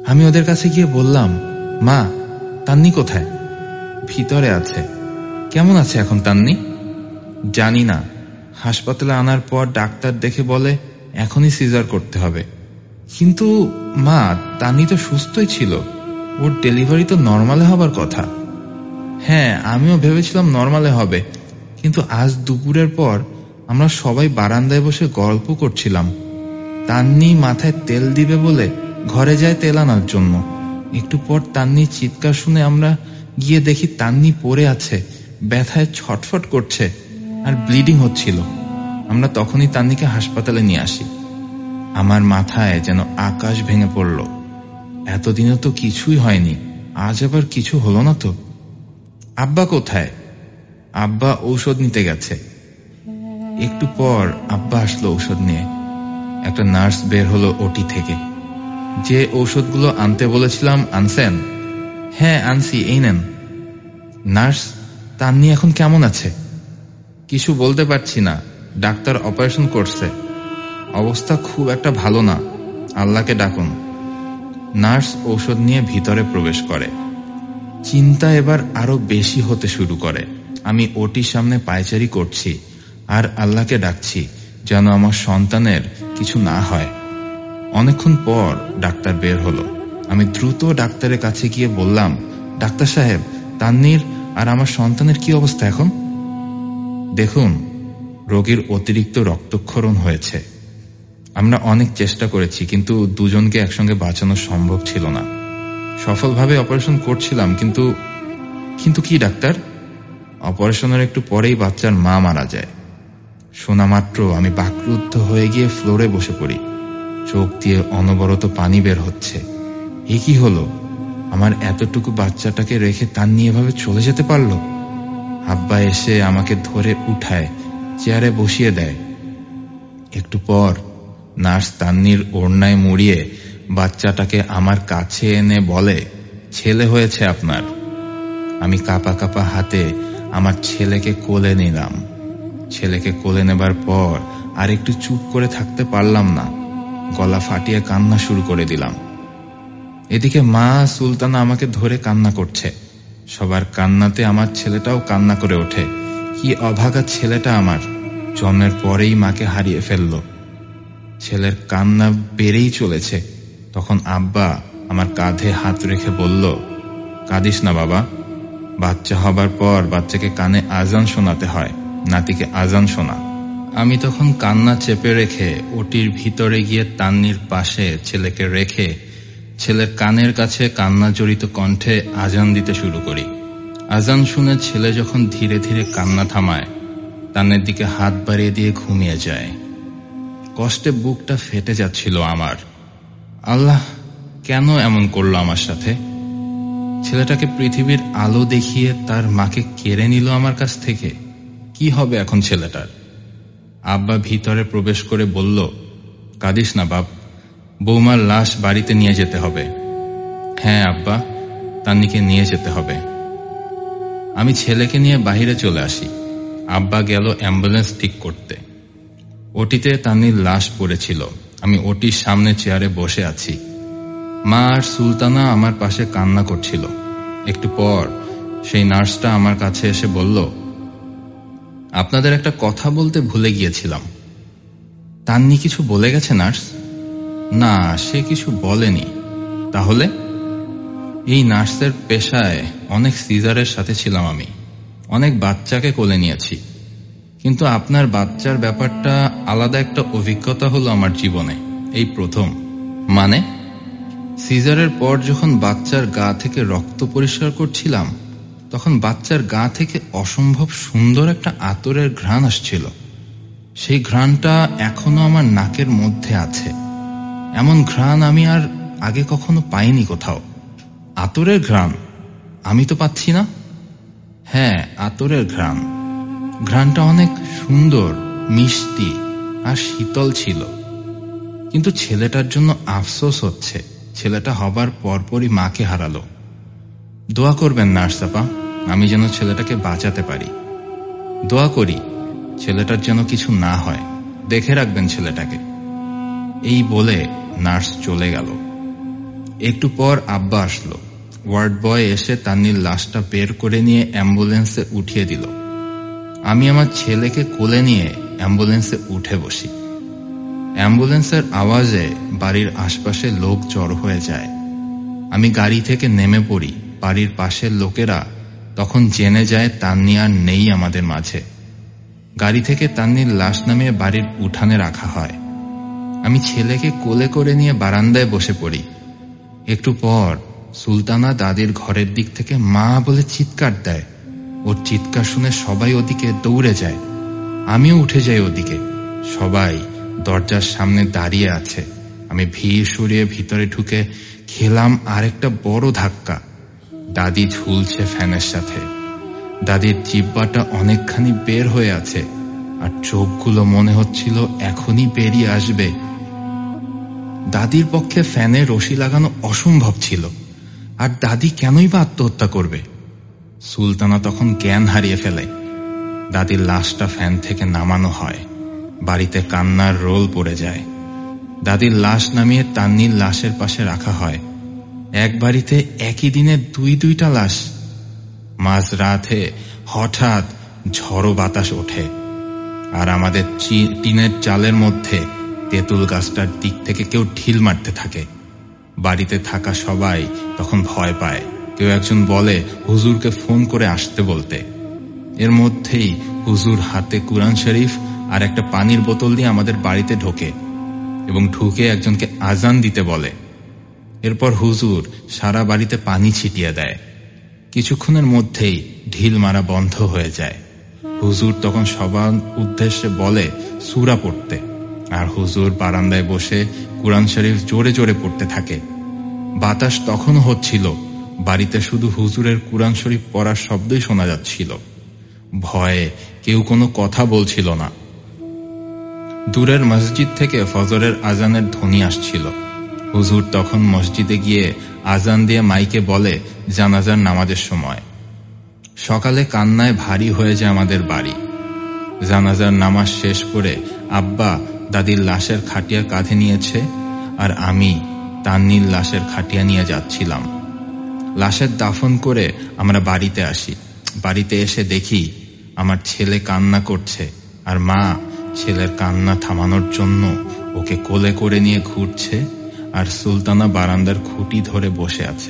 আমি ওদের কাছে গিয়ে বললাম, মা, তান্নি কোথায়? ভিতরে আছে। কেমন আছে এখন তান্নি? জানি না, হাসপাতালে আনার পর ডাক্তার দেখে বলে এখনই সিজার করতে হবে। কিন্তু মা, তান্নি তো সুস্থই ছিল, ওর ডেলিভারি তো নর্মালে হবার কথা। হ্যাঁ, আমিও ভেবেছিলাম নর্মালে হবে, কিন্তু আজ দুপুরের পর আমরা সবাই বারান্দায় বসে গল্প করছিলাম। তান্নি মাথায় তেল দিবে বলে ঘরে যায় তেল আনার জন্য। একটু পর তান্নির চিৎকার শুনে আমরা গিয়ে দেখি তান্নি পড়ে আছে, ব্যথায় ছটফট করছে আর ব্লিডিং হচ্ছিল। আমরা তখনই তান্নিকে হাসপাতালে নিয়ে আসি। আমার মাথায় যেন আকাশ ভেঙে পড়ল। এতদিনে তো কিছুই হয়নি, আজ আবার কিছু হলো না তো। আব্বা কোথায়? আব্বা ঔষধ নিতে গেছে। একটু পর আব্বা আসলো ঔষধ নিয়ে। একটা নার্স বের হলো ওটি থেকে। যে ঔষধগুলো আনতে বলেছিলাম আনছেন? হ্যাঁ আনছি, এই নেন। নার্স, তান্নি এখন কেমন আছে? কিছু বলতে পারছি না, ডাক্তার অপারেশন করছে, অবস্থা খুব একটা ভালো না, আল্লাহকে ডাকুন। নার্স ঔষধ নিয়ে ভিতরে প্রবেশ করে। চিন্তা এবার আরো বেশি হতে শুরু করে। আমি ওটির সামনে পায়চারি করছি আর আল্লাহকে ডাকছি যেন আমার সন্তানের কিছু না হয়। অনেকক্ষণ পর ডাক্তার বের হলো। আমি দ্রুত ডাক্তারের কাছে গিয়ে বললাম, ডাক্তার সাহেব, তান্নির আর আমার সন্তানের কি অবস্থা এখন? দেখুন, রোগীর অতিরিক্ত রক্তক্ষরণ হয়েছে। আমরা অনেক চেষ্টা করেছি, কিন্তু দুজনকে একসঙ্গে বাঁচানো সম্ভব ছিল না। সফলভাবে অপারেশন করছিলাম, কিন্তু কিন্তু কি ডাক্তার? অপারেশনের একটু পরেই বাচ্চার মা মারা যায়। শোনা মাত্র আমি বাকরুদ্ধ হয়ে গিয়ে ফ্লোরে বসে পড়ি। চোখ দিয়ে অনবরত পানি বের হচ্ছে। এ কি হলো? আমার এতটুকু বাচ্চাটাকে রেখে তান্নি এভাবে চলে যেতে পারলো? আব্বা এসে আমাকে ধরে উঠায়, চেয়ারে বসিয়ে দেয়। একটু পর নার্স তান্নির ওড়নায় মুড়িয়ে বাচ্চাটাকে আমার কাছে এনে বলে, ছেলে হয়েছে আপনার। আমি কাঁপা কাঁপা হাতে আমার ছেলেকে কোলে নিলাম। ছেলেকে কোলে নেবার পর আর একটু চুপ করে থাকতে পারলাম না, গলা ফাটিয়ে কান্না শুরু করে দিলাম। এদিকে মা সুলতানা আমাকে ধরে কান্না করছে। সবার কান্নাতে আমার ছেলেটাও কান্না করে ওঠে। কি অভাগা ছেলেটা আমার, জন্মের পরেই মাকে হারিয়ে ফেলল। ছেলের কান্না বেড়েই চলেছে। তখন আব্বা আমার কাঁধে হাত রেখে বলল, কাঁদিস না বাবা, বাচ্চা হবার পর বাচ্চাকে কানে আজান শোনাতে হয়, নাতিকে আজান শোনা। আমি তখন কান্না চেপে রেখে ওটির ভিতরে গিয়ে তান্নির পাশে ছেলেকে রেখে ছেলের কানের কাছে কান্না জড়িত কণ্ঠে আজান দিতে শুরু করি। আজান শুনে ছেলে যখন ধীরে ধীরে কান্না থামায়, তান্নের দিকে হাত বাড়িয়ে দিয়ে ঘুমিয়ে যায়। কষ্টে বুকটা ফেটে যাচ্ছিল আমার। আল্লাহ কেন এমন করলো আমার সাথে? ছেলেটাকে পৃথিবীর আলো দেখিয়ে তার মাকে কেড়ে নিল আমার কাছ থেকে। কি হবে এখন ছেলেটার? আব্বা ভিতরে প্রবেশ করে বলল, কাঁদিস না বাপ, বৌমার লাশ বাড়িতে নিয়ে যেতে হবে। হ্যাঁ আব্বা, তান্নিকে নিয়ে যেতে হবে। আমি ছেলেকে নিয়ে বাহিরে চলে আসি। আব্বা গেল অ্যাম্বুলেন্স ঠিক করতে। ওটিতে তান্নির লাশ পড়েছিল। আমি ওটির সামনে চেয়ারে বসে আছি। মা আর সুলতানা আমার পাশে কান্না করছিল। একটু পর সেই নার্সটা আমার কাছে এসে বলল, আপনাদের একটা কথা বলতে ভুলে গিয়েছিলাম। তান্নি কিছু বলে গেছে নার্স? না, সে কিছু বলেনি। তাহলে? এই নার্সের পেশায় অনেক সিজারের সাথে ছিলাম আমি, অনেক বাচ্চাকে কোলে নিয়েছি, কিন্তু আপনার বাচ্চার ব্যাপারটা আলাদা একটা অভিজ্ঞতা হলো আমার জীবনে, এই প্রথম। মানে? সিজারের পর যখন বাচ্চার গা থেকে রক্ত পরিষ্কার করছিলাম, তখন বাচ্চার গা থেকে অসম্ভব সুন্দর একটা আতরের ঘ্রাণ আসছিল। সেই ঘ্রাণটা এখনো আমার নাকের মধ্যে আছে। এমন ঘ্রাণ আমি আর আগে কখনো পাইনি কোথাও। আতরের ঘ্রাণ আমি তো পাচ্ছি না। হ্যাঁ, আতরের ঘ্রাণ। ঘ্রাণটা অনেক সুন্দর, মিষ্টি আর শীতল ছিল। কিন্তু ছেলেটার জন্য আফসোস হচ্ছে, ছেলেটা হবার পরপরই মাকে হারালো। দোয়া করবেন নার্স আপা, আমি যেন ছেলেটাকে বাঁচাতে পারি। দোয়া করি ছেলেটার যেন কিছু না হয়, দেখে রাখবেন ছেলেটাকে। এই বলে নার্স চলে গেল। একটু পর আব্বা আসলো। ওয়ার্ড বয় এসে তান্নির লাশটা বের করে নিয়ে অ্যাম্বুলেন্সে উঠিয়ে দিল। আমি আমার ছেলেকে কোলে নিয়ে অ্যাম্বুলেন্সে উঠে বসি। অ্যাম্বুলেন্সের আওয়াজে বাড়ির আশপাশে লোক জড়ো হয়ে যায়। আমি গাড়ি থেকে নেমে পড়ি। বাড়ির পাশের লোকেরা তখন জেনে যায় তান্নি আর নেই আমাদের মাঝে। গাড়ি থেকে তান্নির লাশ নামিয়ে বাড়ির উঠানে রাখা হয়। আমি ছেলেকে কোলে করে নিয়ে বারান্দায় বসে পড়ি। একটু পর সুলতানা দাদির ঘরের দিক থেকে মা বলে চিৎকার দেয়। ওর চিৎকার শুনে সবাই ওদিকে দৌড়ে যায়। আমিও উঠে যাই ওদিকে। সবাই দরজার সামনে দাঁড়িয়ে আছে। আমি ভিড় সরিয়ে ভিতরে ঢুকে খেলাম আরেকটা বড় ধাক্কা। দাদি ঝুলছে ফ্যানের সাথে। দাদির জিহ্বাটা অনেকখানি বের হয়ে আছে আর চোখগুলো মনে হচ্ছিল এখনই বেরিয়ে আসবে। দাদির পক্ষে ফ্যানে রশি লাগানো অসম্ভব ছিল। আর দাদি কেনই বা আত্মহত্যা করবে? সুলতানা তখন জ্ঞান হারিয়ে ফেলে। দাদির লাশটা ফ্যান থেকে নামানো হয়। বাড়িতে কান্নার রোল পড়ে যায়। দাদির লাশ নামিয়ে তান্নির লাশের পাশে রাখা হয়। এক বাড়িতে একই দিনে দুই দুইটা লাশ। মাঝ রাতে হঠাৎ ঝড়ো বাতাস ওঠে আর আমাদের টিনের চালের মধ্যে তেঁতুল গাছটার দিক থেকে কেউ ঢিল মারতে থাকে। বাড়িতে থাকা সবাই তখন ভয় পায়। কেউ একজন বলে হুজুরকে ফোন করে আসতে বলতে। এর মধ্যেই হুজুর হাতে কুরআন শরীফ আর একটা পানির বোতল দিয়ে আমাদের বাড়িতে ঢোকে এবং ঢুকে একজনকে আজান দিতে বলে। এরপর হুজুর সারা বাড়িতে পানি ছিটিয়ে দেয়। কিছুক্ষণের মধ্যেই ঢিল মারা বন্ধ হয়ে যায়। হুজুর তখন সবার উদ্দেশ্যে বলে সূরা পড়তে, আর হুজুর বারান্দায় বসে কুরআন শরীফ জোরে জোরে পড়তে থাকে। বাতাস তখনও হচ্ছিল। বাড়িতে শুধু হুজুরের কুরআন শরীফ পড়ার শব্দই শোনা যাচ্ছিল। ভয়ে কেউ কোনো কথা বলছিল না। দূরের মসজিদ থেকে ফজরের আজানের ধ্বনি আসছিল। হুজুর তখন মসজিদে গিয়ে আজান দিয়ে মাইকে বলে জানাজার নামাজের সময়। সকালে কান্নায় ভারী হয়ে যায় আমাদের বাড়ি। জানাজার নামাজ শেষ করে আব্বা দাদির লাশের খাটিয়া কাঁধে নিয়েছে আর আমি তান্নির লাশের খাটিয়া নিয়ে যাচ্ছিলাম। লাশের দাফন করে আমরা বাড়িতে আসি। বাড়িতে এসে দেখি আমার ছেলে কান্না করছে আর মা ছেলের কান্না থামানোর জন্য ওকে কোলে করে নিয়ে ঘুরছে আর সুলতানা বারান্দার খুঁটি ধরে বসে আছে।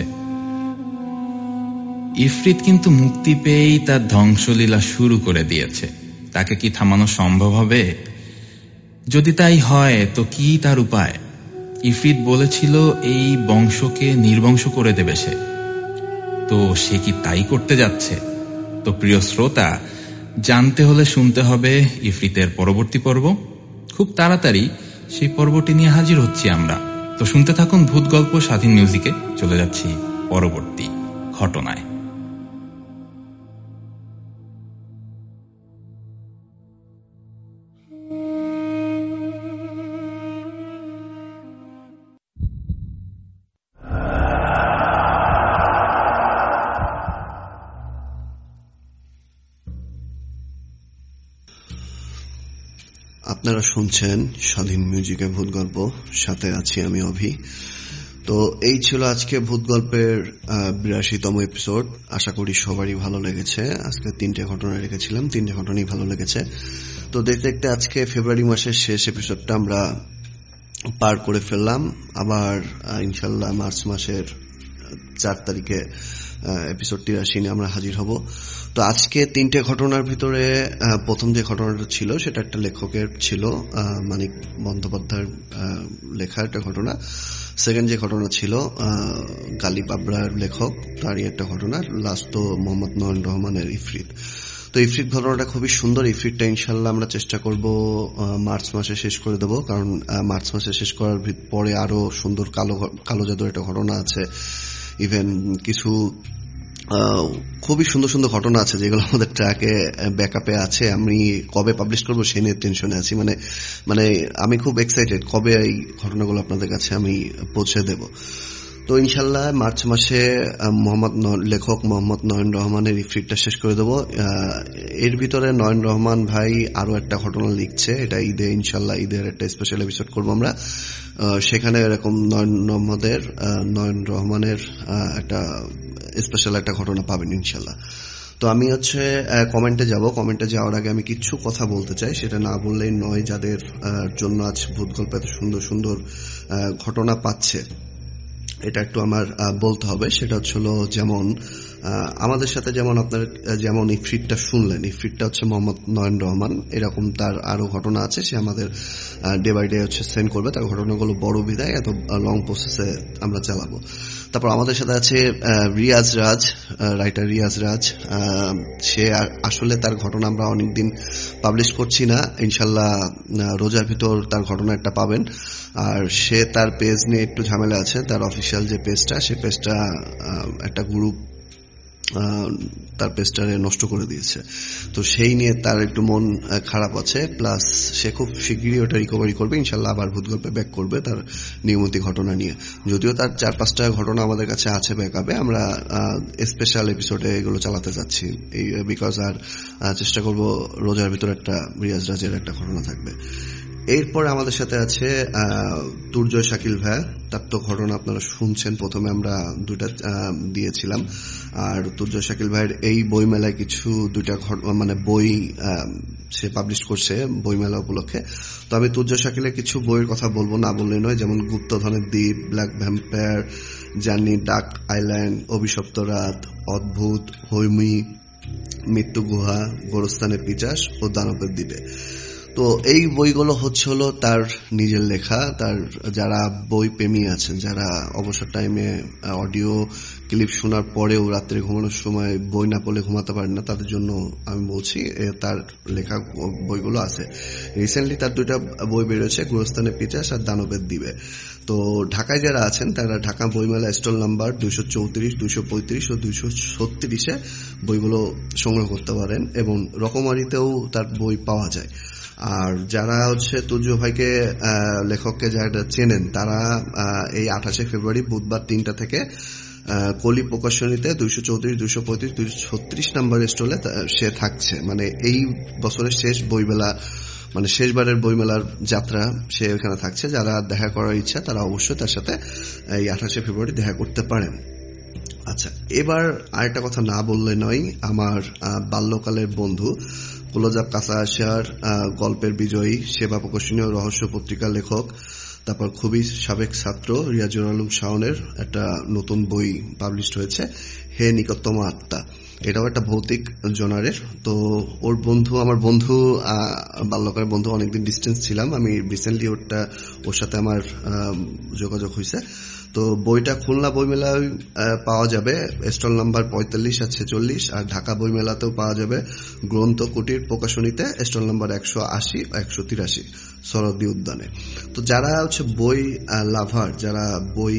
ইফরিত কিন্তু মুক্তি পেয়েই তার ধ্বংসলীলা শুরু করে দিয়েছে। তাকে কি থামানো সম্ভব হবে? যদি তাই হয় তো কি তার উপায়? ইফরিত বলেছিল এই বংশকে নির্বংশ করে দেবে সে। তো সে কি তাই করতে যাচ্ছে? তো প্রিয় শ্রোতা, জানতে হলে শুনতে হবে ইফরিতের পরবর্তী পর্ব। খুব তাড়াতাড়ি সেই পর্বটি নিয়ে হাজির হচ্ছি আমরা। তো শুনতে থাকুন ভূত গল্প স্বাধীন মিউজিকে। চলে যাচ্ছি পরবর্তী ঘটনায়। আপনারা শুনছেন স্বাধীন মিউজিকের ভূত গল্প, সাথে আছি আমি অভি। তো এই ছিল আজকে ভূত গল্পের বিরাশিতম এপিসোড। আশা করি সবারই ভালো লেগেছে। আজকে তিনটে ঘটনা রেখেছিলাম, তিনটে ঘটনাই ভালো লেগেছে। তো দেখতে দেখতে আজকে ফেব্রুয়ারি মাসের শেষ এপিসোডটা আমরা পার করে ফেললাম। আবার ইনশাল্লাহ মার্চ মাসের চার তারিখে এপিসোড তিরাশি নিয়ে আমরা হাজির হব। তো আজকে তিনটে ঘটনার ভিতরে প্রথম যে ঘটনাটা ছিল সেটা একটা লেখকের ছিল, মানিক বন্দ্যোপাধ্যায়ের লেখা একটা ঘটনা। সেকেন্ড যে ঘটনা ছিল গালিব আবরার লেখক, তারই একটা ঘটনা। লাস্ট তো মোহাম্মদ নয়ন রহমানের ইফরিত। তো ইফরিত ঘটনাটা খুবই সুন্দর। ইফরিতটা ইনশাল্লাহ আমরা চেষ্টা করব মার্চ মাসে শেষ করে দেব, কারণ মার্চ মাসে শেষ করার পরে আরো সুন্দর কালো কালো জাদুর একটা ঘটনা আছে। ইভেন কিছু খুবই সুন্দর সুন্দর ঘটনা আছে যেগুলো আমাদের ট্র্যাকে ব্যাকআপে আছে। আমি কবে পাবলিশ করবো সেই নিয়ে টেনশনে আছি। মানে মানে আমি খুব এক্সাইটেড কবে এই ঘটনাগুলো আপনাদের কাছে আমি পৌঁছে দেব। তো ইনশাল্লাহ মার্চ মাসে মোহাম্মদ লেখক মোহাম্মদ নয়ন রহমানের ইফরিটটা শেষ করে দেবো। এর ভিতরে নয়ন রহমান ভাই আরো একটা ঘটনা লিখছে, এটা ঈদে ইনশাল্লাহ ঈদের একটা স্পেশাল এপিসোড করবো আমরা, সেখানে এরকম নয়ন রহমানের নয়ন রহমানের একটা স্পেশাল একটা ঘটনা পাবেন ইনশাল্লাহ। তো আমি হচ্ছে কমেন্টে যাব, কমেন্টে যাওয়ার আগে আমি কিছু কথা বলতে চাই, সেটা না বললেই নয়, যাদের জন্য আজ ভূত গল্প এত সুন্দর সুন্দর ঘটনা পাচ্ছে এটা একটু আমার বলতে হবে। সেটা হচ্ছিল যেমন আমাদের সাথে যেমন আপনার যেমন ইফরিটটা শুনলেন, ইফরিটটা হচ্ছে মোহাম্মদ নয়ন রহমান, এরকম তার আরো ঘটনা আছে, সে আমাদের ডে বাই ডে হচ্ছে সেন্ড করবে, তার ঘটনাগুলো বড় বিদায় এত লং প্রসেসে আমরা চালাবো। তারপর আমাদের সাথে আছে রিয়াজ রাজ, রাইটার রিয়াজ রাজ, সে আসলে তার ঘটনা আমরা অনেকদিন পাবলিশ করছি না, ইনশাল্লাহ রোজার ভিতর তার ঘটনা একটা পাবেন। আর সে তার পেজ নিয়ে একটু ঝামেলা আছে, তার অফিসিয়াল যে পেজটা সে পেজটা একটা গ্রুপ তার পেজটারে নষ্ট করে দিয়েছে, তো সেই নিয়ে তার একটু মন খারাপ আছে, প্লাস সে খুব শীঘ্রই ওটা রিকভারি করবে ইনশাল্লাহ, আবার ভূত গল্পে ব্যাক করবে তার নিয়মিত ঘটনা নিয়ে। যদিও তার চার পাঁচটা ঘটনা আমাদের কাছে আছে ব্যাকআপে, আমরা স্পেশাল এপিসোডে এগুলো চালাতে যাচ্ছি এই বিকজ আর চেষ্টা করব রোজার ভিতর একটা রিয়াজ রাজের একটা ঘটনা থাকবে। এরপর আমাদের সাথে আছে দুর্জয় শাকিল ভাই, তার তো ঘটনা আপনারা শুনছেন, প্রথমে আমরা দুইটা দিয়েছিলাম। আর দুর্জয় শাকিল ভাইয়ের এই বই মেলায় কিছু দুইটা মানে বই সে পাবলিশ করছে বই মেলা উপলক্ষে। তো আমি দুর্জয় শাকিলের কিছু বইয়ের কথা বলবো, না বললে নয়, যেমন গুপ্তধনের দ্বীপ, black vampire, journey, dark island, অভিশপ্ত রাত, অদ্ভুত, হৈমি, মৃত্যু গুহা, গোরস্থানের পিচাস ও দানবের দ্বীপে। তো এই বইগুলো হচ্ছে হলো তার নিজের লেখা, তার যারা বই প্রেমী আছেন, যারা অবসর টাইমে অডিও ক্লিপ শোনার পরেও রাত্রে ঘুমানোর সময় বই না পড়লে ঘুমাতে পারেন না, তাদের জন্য আমি বলছি তার লেখা বইগুলো আছে। রিসেন্টলি তার দুইটা বই বেরোচ্ছে, গোরস্থানের পিচাস আর দানবের দ্বীপে। তো ঢাকায় যারা আছেন তারা ঢাকা বইমেলা স্টল নাম্বার দুইশো চৌত্রিশ দুইশো পঁয়ত্রিশ ও দুইশো ছত্রিশে বইগুলো সংগ্রহ করতে পারেন, এবং রকমারিতেও তার বই পাওয়া যায়। আর যারা হচ্ছে তুর্য ভাইকে লেখককে যারা চেনেন তারা এই আঠাশে ফেব্রুয়ারি বুধবার তিনটা থেকে কলি প্রকাশনীতে দুইশো চৌত্রিশ দুইশো পঁয়ত্রিশ দুইশো ছত্রিশ নাম্বার স্টলে সে থাকছে, মানে এই বছরের শেষ বইমেলা, মানে শেষবারের বইমেলার যাত্রা সে ওখানে থাকছে। যারা দেখা করার ইচ্ছা তারা অবশ্যই তার সাথে এই আঠাশে ফেব্রুয়ারি দেখা করতে পারেন। আচ্ছা, এবার আরেকটা কথা না বললে নয়, আমার বাল্যকালের বন্ধু কুলজাব কাঁচা আশার গল্পের বিজয়ী, সেবা প্রকাশনীয় রহস্য পত্রিকার লেখক, তারপর খুবই সাবেক ছাত্র রিয়াজুল আলম শাওনের একটা নতুন বই পাবলিশ হয়েছে, হে নিকটতম আত্মা। এটাও একটা ভৌতিক জনারের। তো ওর বন্ধু, আমার বন্ধু, বাল্যকালের বন্ধু, অনেকদিন ডিস্টেন্স ছিলাম, আমি রিসেন্টলি ওরটা ওর সাথে আমার যোগাযোগ হয়েছে। তো বইটা খুলনা বইমেলায় পাওয়া যাবে স্টল নাম্বার পঁয়তাল্লিশ আর ছেচল্লিশ, আর ঢাকা বইমেলাতেও পাওয়া যাবে গ্রন্থ কুটির প্রকাশনীতে স্টল নাম্বার একশো আশি একশো তিরাশি শরৎদি উদ্যানে। তো যারা হচ্ছে বই লাভার, যারা বই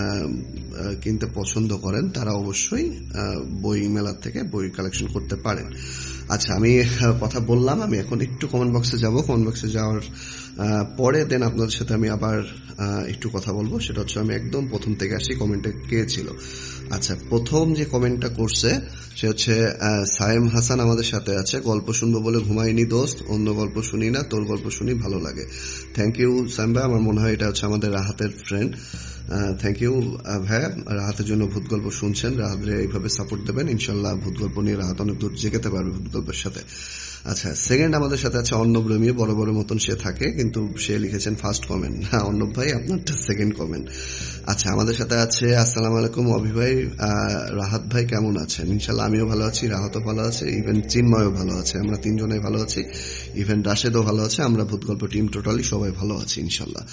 কিনতে পছন্দ করেন তারা অবশ্যই বই মেলা থেকে বই কালেকশন করতে পারেন। আচ্ছা, আমি কথা বললাম, আমি এখন একটু কমেন্ট বক্সে যাব। কমেন্ট বক্সে যাওয়ার পরে দেন আপনাদের সাথে আমি আবার একটু কথা বলবো। সেটা হচ্ছে আমি একদম প্রথম থেকে আসি, কমেন্টে কে ছিল। আচ্ছা, প্রথম যে কমেন্টটা করছে সে হচ্ছে সায়েম হাসান, আমাদের সাথে আছে। গল্প শুনবো বলে ঘুমাইনি দোস্ত, অন্য গল্প শুনি না, তোর গল্প শুনি, ভালো লাগে। থ্যাংক ইউ সায়েম ভাই, আমার মনে হয় এটা হচ্ছে আমাদের রাহাতের ফ্রেন্ড। থ্যাংক ইউ ভাইয়া, রাহাতের জন্য ভূত গল্প শুনছেন, রাহাতরে এইভাবে সাপোর্ট দেবেন, ইনশাল্লাহ ভূত গল্প নিয়ে রাহাত অনেক দূর জেগেতে পারবে ভূত গল্পের সাথে। আচ্ছা, সেকেন্ড আমাদের সাথে আছে অর্ণব রমি, বড় বড় মতন সে থাকে, কিন্তু সে লিখেছেন ফার্স্ট কমেন্ট। হ্যাঁ অর্ণব ভাই, আপনারটা সেকেন্ড কমেন্ট। আচ্ছা, আমাদের সাথে আছে আসসালামু আলাইকুম অভি ভাই, রাহাত ভাই কেমন আছেন? ইনশাল্লাহ আমিও ভালো আছি, রাহাতও ভালো আছে, ইভেন চিন্ময়ও ভালো আছে, আমরা তিনজনেই ভালো আছি, ইভেন রাশেদও ভালো আছে, আমরা ভূত গল্প টিম টোটালি সবাই ভালো আছি ইনশাল্লাহ।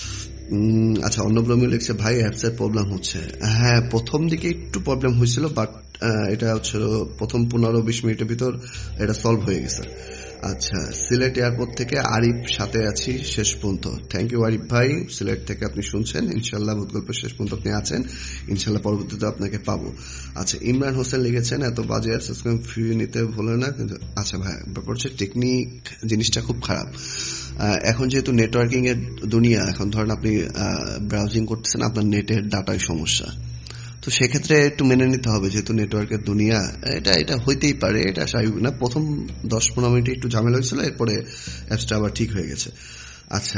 আচ্ছা, অর্ণব রমি লিখছে ভাই অ্যাপসের প্রবলেম হচ্ছে। হ্যাঁ, প্রথম দিকে একটু প্রবলেম হয়েছিল, বাট এটা হচ্ছে প্রথম পনেরো বিশ মিনিটের ভিতর এটা সলভ হয়ে গেছে। আচ্ছা, সিলেট এয়ারপোর্ট থেকে আরিফ সাথে আছি শেষ পর্যন্ত। থ্যাংক ইউ আরিফ ভাই, সিলেট থেকে আপনি শুনছেন। ইনশাল্লাহ ভূতগল্পের শেষ পর্যন্ত আপনি আছেন, ইনশাল্লাহ পরবর্তীতে আপনাকে পাবো। আচ্ছা, ইমরান হোসেন লিখেছেন এত বাজে সাবস্ক্রাইব ফ্রি নিতে ভুলে না কিন্তু। আচ্ছা ভাই, ব্যাপার হচ্ছে টেকনিক জিনিসটা খুব খারাপ। এখন যেহেতু নেটওয়ার্কিং এর দুনিয়া, এখন ধরেন আপনি ব্রাউজিং করতেছেন, আপনার নেটের ডাটায় সমস্যা, তো সেক্ষেত্রে একটু মেনে নিতে হবে, যেহেতু নেটওয়ার্কের দুনিয়া, এটা এটা হইতেই পারে, এটা স্বাভাবিক না। প্রথম দশ পনেরো মিনিটে একটু ঝামেলা হয়েছিল, এরপরে অ্যাপসটা আবার ঠিক হয়ে গেছে। আচ্ছা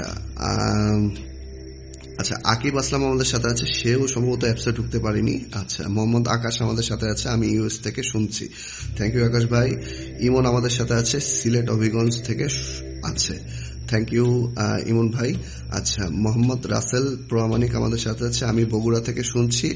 আচ্ছা আকিব আসলাম আমাদের সাথে আছে, সেও সম্ভবত অ্যাপসে ঢুকতে পারেনি। আচ্ছা, মোহাম্মদ আকাশ আমাদের সাথে আছে, আমি ইউএস থেকে শুনছি। থ্যাংক ইউ আকাশ ভাই। ইমন আমাদের সাথে আছে, সিলেট অভিগঞ্জ থেকে আছে। থ্যাংক ইউ ইমন ভাই। আচ্ছা, মোহাম্মদ রাসেল প্রামাণিক আমাদের সাথে আছে, আমি বগুড়া থেকে শুনছি।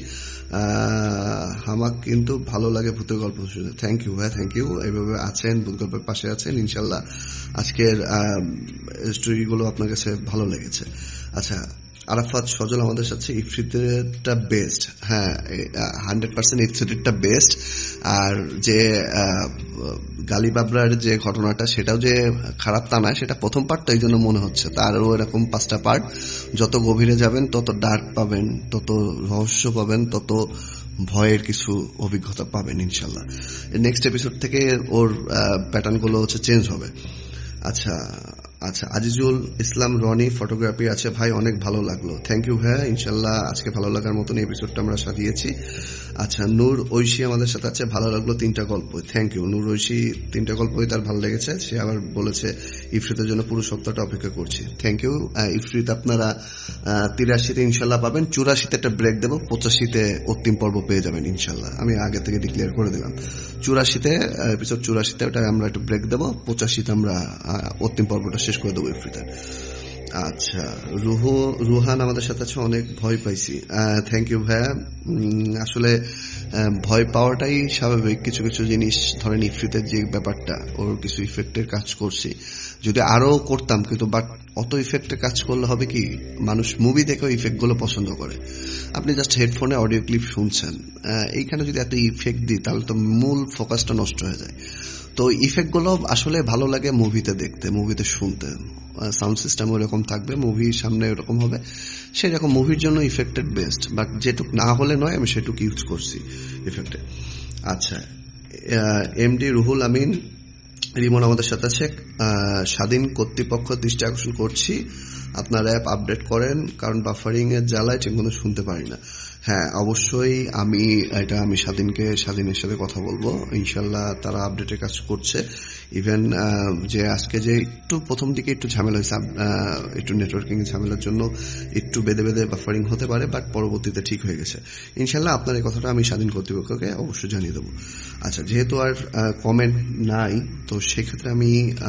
হামাক কিন্তু ভালো লাগে ভূতের গল্প শুনতে। থ্যাংক ইউ ভাই, থ্যাংক ইউ। এইভাবে আছেন, ভূত গল্পের পাশে আছেন, ইনশাল্লাহ আজকের স্টোরিগুলো আপনার কাছে ভালো লেগেছে। আচ্ছা, আরাফাত সজল আমাদের সাথে, ইফরিতেরটা বেস্ট। হ্যাঁ, হান্ড্রেড পার্সেন্ট ইফরিতেরটা বেস্ট। আর যে গালিবাবরার যে ঘটনাটা, সেটাও যে খারাপ তা না, সেটা প্রথম পার্টটা এই জন্য মনে হচ্ছে। তারও এরকম পাঁচটা পার্ট, যত গভীরে যাবেন তত ডার্ক পাবেন, তত রহস্য পাবেন, তত ভয়ের কিছু অভিজ্ঞতা পাবেন ইনশাল্লাহ। নেক্সট এপিসোড থেকে ওর প্যাটার্ন গুলো হচ্ছে চেঞ্জ হবে। আচ্ছা আচ্ছা আজিজুল ইসলাম রনি ফটোগ্রাফি আছে, ভাই অনেক ভালো লাগলো। থ্যাংক ইউ ভাই, ইনশাল্লাহ আজকে ভালো লাগার মতন এপিসোডটা আমরা সাজিয়েছি। আচ্ছা, নূর ঐশী আমাদের সাথে আছে, ভালো লাগলো তিনটা গল্প। থ্যাংক ইউ নূর ঐশী, তিনটা গল্পই তার ভালো লেগেছে। সে আবার বলেছে ইফরিতের জন্য পুরো সপ্তাহটা অপেক্ষা করছি। Thank you. ইফরিত আপনারা তিরাশিতে ইনশাল্লাহ পাবেন, চুরাশিতে একটা ব্রেক দেবো, পঁচাশিতে অন্তিম পর্ব পেয়ে যাবেন ইনশাল্লাহ। আমি আগে থেকে ডিক্লেয়ার করে দিলাম, চুরাশিতে এপিসোড চুরাশিতে ওটা আমরা একটু ব্রেক দেবো, পঁচাশিতে আমরা অন্তিম পর্বটা শেষ করে দেবো ইফরিতের। আচ্ছা, রুহু রুহান আমাদের সাথে আছে, অনেক ভয় পাইছি। থ্যাংক ইউ ভাইয়া। আসলে ভয় পাওয়াটাই স্বাভাবিক। কিছু কিছু জিনিস ধরেন ইফরিতের যে ব্যাপারটা, ওর কিছু ইফেক্টের কাজ করছি, যদি আরো করতাম, কিন্তু বাট অত ইফেক্টের কাজ করলে হবে কি, মানুষ মুভি দেখেও ইফেক্ট গুলো পছন্দ করে। আপনি জাস্ট হেডফোনে অডিও ক্লিপ শুনছেন, এইখানে যদি এত ইফেক্ট দিই তাহলে তো মূল ফোকাসটা নষ্ট হয়ে যায়। তো ইফেক্ট গুলো আসলে ভালো লাগে মুভিতে দেখতে, মুভিতে শুনতে। সাউন্ড সিস্টেম ওরকম থাকবে, মুভির সামনে ওরকম হবে, সেরকম মুভির জন্য ইফেক্টেড বেস্ট। বাট যেটুক না হলে নয়, আমি সেটুক ইউজ করছি ইফেক্টে। আচ্ছা, এমডি রুহুল আমিন রিমন আমাদের সাথে আছে। স্বাধীন কর্তৃপক্ষ দৃষ্টি আকর্ষণ করছি, আপনার অ্যাপ আপডেট করেন, কারণ বাফারিং এর জ্বালায় ঠিকমতো শুনতে পারি না। হ্যাঁ, অবশ্যই আমি এটা আমি স্বাধীনকে স্বাধীনের সাথে কথা বলবো, ইনশাল্লাহ তারা আপডেটের কাজ করছে। ইভেন যে আজকে যে একটু প্রথম দিকে একটু ঝামেলা হয়েছে, একটু নেটওয়ার্কিং ঝামেলার জন্য একটু বেঁধে বেঁধে বাফারিং হতে পারে, বাট পরবর্তীতে ঠিক হয়ে গেছে ইনশাল্লাহ। আপনার এই কথাটা আমি স্বাধীন কর্তৃপক্ষকে অবশ্যই জানিয়ে দেবো। আচ্ছা, যেহেতু আর কমেন্ট নাই, তো সেক্ষেত্রে আমি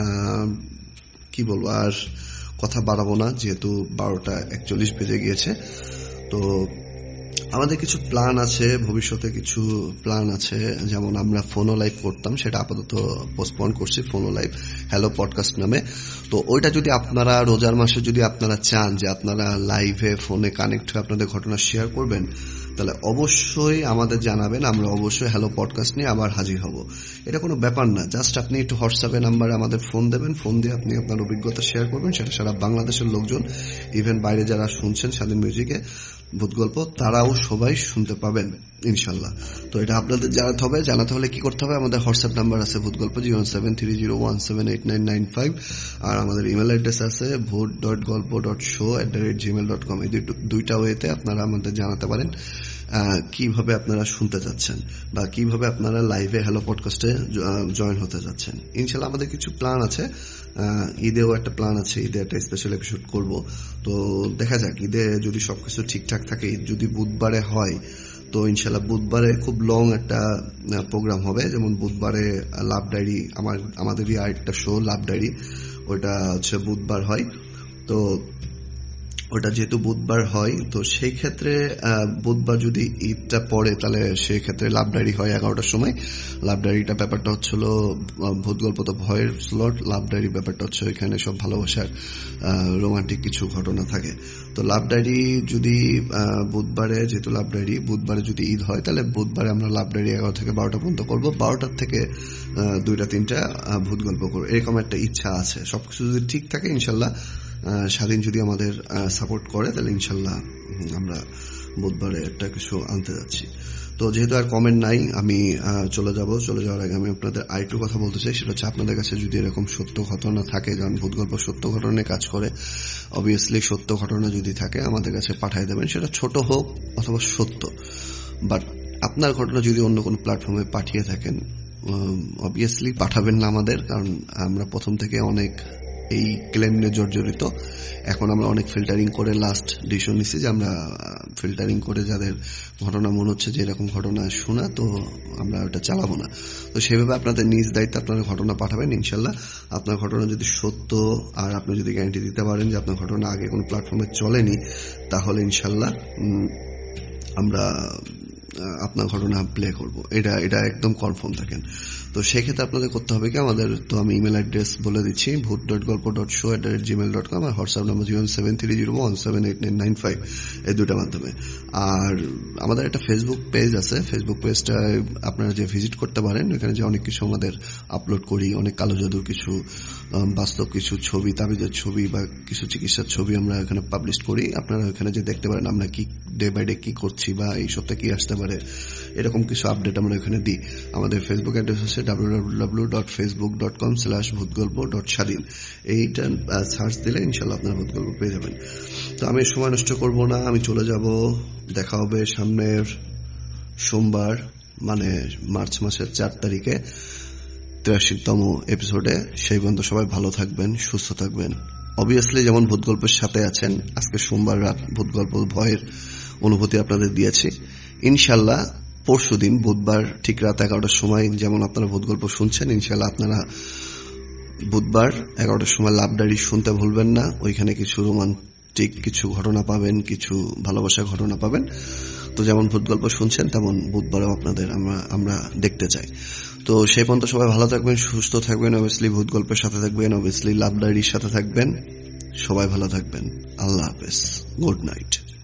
কি বলবো, আর কথা বাড়াবো না, যেহেতু বারোটা একচল্লিশ বেজে গিয়েছে। তো আমাদের কিছু প্ল্যান আছে, ভবিষ্যতে কিছু প্ল্যান আছে, যেমন আমরা ফোনো লাইভ করতাম, সেটা আপাতত পোস্টপোন করছি, ফোনো লাইভ হ্যালো পডকাস্ট নামে। তো ওইটা যদি আপনারা রোজার মাসে যদি আপনারা চান যে আপনারা লাইভে ফোনে কানেক্ট হয়ে আপনাদের ঘটনা শেয়ার করবেন, তাহলে অবশ্যই আমাদের জানাবেন, আমরা অবশ্যই হ্যালো পডকাস্ট নিয়ে আবার হাজির হব। এটা কোনো ব্যাপার না, জাস্ট আপনি একটু হোয়াটসঅ্যাপে নাম্বারে আমাদের ফোন দেবেন, ফোন দিয়ে আপনি আপনার অভিজ্ঞতা শেয়ার করবেন, সেটা সারা বাংলাদেশের লোকজন, ইভেন বাইরে যারা শুনছেন স্বাধীন মিউজিকে ভূত গল্প, তারাও সবাই শুনতে পাবেন ইনশাল্লাহ। তো এটা আপনাদের জানাতে হবে। জানাতে হলে কি করতে হবে, আমাদের হোয়াটসঅ্যাপ নাম্বার আছে Bhoot Golpo zero seven three zero one seven eight nine nine five, আর আমাদের ইমেল অ্যাড্রেস আছে ভূত ডট গল্প dot show at the rate Gmail dot com. এই দুইটা ওয়েতে আপনারা আমাদের জানাতে পারেন কিভাবে আপনারা শুনতে যাচ্ছেন, বা কিভাবে আপনারা লাইভে হ্যালো পডকাস্টে জয়েন হতে যাচ্ছেন। ইনশাল্লাহ আমাদের কিছু প্ল্যান আছে, ঈদেও একটা প্ল্যান আছে, ঈদে একটা স্পেশাল এপিসোড করব। তো দেখা যাক, ঈদে যদি সবকিছু ঠিকঠাক থাকে, ঈদ যদি বুধবারে হয়, তো ইনশাল্লাহ বুধবারে খুব লং একটা প্রোগ্রাম হবে। যেমন বুধবারে লাভ ডায়েরি, আমার আমাদেরই আরেকটা শো লাভ ডায়েরি, ওইটা হচ্ছে বুধবার হয়। তো ওটা যেহেতু বুধবার হয়, তো সেই ক্ষেত্রে বুধবার যদি ঈদটা পড়ে, তাহলে সেই ক্ষেত্রে লাভ ডায়েরি হয় এগারোটার সময়। লাভ ডায়েরিটা ব্যাপারটা হচ্ছিল ভূত গল্প তো ভয়ের স্লট, লাভ ডায়েরি ব্যাপারটা হচ্ছে ওইখানে সব ভালোবাসার রোমান্টিক কিছু ঘটনা থাকে। তো লাভ ডায়েরি যদি বুধবারে, যেহেতু লাভ ডায়েরি বুধবারে যদি ঈদ হয়, তাহলে বুধবারে আমরা লাভ ডায়েরি এগারো থেকে বারোটা পর্যন্ত করবো, বারোটার থেকে দুইটা তিনটা ভূত গল্প করবো, এরকম একটা ইচ্ছা আছে। সবকিছু যদি ঠিক থাকে ইনশাল্লাহ, স্বাধীন যদি আমাদের সাপোর্ট করে, তাহলে ইনশাল্লাহ আমরা বুধবারে একটা কিছু আনতে যাচ্ছি। তো যেহেতু আর কমেন্ট নাই, আমি চলে যাব। চলে যাওয়ার আগে আমি আপনাদের আরেকটু কথা বলতে চাই, সেটা হচ্ছে আপনাদের কাছে যদি এরকম সত্য ঘটনা থাকে, কারণ ভূত গল্প সত্য ঘটনায় কাজ করে, অবভিয়াসলি সত্য ঘটনা যদি থাকে আমাদের কাছে পাঠিয়ে দেবেন, সেটা ছোট হোক অথবা সত্য। বাট আপনার ঘটনা যদি অন্য কোনো প্ল্যাটফর্মে পাঠিয়ে থাকেন, অবভিয়াসলি পাঠাবেন না আমাদের, কারণ আমরা প্রথম থেকে অনেক এই ক্লেম নিয়ে জর্জরিত। এখন আমরা অনেক ফিল্টারিং করে লাস্ট ডিসিশন নিচ্ছি যে আমরা ফিল্টারিং করে যাদের ঘটনা মনে হচ্ছে যে এরকম ঘটনা শোনা, তো আমরা ওটা চালাবো না। তো সেভাবে আপনাদের নিজ দায়িত্বে আপনারা ঘটনা পাঠাবেন। ইনশাল্লাহ আপনার ঘটনা যদি সত্য, আর আপনি যদি গ্যারান্টি দিতে পারেন যে আপনার ঘটনা আগে কোনো প্ল্যাটফর্মে চলেনি, তাহলে ইনশাল্লাহ আমরা আপনার ঘটনা প্লে করব, এটা এটা একদম কনফার্ম থাকেন। তো সেক্ষেত্রে আপনাদের করতে হবে কি, আমাদের তো আমি ইমেল অ্যাড্রেস বলে দিচ্ছি, ভূত ডট গল্প dot show at the rate Gmail dot com, আর WhatsApp number zero seven three zero one seven eight nine nine five, এই দুটার মাধ্যমে। আর আমাদের একটা ফেসবুক পেজ আছে, ফেসবুক পেজটা আপনারা যে ভিজিট করতে পারেন, ওখানে যে অনেক কিছু আমাদের আপলোড করি, অনেক কালো জাদুর কিছু, বাস্তব কিছু ছবি, তাবিজের ছবি বা কিছু চিকিৎসার ছবি আমরা এখানে পাবলিশ করি। আপনারা ওখানে যে দেখতে পারেন আমরা কি ডে বাই ডে কি করছি বা এই সপ্তাহে কি আসতে পারে, এরকম কিছু আপডেট আমরা এখানে দিই। আমাদের ফেসবুক অ্যাড্রেস হচ্ছে W W W dot Facebook dot com slash ভূতগল্প dot স্বাধীন। এইটা সার্চ দিলে ইনশাল্লাহ আপনার ভূতগল্প পেয়ে যাবেন। তো আমি সময় নষ্ট করব না, আমি চলে যাব। দেখা হবে সামনের সোমবার, মানে মার্চ মাসের চার তারিখে তিরাশিতম এপিসোডে। সেই পর্যন্ত সবাই ভালো থাকবেন, সুস্থ থাকবেন। অবভিয়াসলি যেমন ভূতগল্পের সাথে আছেন, আজকে সোমবার রাত ভূতগল্প ভয়ের অনুভূতি আপনাদের দিয়েছি। ইনশাল্লাহ পরশু দিন বুধবার ঠিক রাত এগারোটার সময় যেমন আপনারা ভূতগল্প শুনছেন, ইনশাল্লাহ আপনারা বুধবার এগারোটার সময় লাভ ডায়েরি শুনতে ভুলবেন না। ওইখানে কিছু রোমান্টিক কিছু ঘটনা পাবেন, কিছু ভালোবাসার ঘটনা পাবেন। তো যেমন ভূতগল্প শুনছেন তেমন বুধবারও আপনাদের আমরা আমরা দেখতে চাই। তো সেই পর্যন্ত সবাই ভালো থাকবেন, সুস্থ থাকবেন, অবভিয়াসলি ভূতগল্পের সাথে থাকবেন, অবভিয়াসলি লাভ ডায়েরির সাথে থাকবেন। সবাই ভালো থাকবেন। আল্লাহ হাফেজ, গুড নাইট।